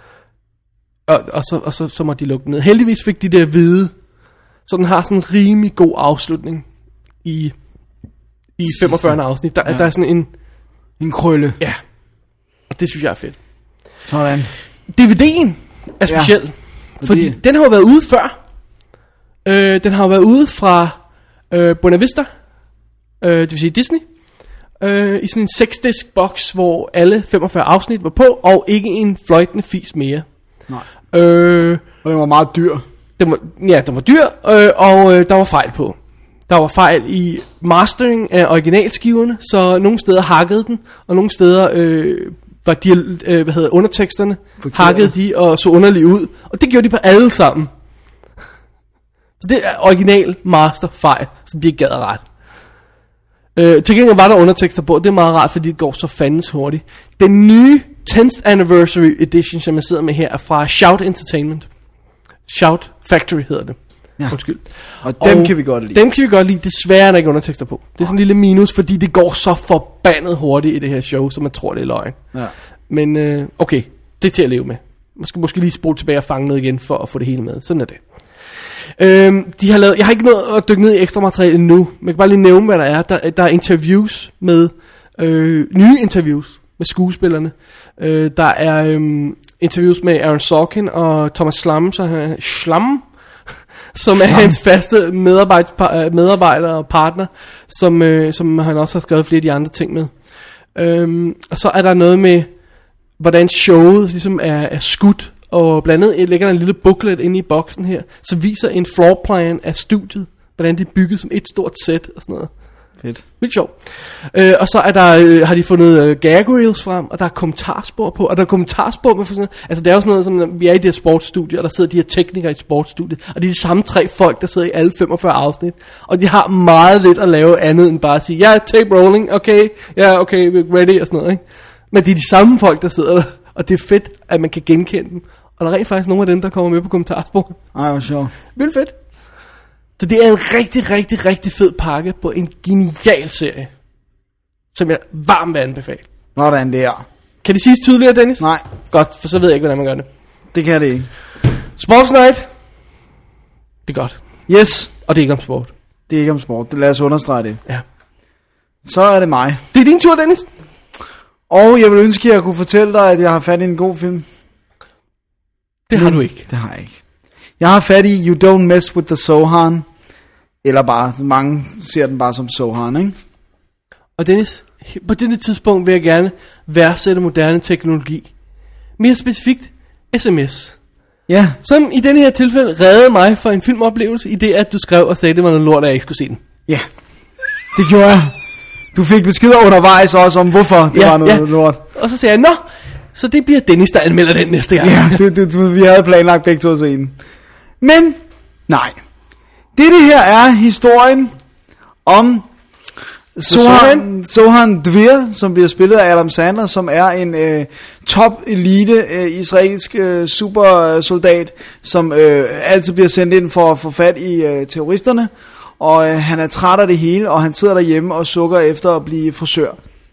Og, og, så, og så, så må de lukke ned. Heldigvis fik de det at vide, så den har sådan en rimelig god afslutning i, i femogfyrre afsnit. Der, ja. der er sådan en... En krølle. Ja, og det synes jeg er fedt. Sådan. D V D'en er speciel, ja, fordi... fordi den har jo været ude før. Øh, den har jo været ude fra øh, Buena Vista, øh, det vil sige Disney, øh, i sådan en seks-disk box, hvor alle femogfyrre afsnit var på, og ikke en fløjtende fis mere. Nej. Øh, og den var meget dyr. Den var, ja, den var dyr, øh, og øh, der var fejl på. Der var fejl i mastering af originalskiverne, så nogle steder hakkede den, og nogle steder øh, var de, øh, hvad hedder, underteksterne, Forkert. hakkede de og så underligt ud, og det gjorde de på alle sammen. Så det er original master fejl, som de ikke gad ret. Øh, til gengæld var der undertekster på, det er meget rart, fordi det går så fandens hurtigt. Den nye tenth anniversary edition, som jeg sidder med her, er fra Shout Entertainment. Shout Factory hedder det. Ja. Undskyld. Og dem og kan vi godt lide. Dem kan vi godt lide. Desværre er der ikke undertekster på. Det er sådan en lille minus, fordi det går så forbandet hurtigt i det her show, så man tror, det er løgn. Ja. Men øh, okay, det er til at leve med. Man skal måske lige spole tilbage og fange noget igen, for at få det hele med. Sådan er det. Øhm, de har lavet, jeg har ikke nået at dykke ned i ekstra materiale endnu, men jeg kan bare lige nævne, hvad der er. Der, der er interviews med, øh, nye interviews med skuespillerne. Øh, der er øh, interviews med Aaron Sorkin og Thomas Schlam, så han, Schlam, som er hans faste medarbejder, medarbejder og partner, som, øh, som han også har skrevet flere af de andre ting med. Øhm, og så er der noget med, hvordan showet ligesom er, er skudt, og blandt andet lægger der en lille booklet inde i boksen her, så viser en floorplan af studiet, hvordan det er bygget som et stort sæt og sådan noget. Fedt. Vildt sjovt. Øh, og så er der, øh, har de fundet øh, gag reels frem, og der er kommentarspor på, og der er kommentarspor med for sådan noget. Altså det er jo sådan noget, som vi er i det her sportsstudie, og der sidder de her teknikere i sportsstudiet, og det er de samme tre folk, der sidder i alle femogfyrre afsnit, og de har meget lidt at lave andet end bare at sige, ja, yeah, tape rolling, okay, ja, yeah, okay, we're ready, og sådan noget, ikke? Men det er de samme folk, der sidder der, og det er fedt, at man kan genkende dem. Og der er rent faktisk nogle af dem, der kommer med på kommentarsporet. Ej, hvor sjovt. Vildt fedt. Så det er en rigtig, rigtig, rigtig fed pakke på en genial serie, som jeg varmt vil anbefale. Hvordan det er. Kan det siges tydeligere, Dennis? Nej. Godt, for så ved jeg ikke, hvordan man gør det. Det kan det ikke. Sports Night. Det er godt. Yes. Og det er ikke om sport. Det er ikke om sport. Lad os understrege det. Ja. Så er det mig. Det er din tur, Dennis. Og jeg vil ønske, at jeg kunne fortælle dig, at jeg har fat i en god film. Det har Men, du ikke. Det har jeg ikke. Jeg har fat i You Don't Mess With The Sohan. Eller bare, mange ser den bare som Sohan, ikke? Og Dennis, på dette tidspunkt vil jeg gerne værdsætte moderne teknologi. Mere specifikt sms. Ja. Som i denne her tilfælde reddede mig for en filmoplevelse, i det at du skrev og sagde, at det var noget lort, at jeg ikke skulle se den. Ja, det gjorde jeg. Du fik beskeder undervejs også om, hvorfor det ja, var noget ja. lort. Og så sagde jeg, nå, så det bliver Dennis, der anmelder den næste gang. Ja, du, du, du, vi havde planlagt begge to at se den. Men, nej. Det her er historien om Sohan, Sohan Dvir, som bliver spillet af Adam Sandler, som er en øh, top elite øh, israelsk øh, supersoldat, som øh, altid bliver sendt ind for at få fat i øh, terroristerne. Og øh, han er træt af det hele, og han sidder derhjemme og sukker efter at blive frisør.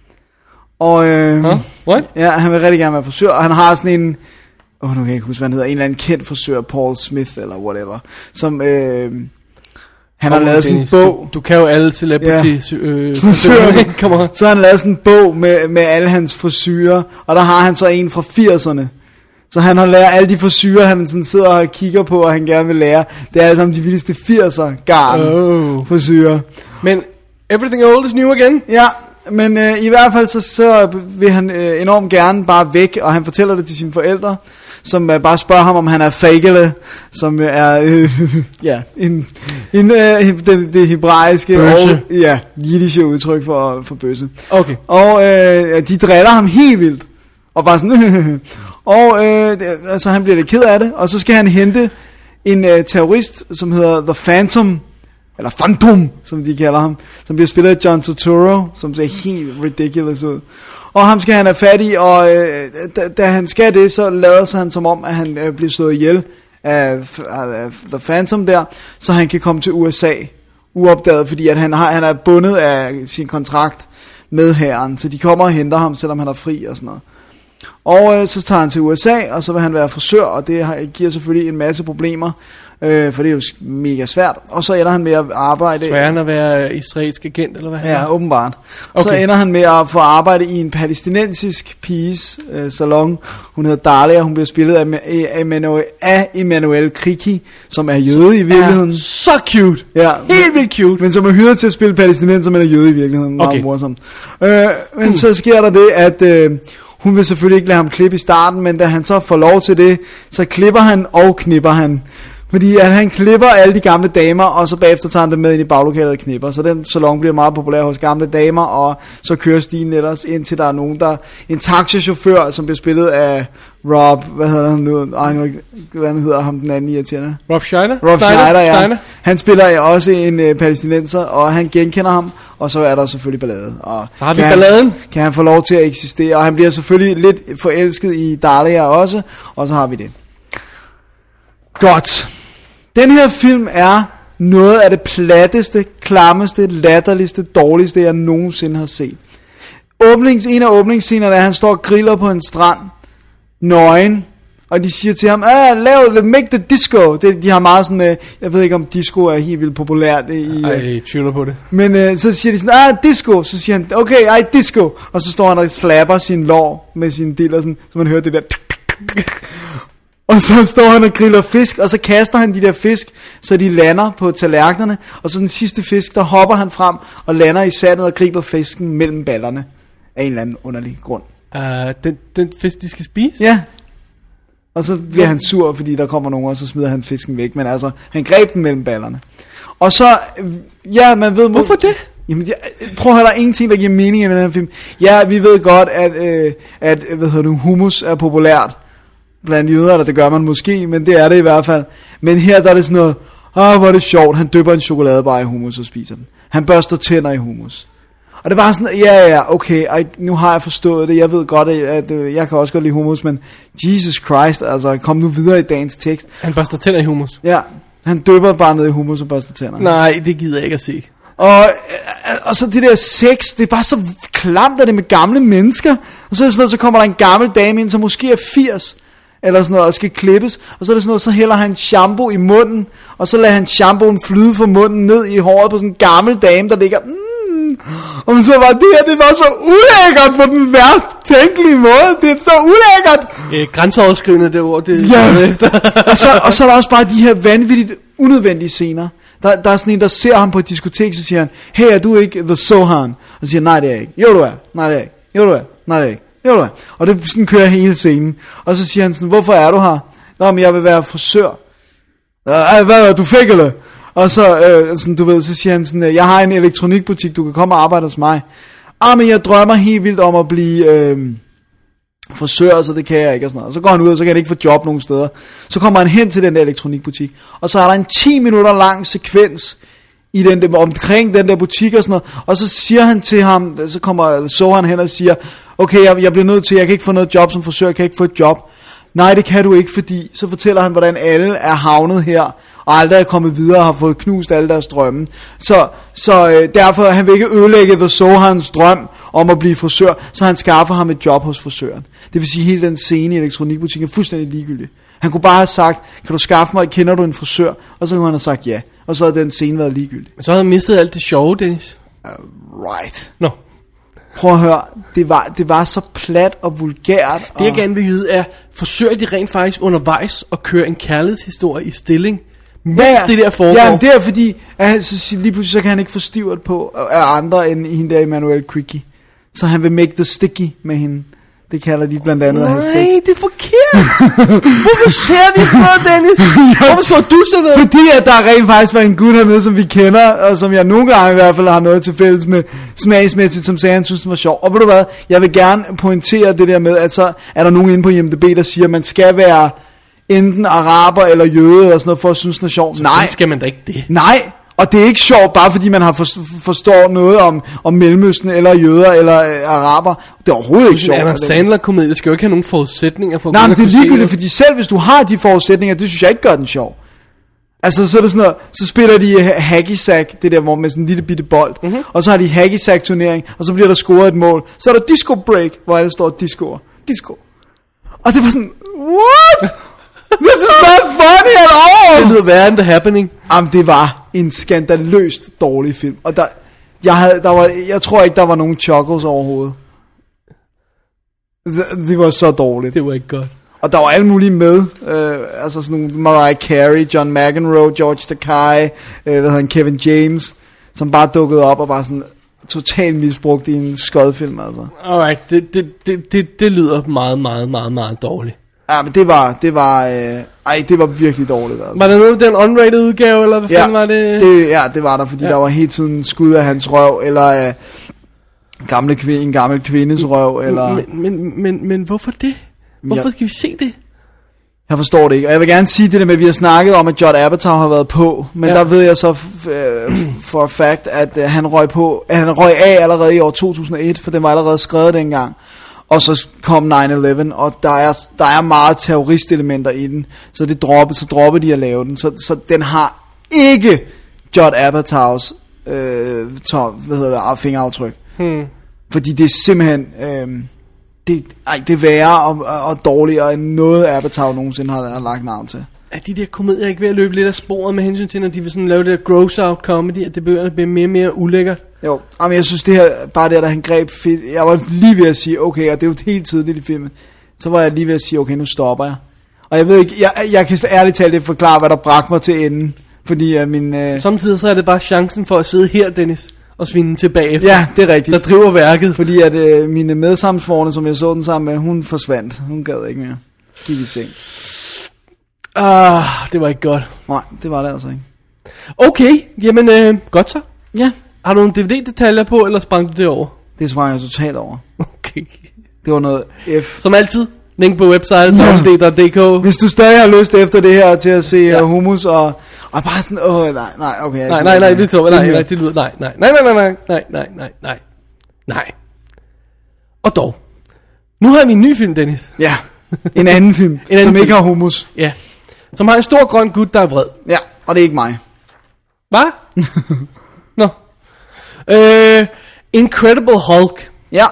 Og øh, huh? What? Ja, han vil rigtig gerne være frisør, og han har sådan en, åh oh, nu kan jeg ikke huske hvad han hedder, en eller anden kendt frisør, Paul Smith eller whatever, som øh, han har lavet sådan en bog. Du, du kan jo alle celebrity ja. øh, frisører. Come on. Så har han lavet sådan en bog med, med alle hans frisyrer, og der har han så en fra firserne. Så han har lært alle de frisyrer, han sådan sidder og kigger på, og han gerne vil lære. Det er alle sammen de vildeste firser garn oh. frisyrer. Men everything old is new again. Ja, men øh, i hvert fald så, så vil han øh, enormt gerne bare væk, og han fortæller det til sine forældre, som øh, bare spørger ham, om han er fagele, som øh, er øh, ja, en, en, øh, det, det hebraiske bøsse. Og ja, jiddische udtryk for, for bøsse. Okay. Og øh, de driller ham helt vildt, og bare sådan, og øh, altså han bliver lidt ked af det, og så skal han hente en øh, terrorist, som hedder The Phantom, eller Phantom, som de kalder ham, som bliver spillet af John Turturro, som ser helt ridiculous ud. Og ham skal han have fat i, og øh, da, da han skal det, så lader sig han som om, at han øh, bliver slået ihjel af, af The Phantom der, så han kan komme til U S A uopdaget, fordi at han, har, han er bundet af sin kontrakt med hæren, så de kommer og henter ham, selvom han er fri og sådan noget. Og øh, så tager han til U S A, og så vil han være frisør, og det har, giver selvfølgelig en masse problemer, øh, for det er jo mega svært. Og så ender han med at arbejde... Sværere end at være israelsk agent, eller hvad? Ja, åbenbart. Okay. Så ender han med at få arbejde i en palæstinensisk piges øh, salon. Hun hedder Dalia, hun bliver spillet af, af, Emmanuel, af Emmanuel Kriki, som er jøde i virkeligheden. Så cute! Ja, helt vildt cute! Men som er hyret til at spille palæstinenser, men er jøde i virkeligheden. Meget okay. morsomt. Øh, men hmm. så sker der det, at... Øh, hun vil selvfølgelig ikke lade ham klippe i starten, men da han så får lov til det, så klipper han og knipper han. Fordi at han klipper alle de gamle damer, og så bagefter tager han dem med ind i baglokalet og knipper. Så den salon bliver meget populær hos gamle damer, og så kører stigen ellers, indtil der er nogen, der... En taxichauffør, som bliver spillet af Rob... Hvad hedder han nu? Ej, nu hvad han hedder ham den anden irriterende? Rob Schneider? Rob Schneider, Schneider, ja. Schneider. Han spiller også en uh, palæstinenser, og han genkender ham, og så er der selvfølgelig ballade. Og så har vi kan balladen. Han, kan han få lov til at eksistere, og han bliver selvfølgelig lidt forelsket i Dalia også, og så har vi det. Godt. Den her film er noget af det platteste, klammeste, latterligste, dårligste, jeg nogensinde har set. Åbnings, en af åbningsscenerne er, at han står og griller på en strand, nøgen, og de siger til ham, ah, lav det, make the disco. Det, de har meget sådan, uh, jeg ved ikke om disco er helt vildt populært i... Uh, Ej, jeg tvivler på det. Men uh, så siger de sådan, ah, disco. Så siger han, okay, ej, disco. Og så står han og slapper sin lår med sin diller, sådan, så man hører det der... Og så står han og griller fisk, og så kaster han de der fisk, så de lander på tallerkenerne. Og så den sidste fisk, der hopper han frem og lander i sandet og griber fisken mellem ballerne. Af en eller anden underlig grund. Uh, den, den fisk, de skal spise? Ja. Og så bliver han sur, fordi der kommer nogen, og så smider han fisken væk. Men altså, han greb den mellem ballerne. Og så, ja, man ved... Hvorfor det? Jamen, jeg, prøv at høre, der er ingenting, der giver mening i den her film. Ja, vi ved godt, at, øh, at hvad hedder du, hummus er populært blandt jøder, eller det gør man måske, men det er det i hvert fald. Men her der er det sådan noget, åh, hvor er det sjovt, han dypper en chokoladebar i hummus og spiser den. Han børster tænder i hummus. Og det var sådan, ja, ja, okay, ej, nu har jeg forstået det, jeg ved godt, at, at, at jeg kan også godt lide hummus, men Jesus Christ, altså, kom nu videre i dagens tekst. Han børster tænder i hummus? Ja, han dypper bare ned i hummus og børster tænder. Nej, det gider jeg ikke at se. Og, og så det der sex, det er bare så klamt, at det er med gamle mennesker. Og så er det sådan noget, så kommer der en gammel dame ind, som måske er firs, eller sådan noget, og skal klippes, og så er det sådan noget, så hælder han shampoo i munden, og så lader han shampooen flyde fra munden ned i håret på sådan en gammel dame, der ligger, mm, og så var det her, det var så ulækkert på den værst tænkelige måde, det er så ulækkert. Øh, grænseoverskridende, det ord, det ja. Efter. og, så, og så er der også bare de her vanvittigt unødvendige scener. Der, der er sådan en, der ser ham på et diskotek, så siger han, hey, er du ikke The Sohan? Og så siger han, nej, det er jeg ikke. Jo, du er. Nej, det er jeg ikke. Jo, du er. Nej, det er jeg ikke. Jo, du er. Og det sådan kører hele scenen. Og så siger han sådan, hvorfor er du her? Nå, men jeg vil være frisør. Ej, hvad er du fik, eller? Og så, øh, sådan, du ved, så siger han sådan, jeg har en elektronikbutik, du kan komme og arbejde hos mig. Ah, men jeg drømmer helt vildt om at blive øh, frisør, så det kan jeg ikke, og sådan noget. Og så går han ud, og så kan han ikke få job nogen steder. Så kommer han hen til den der elektronikbutik, og så er der en ti minutter lang sekvens i den der, omkring den der butik og sådan noget. Og så siger han til ham, så kommer så han hen og siger, okay, jeg, jeg bliver nødt til, jeg kan ikke få noget job som frisør, jeg kan ikke få et job. Nej, det kan du ikke, fordi så fortæller han, hvordan alle er havnet her, og aldrig er kommet videre og har fået knust alle deres drømme. Så, så øh, derfor, han vil ikke ødelægge The Sohans drøm om at blive frisør, så han skaffer ham et job hos frisøren. Det vil sige, hele den scene i elektronikbutikken er fuldstændig ligegyldig. Han kunne bare have sagt, kan du skaffe mig, kender du en frisør? Og så kunne han have sagt ja, og så havde den scene været ligegyldig. Men så havde han mistet alt det sjove, Dennis. Uh, right. Nå. No. Prøv at høre, det var, det var så plat og vulgært. Det jeg og... gerne vil vide er, forsøger de rent faktisk undervejs at køre en kærlighedshistorie i stilling, mens ja, ja. det der foregår? Ja, det er fordi, at så, lige pludselig så kan han ikke få stivret på af andre end hende der Emmanuel Quicky. Så han vil make the sticky med hende. Det kalder de blandt andet at have sex. Nej, det er forkert. Hvorfor ser de sådan noget, Dennis? Hvorfor så du sådan noget? Fordi at der rent faktisk var en gut hernede, som vi kender, og som jeg nogle gange i hvert fald har noget til fælles med smagsmæssigt, som sagde, han synes, den var sjov. Og ved du hvad, jeg vil gerne pointere det der med, at så er der nogen inde på I M D B, der siger, at man skal være enten araber eller jøde, eller sådan noget, for at synes, den er sjov. Nej. skal man da ikke det. Nej. Og det er ikke sjovt, bare fordi man har for, forstår noget om, om Mellemøsten, eller jøder, eller øh, araber. Det er overhovedet ikke sjovt. Adam Sandler-komedie, der skal jo ikke have nogen forudsætninger for... Nej, men det er ligegyldigt, fordi selv hvis du har de forudsætninger, det synes jeg ikke gør den sjov. Altså, så er det sådan noget, så spiller de hacky-sack, det der, hvor med sådan en lille bitte bold, mm-hmm. og så har de hacky-sack-turnering, og så bliver der scoret et mål. Så er der disco-break, hvor alle står discoer. Disco. Og det var sådan, what? This is not funny at all! Det lyder værre end The Happening. Jamen, det var en skandaløst dårlig film. Og der, jeg, havde, der var, jeg tror ikke, der var nogen chuckles overhovedet. Det, det var så dårligt. Det var ikke godt. Og der var alle mulige med. Øh, altså sådan nogle Mariah Carey, John McEnroe, George Takei, øh, hvad hedder han, Kevin James, som bare dukkede op og bare sådan totalt misbrugt i en skodfilm, altså. Alright, det, det, det, det, det lyder meget, meget, meget, meget dårligt. Ja, men det var, det var, øh, ej, det var virkelig dårligt, altså. Var der noget den unrated udgave, eller hvad ja, fanden var det? det? Ja, det var der, fordi ja. der var hele tiden skud af hans røv, eller øh, gamle kv- en gammel kvindes røv, eller... Men, men, men, men hvorfor det? Hvorfor skal vi se det? Jeg forstår det ikke, og jeg vil gerne sige det der med, at vi har snakket om, at Judd Apatow har været på, men ja. der ved jeg så øh, for fact, at øh, han røg på, at han røg af allerede i år to tusind og et, for den var allerede skrevet dengang. Og så kom nine eleven, og der er, der er meget terroristelementer i den, så det droppede, så droppede de at lave den, så, så den har ikke Judd Apatows øh, top, hvad hedder det, fingeraftryk. Hmm. Fordi det er simpelthen, øh, det, ej, det er værre og, og dårligere end noget Apatow nogensinde har, har lagt navn til. Er de der komedier ikke ved at løbe lidt af sporet med hensyn til, når de vil sådan lave det der gross out comedy, at det begynder at blive mere og mere ulækkert? Jo, men jeg synes det her, bare det der han greb fedt, jeg var lige ved at sige, okay, og det er jo helt tidligt i filmen, så var jeg lige ved at sige, okay, nu stopper jeg. Og jeg ved ikke, jeg, jeg kan ærligt talt ikke forklare, hvad der bragte mig til enden, fordi uh, min... Uh... Samtidig så er det bare chancen for at sidde her, Dennis, og svinde tilbage efter. Ja, det er rigtigt. Der driver værket. Fordi at uh, mine medsamsvorne, som jeg så den sammen med, hun forsvandt, hun gad ikke mere. Gik i seng. Ah, det var ikke godt. Nej, det var det altså ikke. Okay, jamen øh, godt så. Ja. Har du nogle D V D-detaljer på, eller sprang du det over? Det sprang jeg totalt over. Okay. Det var noget F. Som altid, link på website, w w w punktum d k. Hvis du stadig har lyst efter det her til at se ja. uh, hummus og, og bare sådan, åh nej, nej, okay. Nej, nej, nej, det tror jeg, nej, nej, det lyder, nej, nej, nej, nej, nej, nej, nej, nej, nej, nej. Og dog, nu har vi en ny film, Dennis. Ja, en anden film, en anden som film. Ikke har hummus. Ja, som har en stor grøn gut, der er vred. Ja, og det er ikke mig. Hvad? Nå. Øh, Incredible Hulk. Ja.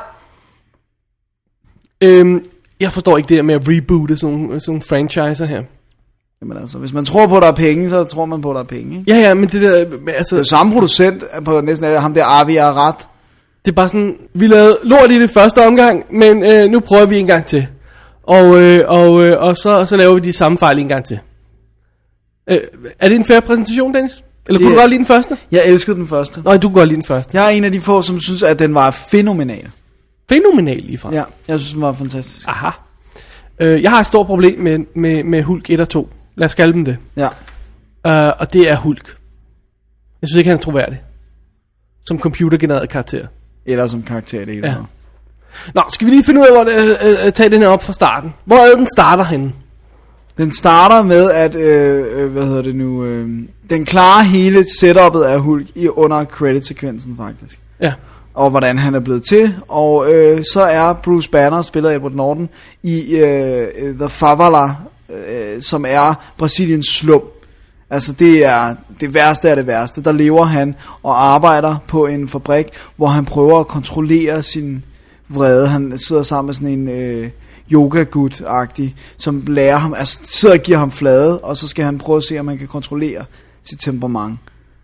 Øhm, jeg forstår ikke det der med at reboote sådan nogle, sådan nogle franchiser her. Jamen altså, hvis man tror på, at der er penge, så tror man på, at der er penge, ikke? Ja, ja, men det der... Altså, det er jo samme producent på næsten af ham der, Avi Arad. Det er bare sådan, vi lavede lort i det første omgang, men øh, nu prøver vi en gang til. Og, øh, og, øh, og så, så laver vi de samme fejl en gang til. Øh, er det en fair præsentation, Dennis? Eller Det- kunne du godt lide den første? Jeg elskede den første. Nej, du kunne godt lide den første. Jeg er en af de få, som synes, at den var fænomenal. Fænomenal lige fra. Ja, jeg synes, den var fantastisk. Aha. Øh, jeg har et stort problem med, med, med Hulk et og to. Lad os kalde dem det. Ja. Uh, og det er Hulk. Jeg synes ikke, han er troværdig. Som computergenereret karakter. Eller som karakter, det hele. Ja. Ja. Nå, skal vi lige finde ud af, hvor det, øh, øh, tage den her op fra starten. Hvor er den starter henne? Den starter med, at, øh, øh, hvad hedder det nu, øh, den klarer hele setup'et af Hulk i under credit-sekvensen faktisk. Ja. Og hvordan han er blevet til. Og øh, så er Bruce Banner, spiller Edward Norton, i øh, The Favela, øh, som er Brasiliens slum. Altså det er det værste af det værste. Der lever han og arbejder på en fabrik, hvor han prøver at kontrollere sin vrede. Han sidder sammen med sådan en øh, yoga-gut-agtig, som lærer ham, altså sidder og giver ham flade, og så skal han prøve at se, om han kan kontrollere sit temperament.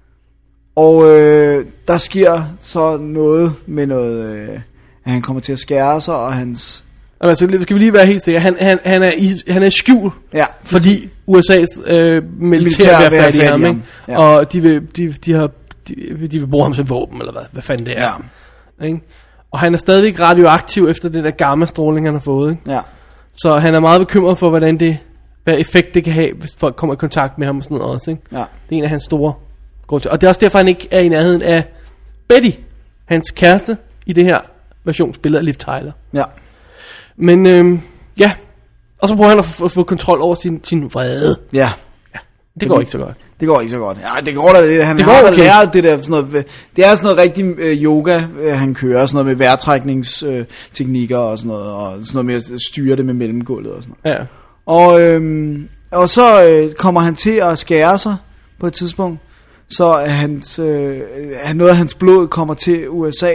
Og øh, der sker så noget med noget, øh, at han kommer til at skære sig, og hans... Altså, skal vi lige være helt sikre. Han, han, han, er, i, han er i skjul, Ja, fordi U S A's øh, militær Militær er vil have fat i fat i ham, ham. ikke? Ja. Og de vil, de, de, har, de, de vil bruge ham som våben, eller hvad, hvad fanden det er. Ja. Ikke? Og han er stadigvæk radioaktiv efter den der gamma-stråling, han har fået. Ikke? Ja. Så han er meget bekymret for, hvordan det, hvad effekt det kan have, hvis folk kommer i kontakt med ham og sådan noget også. Ikke? Ja. Det er en af hans store grunde til. Og det er også derfor, han ikke er i nærheden af Betty, hans kæreste, i det her version, spillet af Liv Tyler. Ja. Men øhm, ja, og så prøver han at få, at få kontrol over sin, sin vrede. Ja. Det går ikke så godt. Det går ikke så godt. Ja, det går da lidt. Han Det har går da okay. lært det der sådan noget. Det er sådan noget rigtig øh, yoga, øh, han kører, sådan noget med vejrtrækningsteknikker øh, og sådan noget, og sådan noget med at styre det med mellemgulvet og sådan noget. Ja. Og, øhm, og så øh, kommer han til at skære sig på et tidspunkt, så hans, øh, noget af hans blod kommer til U S A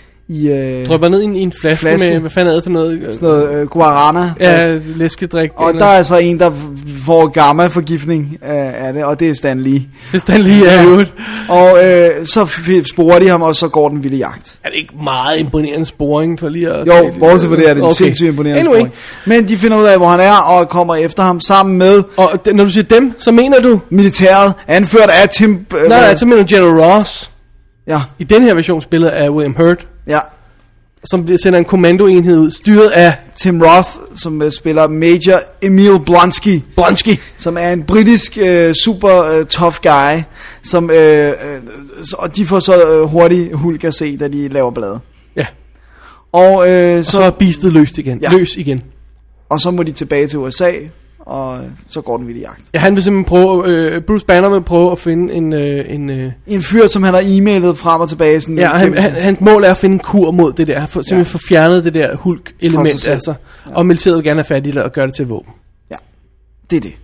i øh, Drøber ned i en, i en flaske, Flaske. med, hvad fanden er det for noget? sådan noget øh, guarana. Ja, læskedrik. Og eller- der er så en, der får gamma-forgiftning af, af det, og det er Stan Lee. Hvis den lige er ude. Og øh, så f- sporer de ham, og så går den vilde jagt. Er det ikke meget imponerende sporing for lige at... Jo, bortset for det er det en Okay. sindssygt imponerende Anyway. sporing. Men de finder ud af, hvor han er, og kommer efter ham sammen med Og d- når du siger dem, så mener du... militæret, anført af Tim... Øh, Nej, nej, så mener du General Ross. Ja, I den her version spillet af William Hurt, ja. som sender en kommandoenhed ud, styret af Tim Roth, som øh, spiller Major Emil Blonsky, Blonsky. som er en britisk øh, super øh, tough guy, som, øh, øh, så, og de får så øh, hurtigt Hulk at se, da de laver blade. Ja, Og, øh, så, så, så er beastet løst igen. Ja. Ja. Løs igen. og så må de tilbage til U S A, og øh, så går den vilde jagt. Ja, han vil simpelthen prøve... Øh, Bruce Banner vil prøve at finde en... Øh, en øh, En fyr, som han har e-mailet frem og tilbage. Sådan ja, han, gennem- han, hans mål er at finde en kur mod det der. For, simpelthen Ja. få fjernet det der Hulk-element Fra sig selv. af sig. Og militæret vil gerne have fat i det og gøre det til våben. Ja, det er det.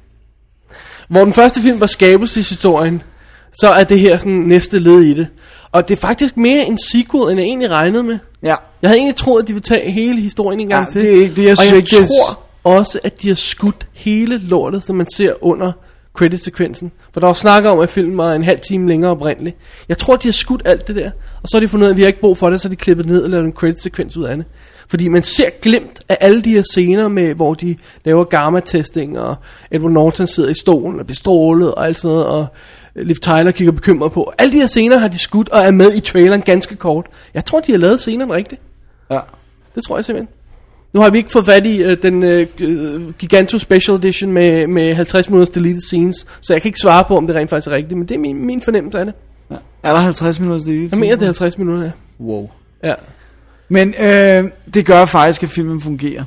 Hvor den første film var skabelseshistorien, så er det her sådan næste led i det. Og det er faktisk mere en sequel, end jeg egentlig regnede med. Ja, Jeg havde egentlig troet, at de ville tage hele historien en gang Ja, til. det er ikke det, jeg og synes jeg ikke, det er- tror også, at de har skudt hele lortet, som man ser under credit-sekvensen. For der var snak om, at filmen var en halv time længere oprindeligt. Jeg tror, de har skudt alt det der. Og så har de fundet ud af, at vi har ikke brug for det, så har de klippet det ned og lavet en credit-sekvens ud af det. Fordi man ser glemt af alle de her scener, med, hvor de laver gamma-testing, og Edward Norton sidder i stolen og bliver strålet og alt sådan noget, og Liv Tyler kigger bekymret på. Alle de her scener har de skudt og er med i traileren ganske kort. Jeg tror, de har lavet scenerne rigtigt. ja. Det tror jeg simpelthen. Nu har vi ikke fået fat i øh, den øh, Giganto Special Edition med, med halvtreds minutters deleted scenes, så jeg kan ikke svare på, om det rent faktisk er rigtigt, men det er min, min fornemmelse af det. Ja. Er der halvtreds minutter det? Jeg mener, det er halvtreds minutter, ja. Wow. ja. Men øh, det gør faktisk, at filmen fungerer.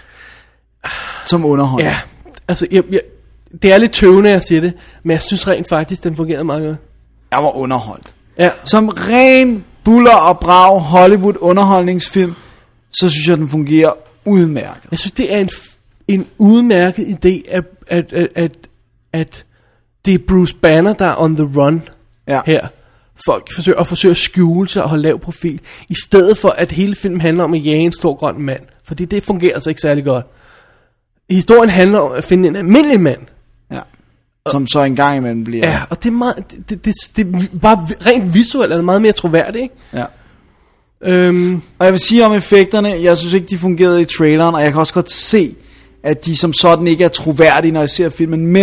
Som underholdning. Ja, altså, jeg, jeg, det er lidt tøvende, at jeg siger det, men jeg synes rent faktisk, den fungerede meget godt. Jeg var underholdt. Ja, Som ren buller og brag Hollywood underholdningsfilm, så synes jeg, den fungerer udmærket. jeg synes, det er en, f- en udmærket idé, at, at, at, at, at det er Bruce Banner, der er on the run Ja. her. Folk forsøger at forsøge at skjule sig og holde lav profil, i stedet for at hele filmen handler om at jage en stor grøn mand. Fordi det fungerer altså ikke særlig godt. Historien handler om at finde en almindelig mand. Ja. Som så en gang imellem bliver... Ja, og det er meget, det, det, det, det er bare rent visuelt er det meget mere troværdigt, ikke? ja. Øhm, Og jeg vil sige om effekterne, jeg synes ikke, de fungerede i traileren, og jeg kan også godt se, at de som sådan ikke er troværdige, når jeg ser filmen, men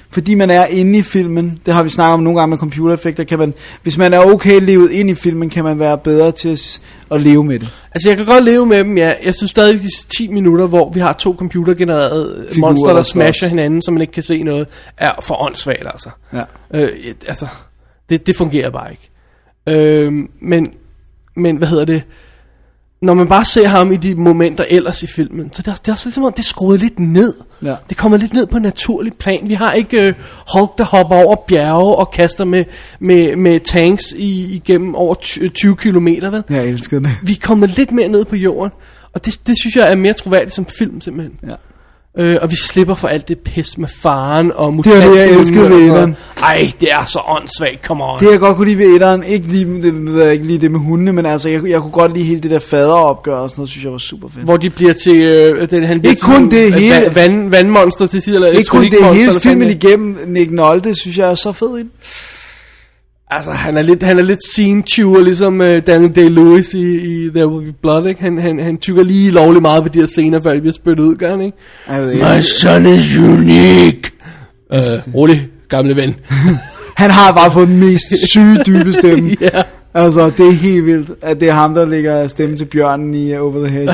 fordi man er inde i filmen. Det har vi snakket om nogle gange med computereffekter. Kan man, hvis man er okay levet ind i filmen, kan man være bedre til at, at leve med det. Altså jeg kan godt leve med dem, ja. Jeg synes stadig de ti minutter, hvor vi har to computergenererede Figurer, monster, der der smasher slås. hinanden, så man ikke kan se noget, er for åndssvagt, altså. Ja. Øh, altså, det, det fungerer bare ikke. Øh, men, men, hvad hedder det? Når man bare ser ham i de momenter ellers i filmen, så det er, det er også ligesom, det er skruet lidt ned. Ja. Det kommer lidt ned på en naturlig plan. Vi har ikke øh, Hulk, der hopper over bjerge og kaster med, med, med tanks i, igennem over tyve kilometer, vel? Jeg elsker det. Vi er kommet lidt mere ned på jorden, og det, det synes jeg er mere troværdigt som film, simpelthen. Ja. Øh, og vi slipper for alt det pis med faren og Det var det, jeg elskede ved etteren. Ej, det er så åndssvagt, come on. Det jeg godt kunne lide ved etteren, ikke lige det, ikke lige det med hundene, men altså, jeg, jeg kunne godt lide hele det der faderopgør og sådan noget, synes jeg var super fedt. Hvor de bliver til, øh, den, han bliver Ikke til kun det øh, hele- vand, vand, vandmonster til sidst, eller Ikke kun det, elektronikmonster, hele eller filmen fanden det. igennem, Nick Nolte, synes jeg er så fed i den. Altså, han er lidt, han er lidt scene-tyver, ligesom uh, Daniel Day-Lewis i, i There Will Be Blood, ikke? Han, han, han tykker lige lovligt meget på de her scener, før de bliver spyttet ud, gør han, ikke? Jeg ved, My jeg, son is unique. Uh, rolig, gamle ven. han har bare fået den mest syge, dybe stemme. Ja. Altså, det er helt vildt, at det er ham, der lægger stemme til bjørnen i uh, Over the Hedge.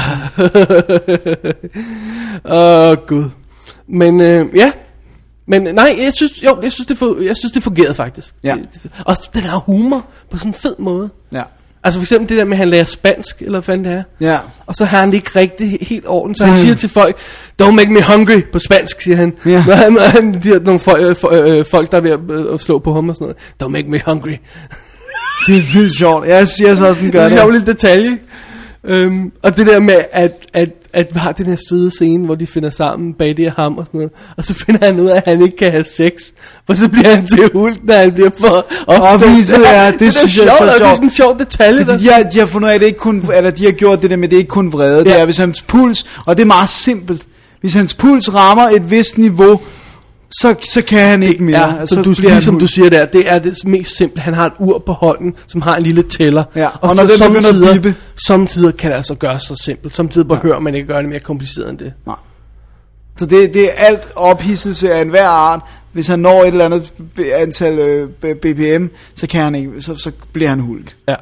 Åh, oh, gud. Men, øh, ja. Men nej, jeg synes, jo, jeg synes, det, for, jeg synes, det fungerede faktisk. Ja. Det, det, og den har humor på sådan en fed måde. Ja. Altså for eksempel det der med, at han lærer spansk, eller hvad fanden det er. Ja. Og så har han det ikke rigtig helt ordentligt. Så Nej. han siger til folk, don't make me hungry, på spansk, siger han. Ja. Når han, når han de har nogle folk, øh, for, øh, folk, der er ved at, øh, at slå på ham og sådan noget. Don't make me hungry. Det er vildt sjovt. Jeg siger så også, den gør Det det. er en sjov lille detalje. Um, og det der med, at, at, at vi har den her søde scene, hvor de finder sammen, bag det og ham og sådan noget. Og så finder han ud af, at han ikke kan have sex. Og så bliver han til Hulk, når han bliver for Opviset, ja, det, det synes jeg er så sjovt. sjovt. Det er sådan en sjov detalje. Fordi de har, de har fundet ud af, at det ikke kun, eller de har gjort det der med, det er ikke kun vrede. Ja. Det er, hvis hans puls, og det er meget simpelt. Hvis hans puls rammer et vist niveau, så, så kan han ikke mere. Ja, så, så du, ligesom du siger der, det er det mest simple. Han har et ur på hånden, som har en lille tæller. Ja, og, og, og når den begynder at bippe. Samtidig kan det altså gøres så simpelt. Samtidig behøver man ikke gøre det mere kompliceret end det. Nej. Så det, det er alt ophidselse af enhver art. Hvis han når et eller andet antal øh, B P M, så kan han ikke, så, så bliver han Hulk. Ja.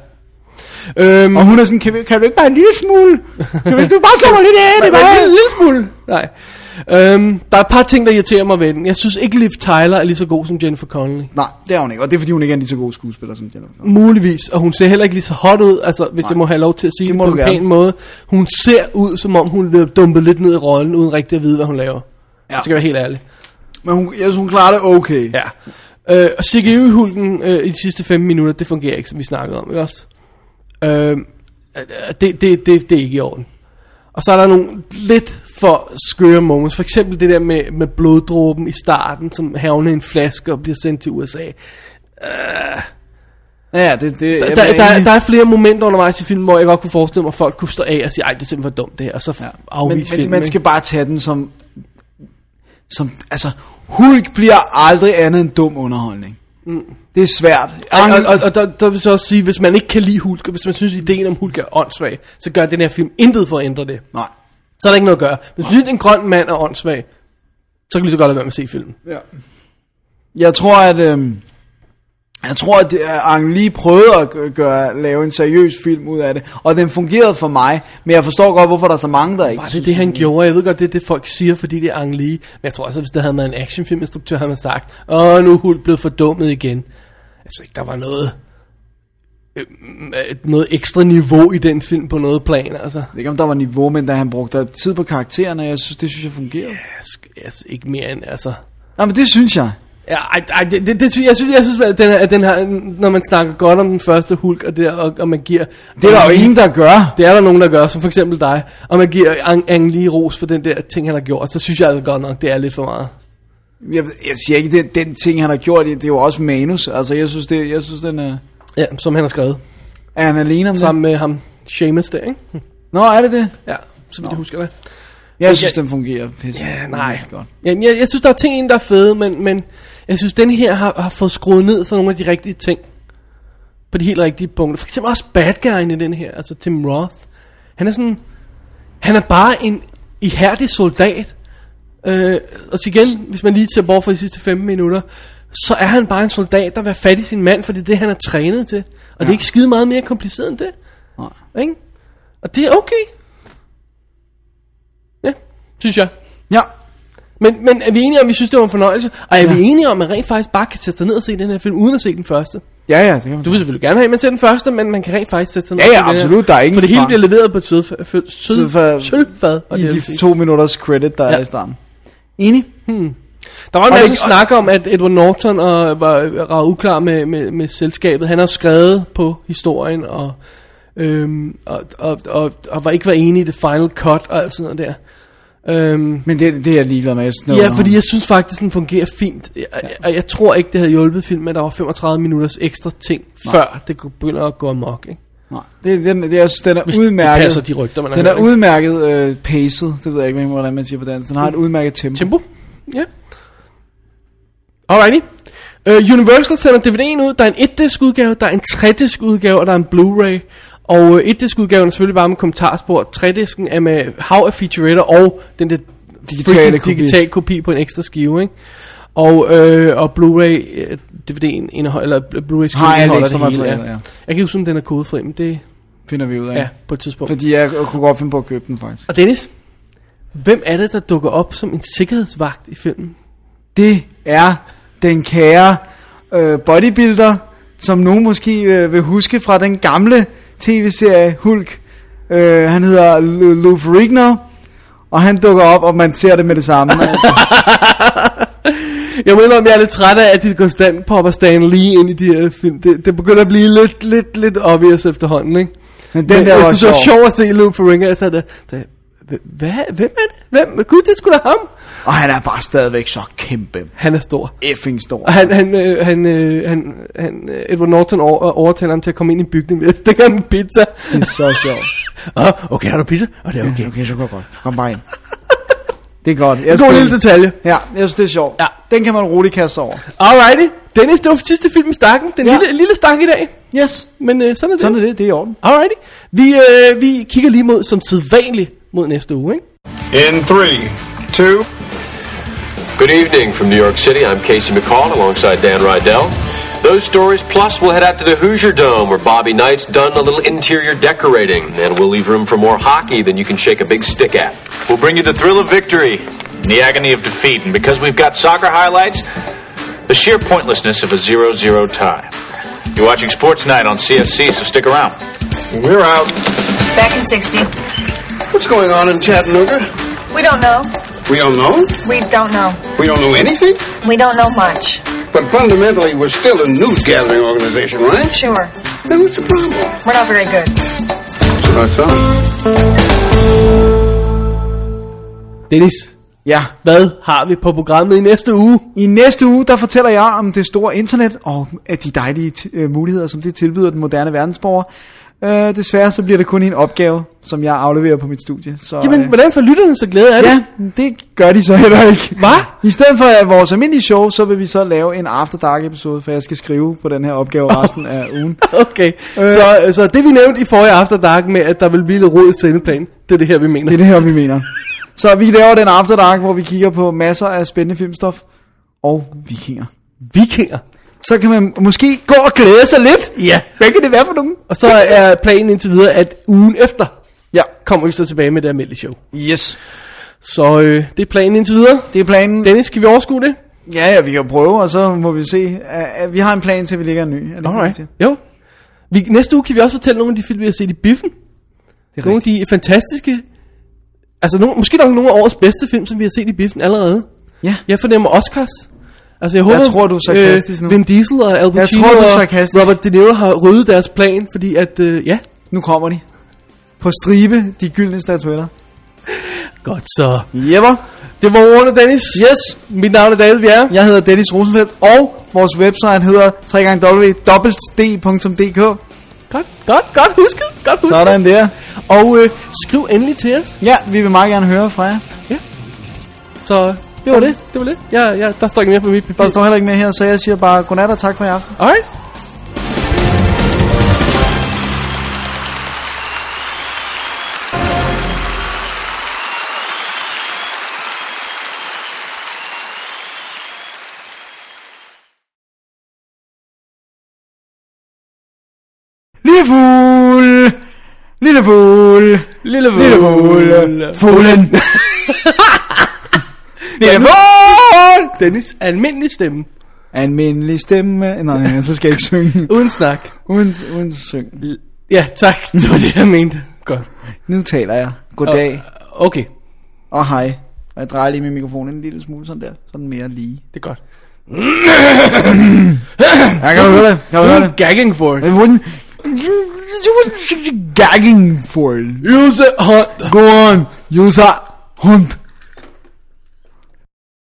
Øhm, Og hun er sådan, kan, vi, kan du ikke bare en lille smule? Kan du bare slå mig lidt af det? bare Bare? en lille smule. Nej. Øhm, der er et par ting, der irriterer mig ved den. Jeg synes ikke, Liv Tyler er lige så god som Jennifer Connelly. Nej, det er hun ikke. Og det er fordi, hun ikke er en lige så god skuespiller som Jennifer Connelly. Muligvis. Og hun ser heller ikke lige så hot ud. Altså, hvis Nej. jeg må have lov til at sige Det det, må på du en gerne. pæn måde. Hun ser ud, som om hun bliver dumpet lidt ned i rollen, uden rigtig at vide, hvad hun laver. Ja. Jeg skal være helt ærlig. Men hun, jeg synes, hun klarer det okay. Ja. Øh, og C G I-hulken øh, i de sidste fem minutter, det fungerer ikke, som vi snakkede om, ikke også? Øh, det, det, det, det er ikke i orden. Og så er der nogle lidt for skøre moments. For eksempel det der med, med bloddråben i starten, som havner i en flaske og bliver sendt til U S A. Øh, Ja, det, det der, jeg der, er der, enig. der er flere momenter undervejs i filmen, hvor jeg godt kunne forestille mig, at folk kunne stå af og sige, ej, det er simpelthen for dumt det her, og så ja. afvise men, filmen. men man skal bare tage den som, som altså, Hulk bliver aldrig andet end dum underholdning. Mm. Det er svært. Og, og, og, og der, der vil så også sige, hvis man ikke kan lide Hulk, og hvis man synes, ideen om Hulk er åndssvag, så gør den her film intet for at ændre det. Nej. Så er der ikke noget at gøre. Hvis du synes, en grøn mand er åndssvag, så kan du lige så godt lade være med at se filmen. Ja. Jeg tror, at øhm, jeg tror, at Ang Lee prøvede at gøre, lave en seriøs film ud af det, og den fungerede for mig, men jeg forstår godt, hvorfor der er så mange, der ikke Var det det, han gjorde? Jeg ved godt, det er det, folk siger, fordi det er Ang Lee. Men jeg tror også, hvis der havde været en actionfilminstruktør, havde man sagt, åh, nu er Hulk blevet fordummet igen. Jeg synes ikke, der var noget, øh, noget ekstra niveau i den film på noget plan, altså. Jeg ved ikke, om der var niveau, men da han brugte tid på karaktererne, jeg synes, det synes jeg fungerede. Jeg, jeg, ikke mere end, altså. Nej, men det synes jeg. Ja, ej, ej, det, det, det, synes- jeg synes, jeg synes at den, her, at den her, når man snakker godt om den første Hulk, og, det, og, og man giver... Det er der jo ingen, der gør. Det er der nogen, der gør, som for eksempel dig, og man giver Ang, Ang Lee ros for den der ting, han har gjort, så synes jeg altså godt nok, det er lidt for meget. Jeg, jeg siger ikke, den, den ting, han har gjort, det er jo også manus. Altså, jeg synes, det, jeg synes den er... Ja, som han har skrevet. Er han alene om Sammen med ham, Seamus der, ikke? Nå, er det det? Ja, så vidt jeg husker det. Jeg synes, den fungerer pisse. Ja, nej. Godt. Jamen, jeg, jeg synes, der er ting i den, der er fede, men, men jeg synes, den her har, har fået skruet ned for nogle af de rigtige ting. På de helt rigtige punkter. For eksempel også bad guyen i den her, altså Tim Roth. Han er sådan, han er bare en ihærdig soldat, Øh, og så igen, hvis man lige ser bort fra de sidste femten minutter, så er han bare en soldat, der vil have fat i sin mand, for det er det, han er trænet til. Og ja. Det er ikke skide meget mere kompliceret end det. Nej. Ikke? Og det er okay. Ja, synes jeg. Ja. Men, men er vi enige om, at vi synes, det var en fornøjelse? Og er ja. vi enige om, at man rent faktisk bare kan sætte sig ned og se den her film, uden at se den første? Ja, ja, det kan man. Du vil selvfølgelig gerne have, at man ser den første, men man kan rent faktisk sætte sig ned ja, ja, og se absolut, den der er ingen for det hele tvang. bliver leveret på et sølvfad. Sølvfad. Sølvfad. I de to minutters credit, der ja. er i starten. Enig? Hmm. Der var en masse snak om, at Edward Norton og var, var uklar med, med, med selskabet. Han har skrevet på historien, og, øhm, og, og, og, og var ikke var enig i det final cut og alt sådan noget der. Øhm, Men det, det er jeg ligeglad med. Jeg ja, fordi jeg synes faktisk, den fungerer fint. Jeg, ja. jeg, jeg tror ikke, det havde hjulpet filmen, at der var femogtredive minutters ekstra ting, Nej. før det begynder at gå amok, ikke? Nej, det, det, det er, den er Hvis udmærket. Det passer de rygter, man den er udmærket øh, paced, det ved jeg ikke, hvordan man siger på dansk. Den har et udmærket tempo. Tempo? Ja. Alrighty. Uh, Universal sender D V D'en ud. Der er en et-disk udgave, der er en tre-disk udgave, og der er en Blu-ray. Og uh, et-disk udgaven er selvfølgelig bare med kommentarspor. tre-disken er med hav af featuretter og den der digitale kopi. digital kopi på en ekstra skive, ikke? Og, øh, og Blu-ray uh, D V D'en indeholder, eller Blu-ray skive har indeholder det hele, ja. ja. Jeg kan huske, om den er kodefri, men det finder vi ud af. Ja, på et tidspunkt. Fordi jeg kunne godt finde på at købe den, faktisk. Og Dennis, hvem er det, der dukker op som en sikkerhedsvagt i filmen? Det er den kære øh, bodybuilder, som nogen måske øh, vil huske fra den gamle tv-serie Hulk. Øh, han hedder L- Lou Ferrigno, og han dukker op, og man ser det med det samme. Jeg mener, om jeg er lidt træt af, at de konstant popper Stan Lee ind i de her film. Det, det begynder at blive lidt, lidt, lidt obvious efterhånden, ikke? Men den Men, der var sjov. Det var sjovt at se Lou Ferrigno. Jeg sagde, det, hvad? Hvem er det? Hvem? Gud, det skulle da ham. Og han er bare stadigvæk så kæmpe. Han er stor. Effing stor. Og han, han, øh, han, øh, han, han Edward Norton over, overtaler ham til at komme ind i bygningen ved at stikke ham en pizza. Det er så sjovt. ah, okay, har du pizza? Og det er okay. Ja, okay, så går godt. Kom bare ind. Det er godt. Jeg God lille detalje. Ja, jeg synes det er sjovt. Ja. Den kan man roligt kaste over. Alrighty. Dennis, det var sidste film i stakken. Den ja. lille, lille stak i dag. Yes. Men øh, sådan er det. Sådan er det, det er i orden. Alrighty. Vi, øh, vi kigger lige mod, som sædvanligt, mod næste uge, ikke? In three, two. Good evening from New York City. I'm Casey McCall alongside Dan Rydell. Those stories plus we'll head out to the Hoosier Dome where Bobby Knight's done a little interior decorating, and we'll leave room for more hockey than you can shake a big stick at. We'll bring you the thrill of victory and the agony of defeat, and because we've got soccer highlights, the sheer pointlessness of a zero zero tie. You're watching Sports Night on C S C, so stick around. We're out. Back in sixty. What's going on in Chattanooga? We don't know. We don't know? We don't know. We don't know anything? We don't know much. But fundamentally, we're still a news-gathering organization, right? Sure. Then what's the problem? We're not very good. That's what I thought. Dennis, ja. Hvad har vi på programmet i næste uge? I næste uge, der fortæller jeg om det store internet og de dejlige t- muligheder, som det tilbyder den moderne verdensborger. Uh, desværre så bliver det kun en opgave, som jeg afleverer på mit studie. Så, Jamen, uh, hvordan får lytterne så glæde af det? Ja, det gør de så heller ikke. Hvad? I stedet for vores almindelige show, så vil vi så lave en After Dark episode, for jeg skal skrive på den her opgave resten af ugen. Okay, uh, så, så det vi nævnte i forrige After Dark med, at der vil blive lidt rod i sendeplan, det er det her, vi mener. Det er det her, vi mener. Så vi laver den After Dark, hvor vi kigger på masser af spændende filmstof og vikinger. Vikinger? Så kan man måske gå og glæde sig lidt. Ja. Hvad kan det være for nogen? Og så er planen indtil videre, at ugen efter, ja, kommer vi så tilbage med det almindelige show. Yes. Så øh, det er planen indtil videre. Det er planen. Dennis, skal vi overskue det? Ja, ja, vi kan prøve, og så må vi se. Uh, vi har en plan til, at vi lægger en ny. Alright. Jo. Vi, næste uge kan vi også fortælle nogle af de film, vi har set i biffen. Det er nogle af de fantastiske, altså nogle, måske nok nogle af årets bedste film, som vi har set i biffen allerede. Ja. Jeg fornemmer Oscars. Altså jeg håber, jeg tror, du er sarkastisk øh, nu. Vin Diesel og Al Pacino tror, du er og Robert De Niro har ryddet deres plan, fordi at, øh, ja. Nu kommer de. På stribe, de gyldne statuetter. Godt så. Jepper. Det var ordene, Dennis. Yes. Mit navn er David Bjerre. Jeg hedder Dennis Rosenfeldt, og vores website hedder w w w punktum d k. Godt, godt, godt husket. Godt husket. Sådan der. Og øh, skriv endelig til os. Ja, vi vil meget gerne høre fra jer. Ja. Så det var det. Det var det. Ja, ja, der står ikke mere på mit papir. Der står heller ikke mere her, så jeg siger bare godnat og tak for i aften. Alright. Lille fugl, lille fugl, Lille lille fugl, fuglen. Lille fugl. Dennis, almindelig stemme. Almindelig stemme. Nej, så skal jeg ikke synge. Uden snak. Uden, uden syng. Ja, tak. Det var det, jeg mente. Godt. Nu taler jeg. Goddag. Okay, Og hej. Og jeg drejer lige min mikrofon en lille smule sådan der. Sådan mere lige. det er godt. Jeg kan du høre det? Kan du høre det? Gagging for it. I wouldn't... You wasn't gagging for it. Use a hunt. Go on. Use a hunt.